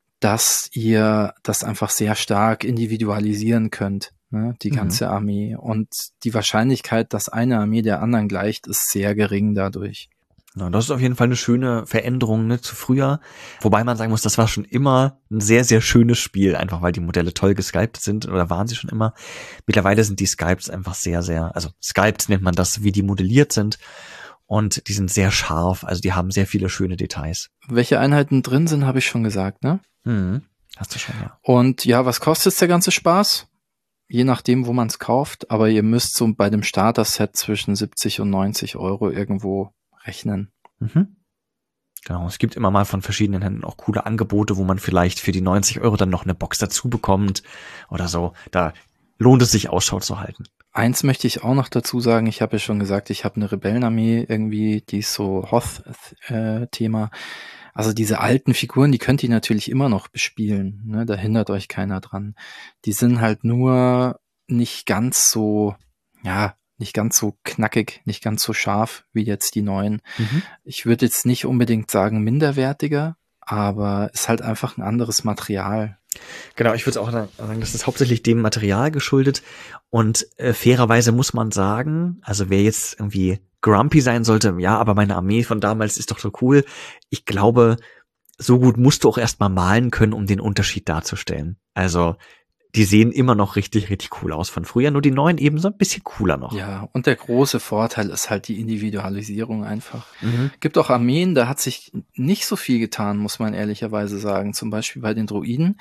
dass ihr das einfach sehr stark individualisieren könnt, ne, die ganze mhm. Armee. Und die Wahrscheinlichkeit, dass eine Armee der anderen gleicht, ist sehr gering dadurch. Ja, das ist auf jeden Fall eine schöne Veränderung, ne, zu früher. Wobei man sagen muss, das war schon immer ein sehr, sehr schönes Spiel, einfach weil die Modelle toll gesculptet sind, oder waren sie schon immer. Mittlerweile sind die Sculpts einfach sehr, sehr, also Sculpts nennt man das, wie die modelliert sind. Und die sind sehr scharf, also die haben sehr viele schöne Details. Welche Einheiten drin sind, habe ich schon gesagt, ne? Mhm. Hast du schon, ja. Und ja, was kostet der ganze Spaß? Je nachdem, wo man es kauft, aber ihr müsst so bei dem Starter-Set zwischen siebzig und neunzig Euro irgendwo rechnen. Mhm. Genau, es gibt immer mal von verschiedenen Händen auch coole Angebote, wo man vielleicht für die neunzig Euro dann noch eine Box dazu bekommt oder so. Da lohnt es sich, Ausschau zu halten. Eins möchte ich auch noch dazu sagen, ich habe ja schon gesagt, ich habe eine Rebellenarmee irgendwie, die ist so Hoth-Thema. Also diese alten Figuren, die könnt ihr natürlich immer noch bespielen, ne? Da hindert euch keiner dran. Die sind halt nur nicht ganz so, ja, nicht ganz so knackig, nicht ganz so scharf wie jetzt die neuen. Mhm. Ich würde jetzt nicht unbedingt sagen minderwertiger, aber ist halt einfach ein anderes Material. Genau, ich würde auch sagen, das ist hauptsächlich dem Material geschuldet und äh, fairerweise muss man sagen, also wer jetzt irgendwie grumpy sein sollte, ja, aber meine Armee von damals ist doch so cool. Ich glaube, so gut musst du auch erstmal malen können, um den Unterschied darzustellen. Also die sehen immer noch richtig, richtig cool aus von früher, nur die neuen eben so ein bisschen cooler noch. Ja, und der große Vorteil ist halt die Individualisierung einfach. Mhm. Gibt auch Armeen, da hat sich nicht so viel getan, muss man ehrlicherweise sagen. Zum Beispiel bei den Droiden.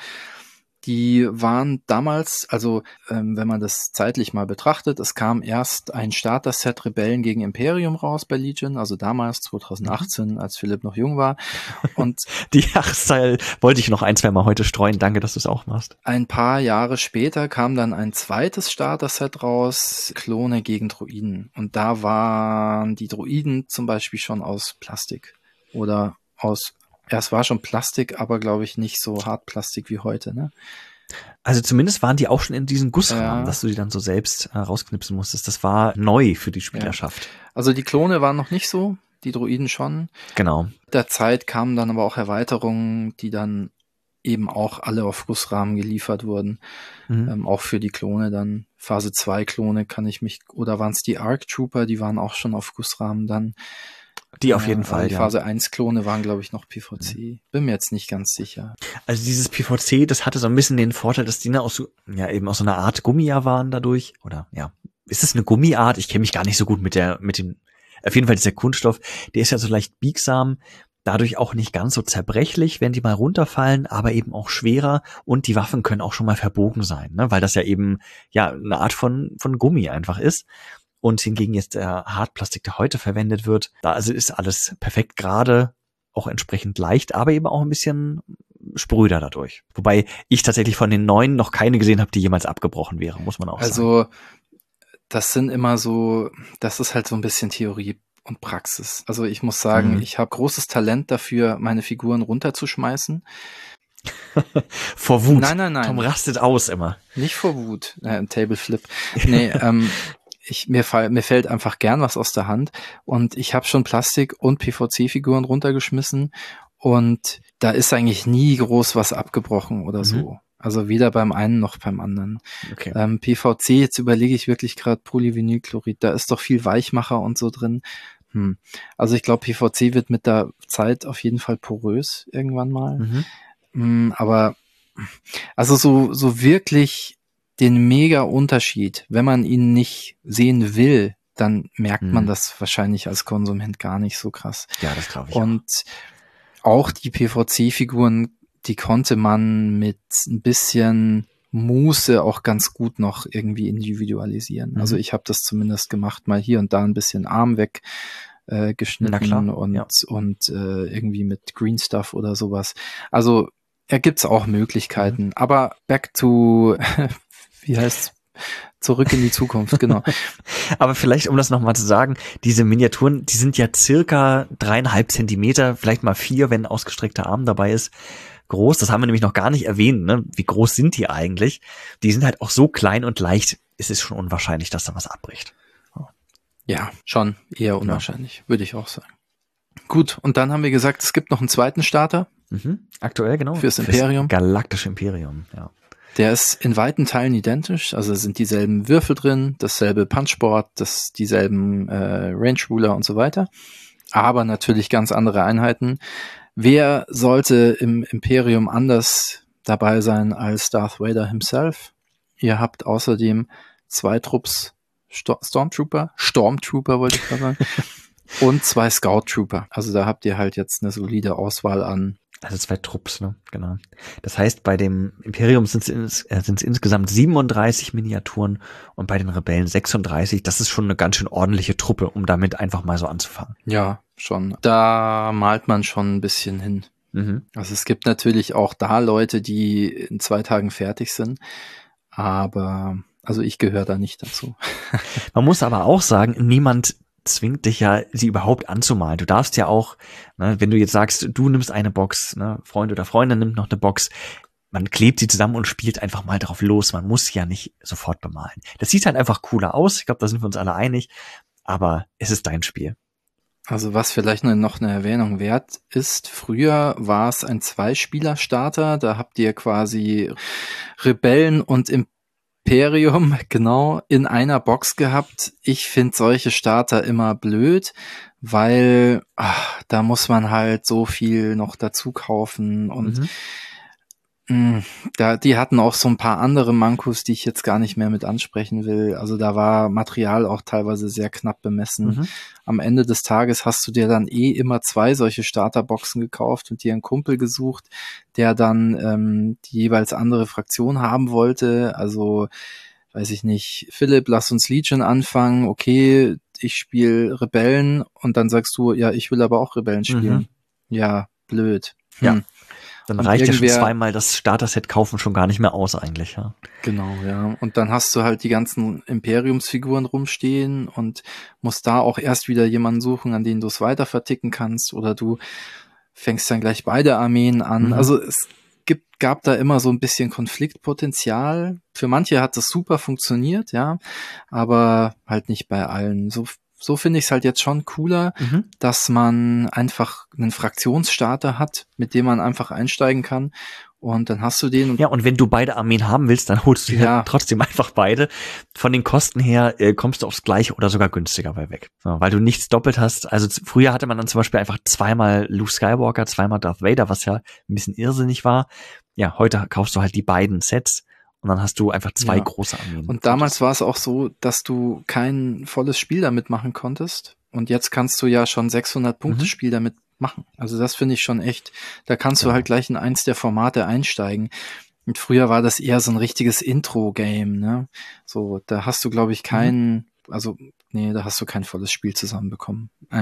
Die waren damals, also ähm, wenn man das zeitlich mal betrachtet, es kam erst ein Starter-Set Rebellen gegen Imperium raus bei Legion, also damals zwanzig achtzehn, mhm. als Philipp noch jung war. Und die Jahreszeit wollte ich noch ein, zwei Mal heute streuen. Danke, dass du es auch machst. Ein paar Jahre später kam dann ein zweites Starter-Set raus, Klone gegen Droiden. Und da waren die Droiden zum Beispiel schon aus Plastik oder aus Ja, es war schon Plastik, aber glaube ich nicht so Hartplastik wie heute, ne? Also zumindest waren die auch schon in diesem Gussrahmen, ja. dass du die dann so selbst äh, rausknipsen musstest. Das war neu für die Spielerschaft. Ja. Also die Klone waren noch nicht so. die Droiden schon. Genau. Mit der Zeit kamen dann aber auch Erweiterungen, die dann eben auch alle auf Gussrahmen geliefert wurden. Mhm. Ähm, auch für die Klone dann. Phase zwei Klone kann ich mich, oder waren es die Arc Trooper, die waren auch schon auf Gussrahmen dann. Die auf jeden äh, Fall, die ja. Phase eins Klone waren, glaube ich, noch P V C. Bin mir jetzt nicht ganz sicher. Also dieses P V C, das hatte so ein bisschen den Vorteil, dass die aus so, ja, eben aus so einer Art Gummi waren dadurch. Oder, ja. Ist es eine Gummiart? Ich kenne mich gar nicht so gut mit der, mit dem, auf jeden Fall dieser Kunststoff, der ist ja so leicht biegsam, dadurch auch nicht ganz so zerbrechlich, wenn die mal runterfallen, aber eben auch schwerer und die Waffen können auch schon mal verbogen sein, ne? Weil das ja eben, ja, eine Art von, von Gummi einfach ist. Und hingegen jetzt der Hartplastik, der heute verwendet wird, da also ist alles perfekt gerade, auch entsprechend leicht, aber eben auch ein bisschen spröder dadurch. Wobei ich tatsächlich von den neuen noch keine gesehen habe, die jemals abgebrochen wäre, muss man auch also, sagen. Also das sind immer so, das ist halt so ein bisschen Theorie und Praxis. Also ich muss sagen, mhm. ich habe großes Talent dafür, meine Figuren runterzuschmeißen. Vor Wut. Nein, nein, nein. Tom rastet aus immer. Nicht vor Wut. Äh, Table Flip. Nee, ähm, ich, mir, fall, mir fällt einfach gern was aus der Hand. Und ich habe schon Plastik- und P V C-Figuren runtergeschmissen. Und da ist eigentlich nie groß was abgebrochen oder mhm. so. Also weder beim einen noch beim anderen. Okay. Ähm, P V C, jetzt überlege ich wirklich gerade Polyvinylchlorid, da ist doch viel Weichmacher und so drin. Hm. Also ich glaube, P V C wird mit der Zeit auf jeden Fall porös irgendwann mal. Mhm. Hm, aber also so, so wirklich den mega Unterschied, wenn man ihn nicht sehen will, dann merkt mhm. man das wahrscheinlich als Konsument gar nicht so krass. Ja, das glaube ich. Und auch, auch die P V C-Figuren, die konnte man mit ein bisschen Muße auch ganz gut noch irgendwie individualisieren. Mhm. Also ich habe das zumindest gemacht, mal hier und da ein bisschen Arm weg äh, geschnitten und, ja. und äh, irgendwie mit Green Stuff oder sowas. Also da gibt's auch Möglichkeiten. Mhm. Aber back to, wie heißt's? Zurück in die Zukunft, genau. Aber vielleicht, um das nochmal zu sagen, diese Miniaturen, die sind ja circa dreieinhalb Zentimeter, vielleicht mal vier, wenn ein ausgestreckter Arm dabei ist, groß. Das haben wir nämlich noch gar nicht erwähnt, ne? Wie groß sind die eigentlich? Die sind halt auch so klein und leicht, es ist schon unwahrscheinlich, dass da was abbricht. Ja, schon eher unwahrscheinlich, ja. Würde ich auch sagen. Gut, und dann haben wir gesagt, es gibt noch einen zweiten Starter. Mhm. Aktuell, genau. Fürs Imperium. Fürs galaktische Imperium, ja. Der ist in weiten Teilen identisch, also sind dieselben Würfel drin, dasselbe Punchboard, das dieselben äh, Range Ruler und so weiter, aber natürlich ganz andere Einheiten. Wer sollte im Imperium anders dabei sein als Darth Vader himself? Ihr habt außerdem zwei Trupps Sto- Stormtrooper, Stormtrooper wollte ich gerade sagen, und zwei Scout Trooper. Also da habt ihr halt jetzt eine solide Auswahl an. Also zwei Trupps, ne? Genau. Das heißt, bei dem Imperium sind es äh, insgesamt siebenunddreißig Miniaturen und bei den Rebellen sechsunddreißig. Das ist schon eine ganz schön ordentliche Truppe, um damit einfach mal so anzufangen. Ja, schon. Da malt man schon ein bisschen hin. Mhm. Also es gibt natürlich auch da Leute, die in zwei Tagen fertig sind, aber also ich gehöre da nicht dazu. Man muss aber auch sagen, niemand zwingt dich ja, sie überhaupt anzumalen. Du darfst ja auch, ne, wenn du jetzt sagst, du nimmst eine Box, ne, Freund oder Freundin nimmt noch eine Box, man klebt sie zusammen und spielt einfach mal drauf los. Man muss sie ja nicht sofort bemalen. Das sieht halt einfach cooler aus. Ich glaube, da sind wir uns alle einig. Aber es ist dein Spiel. Also was vielleicht noch eine Erwähnung wert ist, früher war es ein Zweispieler-Starter. Da habt ihr quasi Rebellen und Imperium Imperium, genau, in einer Box gehabt. Ich finde solche Starter immer blöd, weil ach, da muss man halt so viel noch dazu kaufen und mhm. mh, da, die hatten auch so ein paar andere Mankos, die ich jetzt gar nicht mehr mit ansprechen will. Also da war Material auch teilweise sehr knapp bemessen. Mhm. Am Ende des Tages hast du dir dann eh immer zwei solche Starterboxen gekauft und dir einen Kumpel gesucht, der dann ähm, die jeweils andere Fraktion haben wollte. Also, weiß ich nicht, Philipp, lass uns Legion anfangen. Okay, ich spiele Rebellen und dann sagst du, ja, ich will aber auch Rebellen spielen. Mhm. Ja, blöd. Hm. Ja. Dann und reicht ja schon zweimal das Starter-Set kaufen schon gar nicht mehr aus eigentlich, ja. Genau, ja. Und dann hast du halt die ganzen Imperiumsfiguren rumstehen und musst da auch erst wieder jemanden suchen, an den du es weiter verticken kannst, oder du fängst dann gleich beide Armeen an. Mhm. Also es gibt, gab da immer so ein bisschen Konfliktpotenzial. Für manche hat das super funktioniert, ja, aber halt nicht bei allen. So so finde ich es halt jetzt schon cooler, Mhm. dass man einfach einen Fraktionsstarter hat, mit dem man einfach einsteigen kann. Und dann hast du den. Und Ja, und wenn du beide Armeen haben willst, dann holst du dir Ja. trotzdem einfach beide. Von den Kosten her äh, kommst du aufs Gleiche oder sogar günstiger bei weg. So, weil du nichts doppelt hast. Also z- früher hatte man dann zum Beispiel einfach zweimal Luke Skywalker, zweimal Darth Vader, was ja ein bisschen irrsinnig war. Ja, heute kaufst du halt die beiden Sets und dann hast du einfach zwei Ja. große Armeen. Und damals war es auch so, dass du kein volles Spiel damit machen konntest. Und jetzt kannst du ja schon sechshundert Punkte Mhm. Spiel damit machen. Also das finde ich schon echt, da kannst du Ja. halt gleich in eins der Formate einsteigen. Und früher war das eher so ein richtiges Intro-Game, ne? So, da hast du, glaube ich, kein, also, nee, da hast du kein volles Spiel zusammenbekommen. Äh,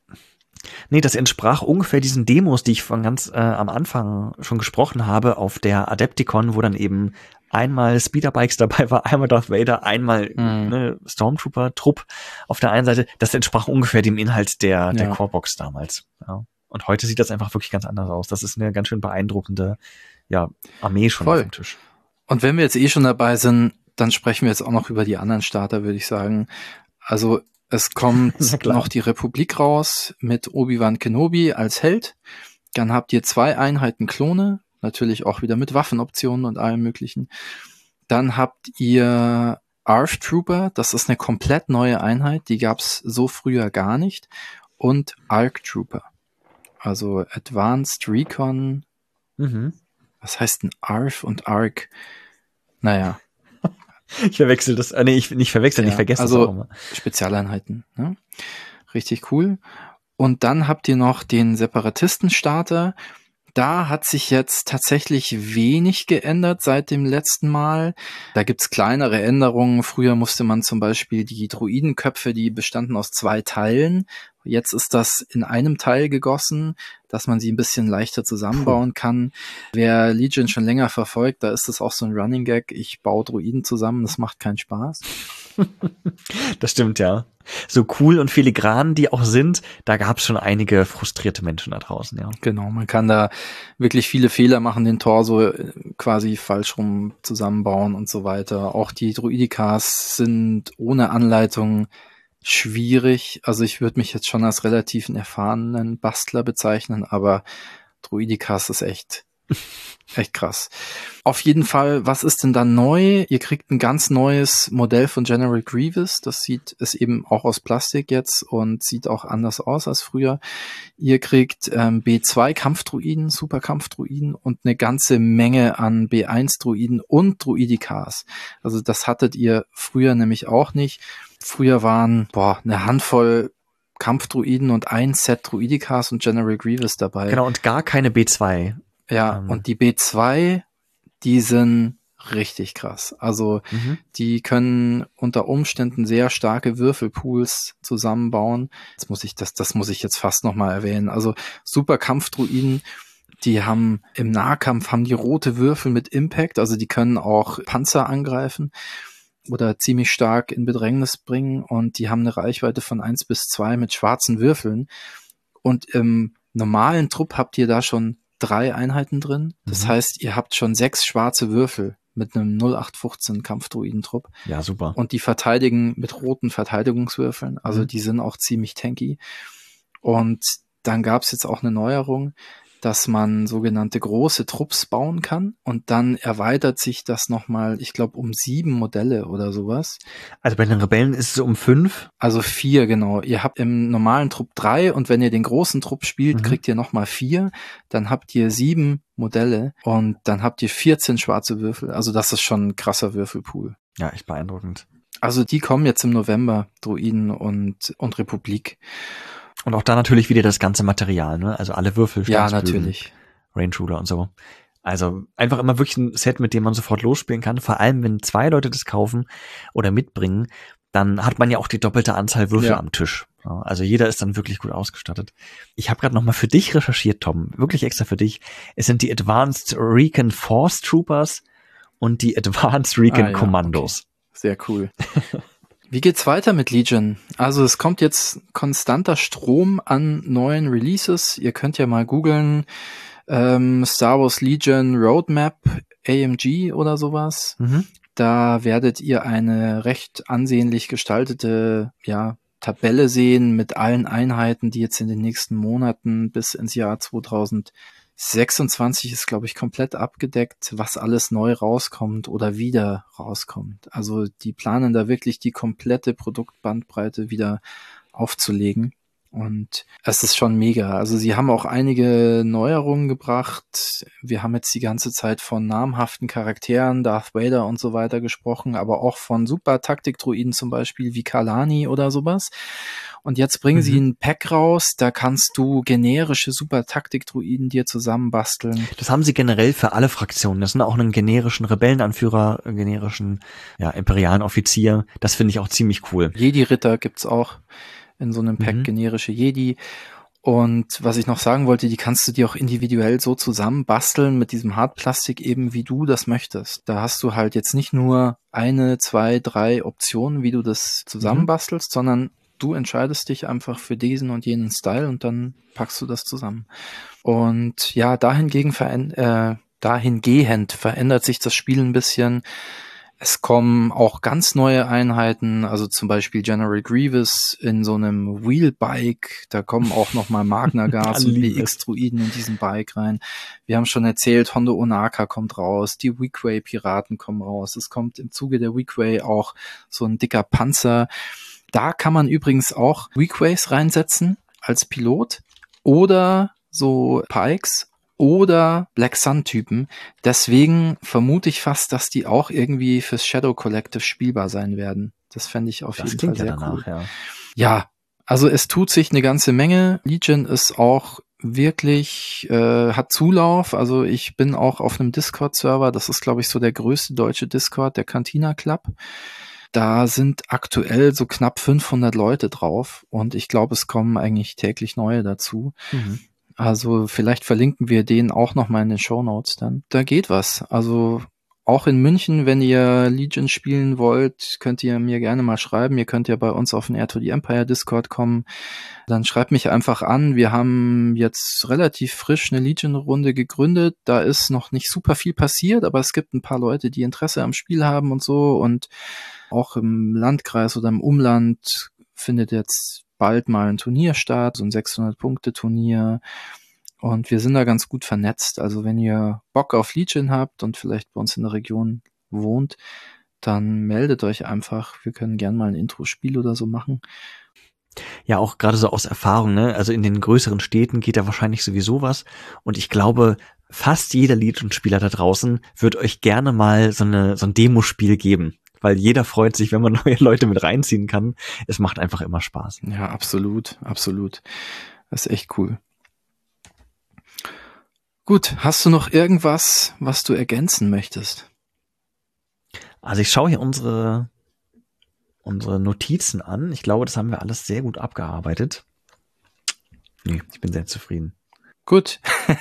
Nee, das entsprach ungefähr diesen Demos, die ich von ganz äh, am Anfang schon gesprochen habe, auf der Adepticon, wo dann eben einmal Speederbikes dabei war, einmal Darth Vader, einmal Mhm. ne, Stormtrooper-Trupp auf der einen Seite. Das entsprach ungefähr dem Inhalt der, der Ja. Corebox damals. Ja. Und heute sieht das einfach wirklich ganz anders aus. Das ist eine ganz schön beeindruckende ja, Armee schon Voll. auf dem Tisch. Und wenn wir jetzt eh schon dabei sind, dann sprechen wir jetzt auch noch über die anderen Starter, würde ich sagen. Also es kommt Na klar. noch die Republik raus mit Obi-Wan Kenobi als Held. Dann habt ihr zwei Einheiten Klone, natürlich auch wieder mit Waffenoptionen und allem möglichen. Dann habt ihr A R F Trooper, das ist eine komplett neue Einheit, die gab's so früher gar nicht. Und A R C Trooper, also Advanced Recon, Mhm. was heißt denn A R F und A R C? Naja, Ich verwechsel das, äh, nee, ich nicht verwechseln, Ja, ich vergesse also das auch immer. Spezialeinheiten, ne? Richtig cool. Und dann habt ihr noch den Separatisten-Starter. Da hat sich jetzt tatsächlich wenig geändert seit dem letzten Mal. Da gibt's kleinere Änderungen. Früher musste man zum Beispiel die Druidenköpfe, die bestanden aus zwei Teilen. Jetzt ist das in einem Teil gegossen, dass man sie ein bisschen leichter zusammenbauen kann. Wer Legion schon länger verfolgt, da ist das auch so ein Running Gag. Ich baue Druiden zusammen, das macht keinen Spaß. Das stimmt, ja. So cool und filigran die auch sind, da gab es schon einige frustrierte Menschen da draußen, ja. Genau, man kann da wirklich viele Fehler machen, den Torso äh, quasi falsch rum zusammenbauen und so weiter. Auch die Druidikas sind ohne Anleitung schwierig. Also ich würde mich jetzt schon als relativ einen erfahrenen Bastler bezeichnen, aber Druidikas ist echt, echt krass. Auf jeden Fall, was ist denn dann neu? Ihr kriegt ein ganz neues Modell von General Grievous. Das sieht, ist eben auch aus Plastik jetzt und sieht auch anders aus als früher. Ihr kriegt ähm, B zwei Kampfdruiden, Superkampfdruiden und eine ganze Menge an B eins Druiden und Druidikas. Also das hattet ihr früher nämlich auch nicht. Früher waren, boah, eine Handvoll Kampfdruiden und ein Set Druidikas und General Grievous dabei. Genau, und gar keine B zwei. Ja, Ähm. und die B zwei, die sind richtig krass. Also Mhm. die können unter Umständen sehr starke Würfelpools zusammenbauen. Das muss ich, das, das muss ich jetzt fast nochmal erwähnen. Also super Kampfdruiden, die haben im Nahkampf haben die rote Würfel mit Impact, also die können auch Panzer angreifen oder ziemlich stark in Bedrängnis bringen und die haben eine Reichweite von eins bis zwei mit schwarzen Würfeln. Und im normalen Trupp habt ihr da schon drei Einheiten drin. Das Mhm. heißt, ihr habt schon sechs schwarze Würfel mit einem null acht fünfzehn Kampfdruidentrupp. Ja, super. Und die verteidigen mit roten Verteidigungswürfeln. Also Mhm. die sind auch ziemlich tanky. Und dann gab's jetzt auch eine Neuerung, dass man sogenannte große Trupps bauen kann. Und dann erweitert sich das nochmal, ich glaube, um sieben Modelle oder sowas. Also bei den Rebellen ist es um fünf. Also vier, genau. Ihr habt im normalen Trupp drei und wenn ihr den großen Trupp spielt, Mhm. kriegt ihr nochmal vier. Dann habt ihr sieben Modelle und dann habt ihr vierzehn schwarze Würfel. Also das ist schon ein krasser Würfelpool. Ja, echt beeindruckend. Also die kommen jetzt im November, Druiden und, und Republik. Und auch da natürlich wieder das ganze Material, ne? Also alle Würfel, Ja, Stanzbögen, natürlich. Range Ruler und so. Also einfach immer wirklich ein Set, mit dem man sofort losspielen kann. Vor allem, wenn zwei Leute das kaufen oder mitbringen, dann hat man ja auch die doppelte Anzahl Würfel Ja. am Tisch. Ja, also jeder ist dann wirklich gut ausgestattet. Ich habe gerade noch mal für dich recherchiert, Tom, wirklich extra für dich. Es sind die Advanced Recon Force Troopers und die Advanced Recon Ah, ja, Commandos. Sehr cool. Wie geht's weiter mit Legion? Also es kommt jetzt konstanter Strom an neuen Releases. Ihr könnt ja mal googeln, ähm, Star Wars Legion Roadmap A M G oder sowas. Mhm. Da werdet ihr eine recht ansehnlich gestaltete, ja, Tabelle sehen mit allen Einheiten, die jetzt in den nächsten Monaten bis ins Jahr zweitausendsechsundzwanzig ist, glaube ich, komplett abgedeckt, was alles neu rauskommt oder wieder rauskommt. Also die planen da wirklich die komplette Produktbandbreite wieder aufzulegen. Und es ist schon mega. Also sie haben auch einige Neuerungen gebracht. Wir haben jetzt die ganze Zeit von namhaften Charakteren, Darth Vader und so weiter gesprochen, aber auch von Super-Taktik-Droiden zum Beispiel wie Kalani oder sowas. Und jetzt bringen mhm. sie ein Pack raus, da kannst du generische Super-Taktik-Droiden dir zusammenbasteln. Das haben sie generell für alle Fraktionen. Das sind auch einen generischen Rebellenanführer, einen generischen ja, imperialen Offizier. Das finde ich auch ziemlich cool. Jedi-Ritter gibt's auch in so einem Pack, mhm. generische Jedi. Und was ich noch sagen wollte, die kannst du dir auch individuell so zusammenbasteln mit diesem Hartplastik eben, wie du das möchtest. Da hast du halt jetzt nicht nur eine, zwei, drei Optionen, wie du das zusammenbastelst, mhm. sondern du entscheidest dich einfach für diesen und jenen Style und dann packst du das zusammen. Und ja, dahingegen veränd- äh, dahingehend verändert sich das Spiel ein bisschen. Es kommen auch ganz neue Einheiten, also zum Beispiel General Grievous in so einem Wheelbike. Da kommen auch nochmal Magna Guards und B X-Druiden in diesen Bike rein. Wir haben schon erzählt, Hondo Onaka kommt raus, die Weequay-Piraten kommen raus. Es kommt im Zuge der Weequay auch so ein dicker Panzer. Da kann man übrigens auch Weequays reinsetzen als Pilot oder so Pikes oder Black Sun-Typen. Deswegen vermute ich fast, dass die auch irgendwie fürs Shadow Collective spielbar sein werden. Das fände ich auf das jeden Fall sehr ja danach, cool. Ja. ja, also es tut sich eine ganze Menge. Legion ist auch wirklich, äh, hat Zulauf. Also ich bin auch auf einem Discord-Server. Das ist, glaube ich, so der größte deutsche Discord, der Cantina Club. Da sind aktuell so knapp fünfhundert Leute drauf und ich glaube, es kommen eigentlich täglich neue dazu. Mhm. Also vielleicht verlinken wir den auch nochmal in den Shownotes dann. Da geht was. Also auch in München, wenn ihr Legion spielen wollt, könnt ihr mir gerne mal schreiben. Ihr könnt ja bei uns auf den Air to the Empire Discord kommen. Dann schreibt mich einfach an. Wir haben jetzt relativ frisch eine Legion-Runde gegründet. Da ist noch nicht super viel passiert, aber es gibt ein paar Leute, die Interesse am Spiel haben und so. Und auch im Landkreis oder im Umland findet jetzt bald mal ein Turnier statt, so ein sechshundert-Punkte-Turnier. Und wir sind da ganz gut vernetzt. Also wenn ihr Bock auf Legion habt und vielleicht bei uns in der Region wohnt, dann meldet euch einfach. Wir können gerne mal ein Intro-Spiel oder so machen. Ja, auch gerade so aus Erfahrung, ne? Also in den größeren Städten geht da wahrscheinlich sowieso was. Und ich glaube, fast jeder Legion-Spieler da draußen wird euch gerne mal so eine so ein Demospiel geben. Weil jeder freut sich, wenn man neue Leute mit reinziehen kann. Es macht einfach immer Spaß. Ja, absolut, absolut. Das ist echt cool. Gut, hast du noch irgendwas, was du ergänzen möchtest? Also ich schaue hier unsere, unsere Notizen an. Ich glaube, das haben wir alles sehr gut abgearbeitet. Nee, ich bin sehr zufrieden. Gut.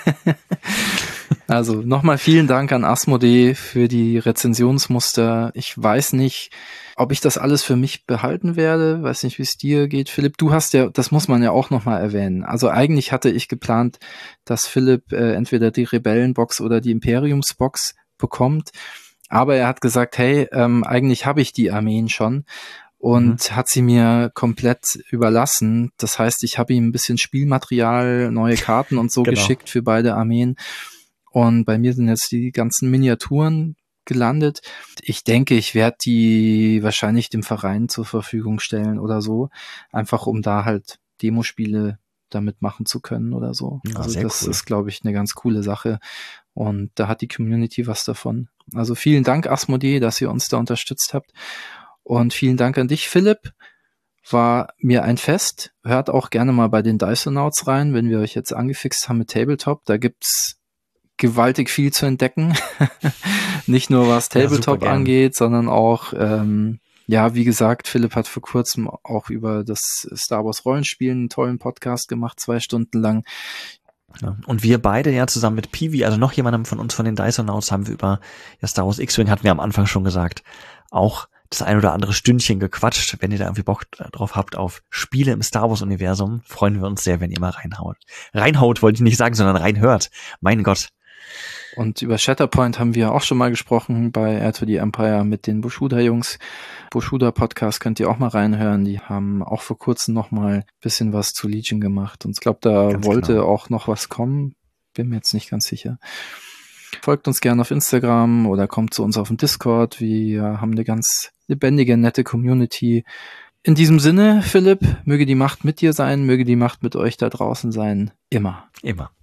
Also nochmal vielen Dank an Asmodee für die Rezensionsmuster. Ich weiß nicht, ob ich das alles für mich behalten werde. Weiß nicht, wie es dir geht, Philipp. Du hast ja, das muss man ja auch nochmal erwähnen. Also eigentlich hatte ich geplant, dass Philipp äh, entweder die Rebellenbox oder die Imperiumsbox bekommt. Aber er hat gesagt, hey, ähm, eigentlich habe ich die Armeen schon. Und mhm. hat sie mir komplett überlassen. Das heißt, ich habe ihm ein bisschen Spielmaterial, neue Karten und so genau. geschickt für beide Armeen. Und bei mir sind jetzt die ganzen Miniaturen gelandet. Ich denke, ich werde die wahrscheinlich dem Verein zur Verfügung stellen oder so. Einfach um da halt Demospiele damit machen zu können oder so. Ja, also das cool. ist, glaube ich, eine ganz coole Sache. Und da hat die Community was davon. Also vielen Dank, Asmodee, dass ihr uns da unterstützt habt. Und vielen Dank an dich, Philipp. War mir ein Fest. Hört auch gerne mal bei den Dysonauts rein, wenn wir euch jetzt angefixt haben mit Tabletop. Da gibt's gewaltig viel zu entdecken. Nicht nur was Tabletop ja, angeht, sondern auch, ähm, ja, wie gesagt, Philipp hat vor kurzem auch über das Star Wars Rollenspiel einen tollen Podcast gemacht, zwei Stunden lang. Ja, und wir beide ja zusammen mit Piwi, also noch jemandem von uns von den Dysonauts, haben wir über ja, Star Wars X-Wing, hatten wir am Anfang schon gesagt, auch das ein oder andere Stündchen gequatscht. Wenn ihr da irgendwie Bock drauf habt auf Spiele im Star Wars Universum, freuen wir uns sehr, wenn ihr mal reinhaut. Reinhaut wollte ich nicht sagen, sondern reinhört. Mein Gott. Und über Shatterpoint haben wir auch schon mal gesprochen bei Heir to the Empire mit den Bushuda-Jungs. Bushuda-Podcast könnt ihr auch mal reinhören. Die haben auch vor kurzem noch mal ein bisschen was zu Legion gemacht. Und ich glaube, da Ganz wollte genau. auch noch was kommen. Bin mir jetzt nicht ganz sicher. Folgt uns gerne auf Instagram oder kommt zu uns auf den Discord. Wir haben eine ganz lebendige, nette Community. In diesem Sinne, Philipp, möge die Macht mit dir sein, möge die Macht mit euch da draußen sein. Immer. Immer.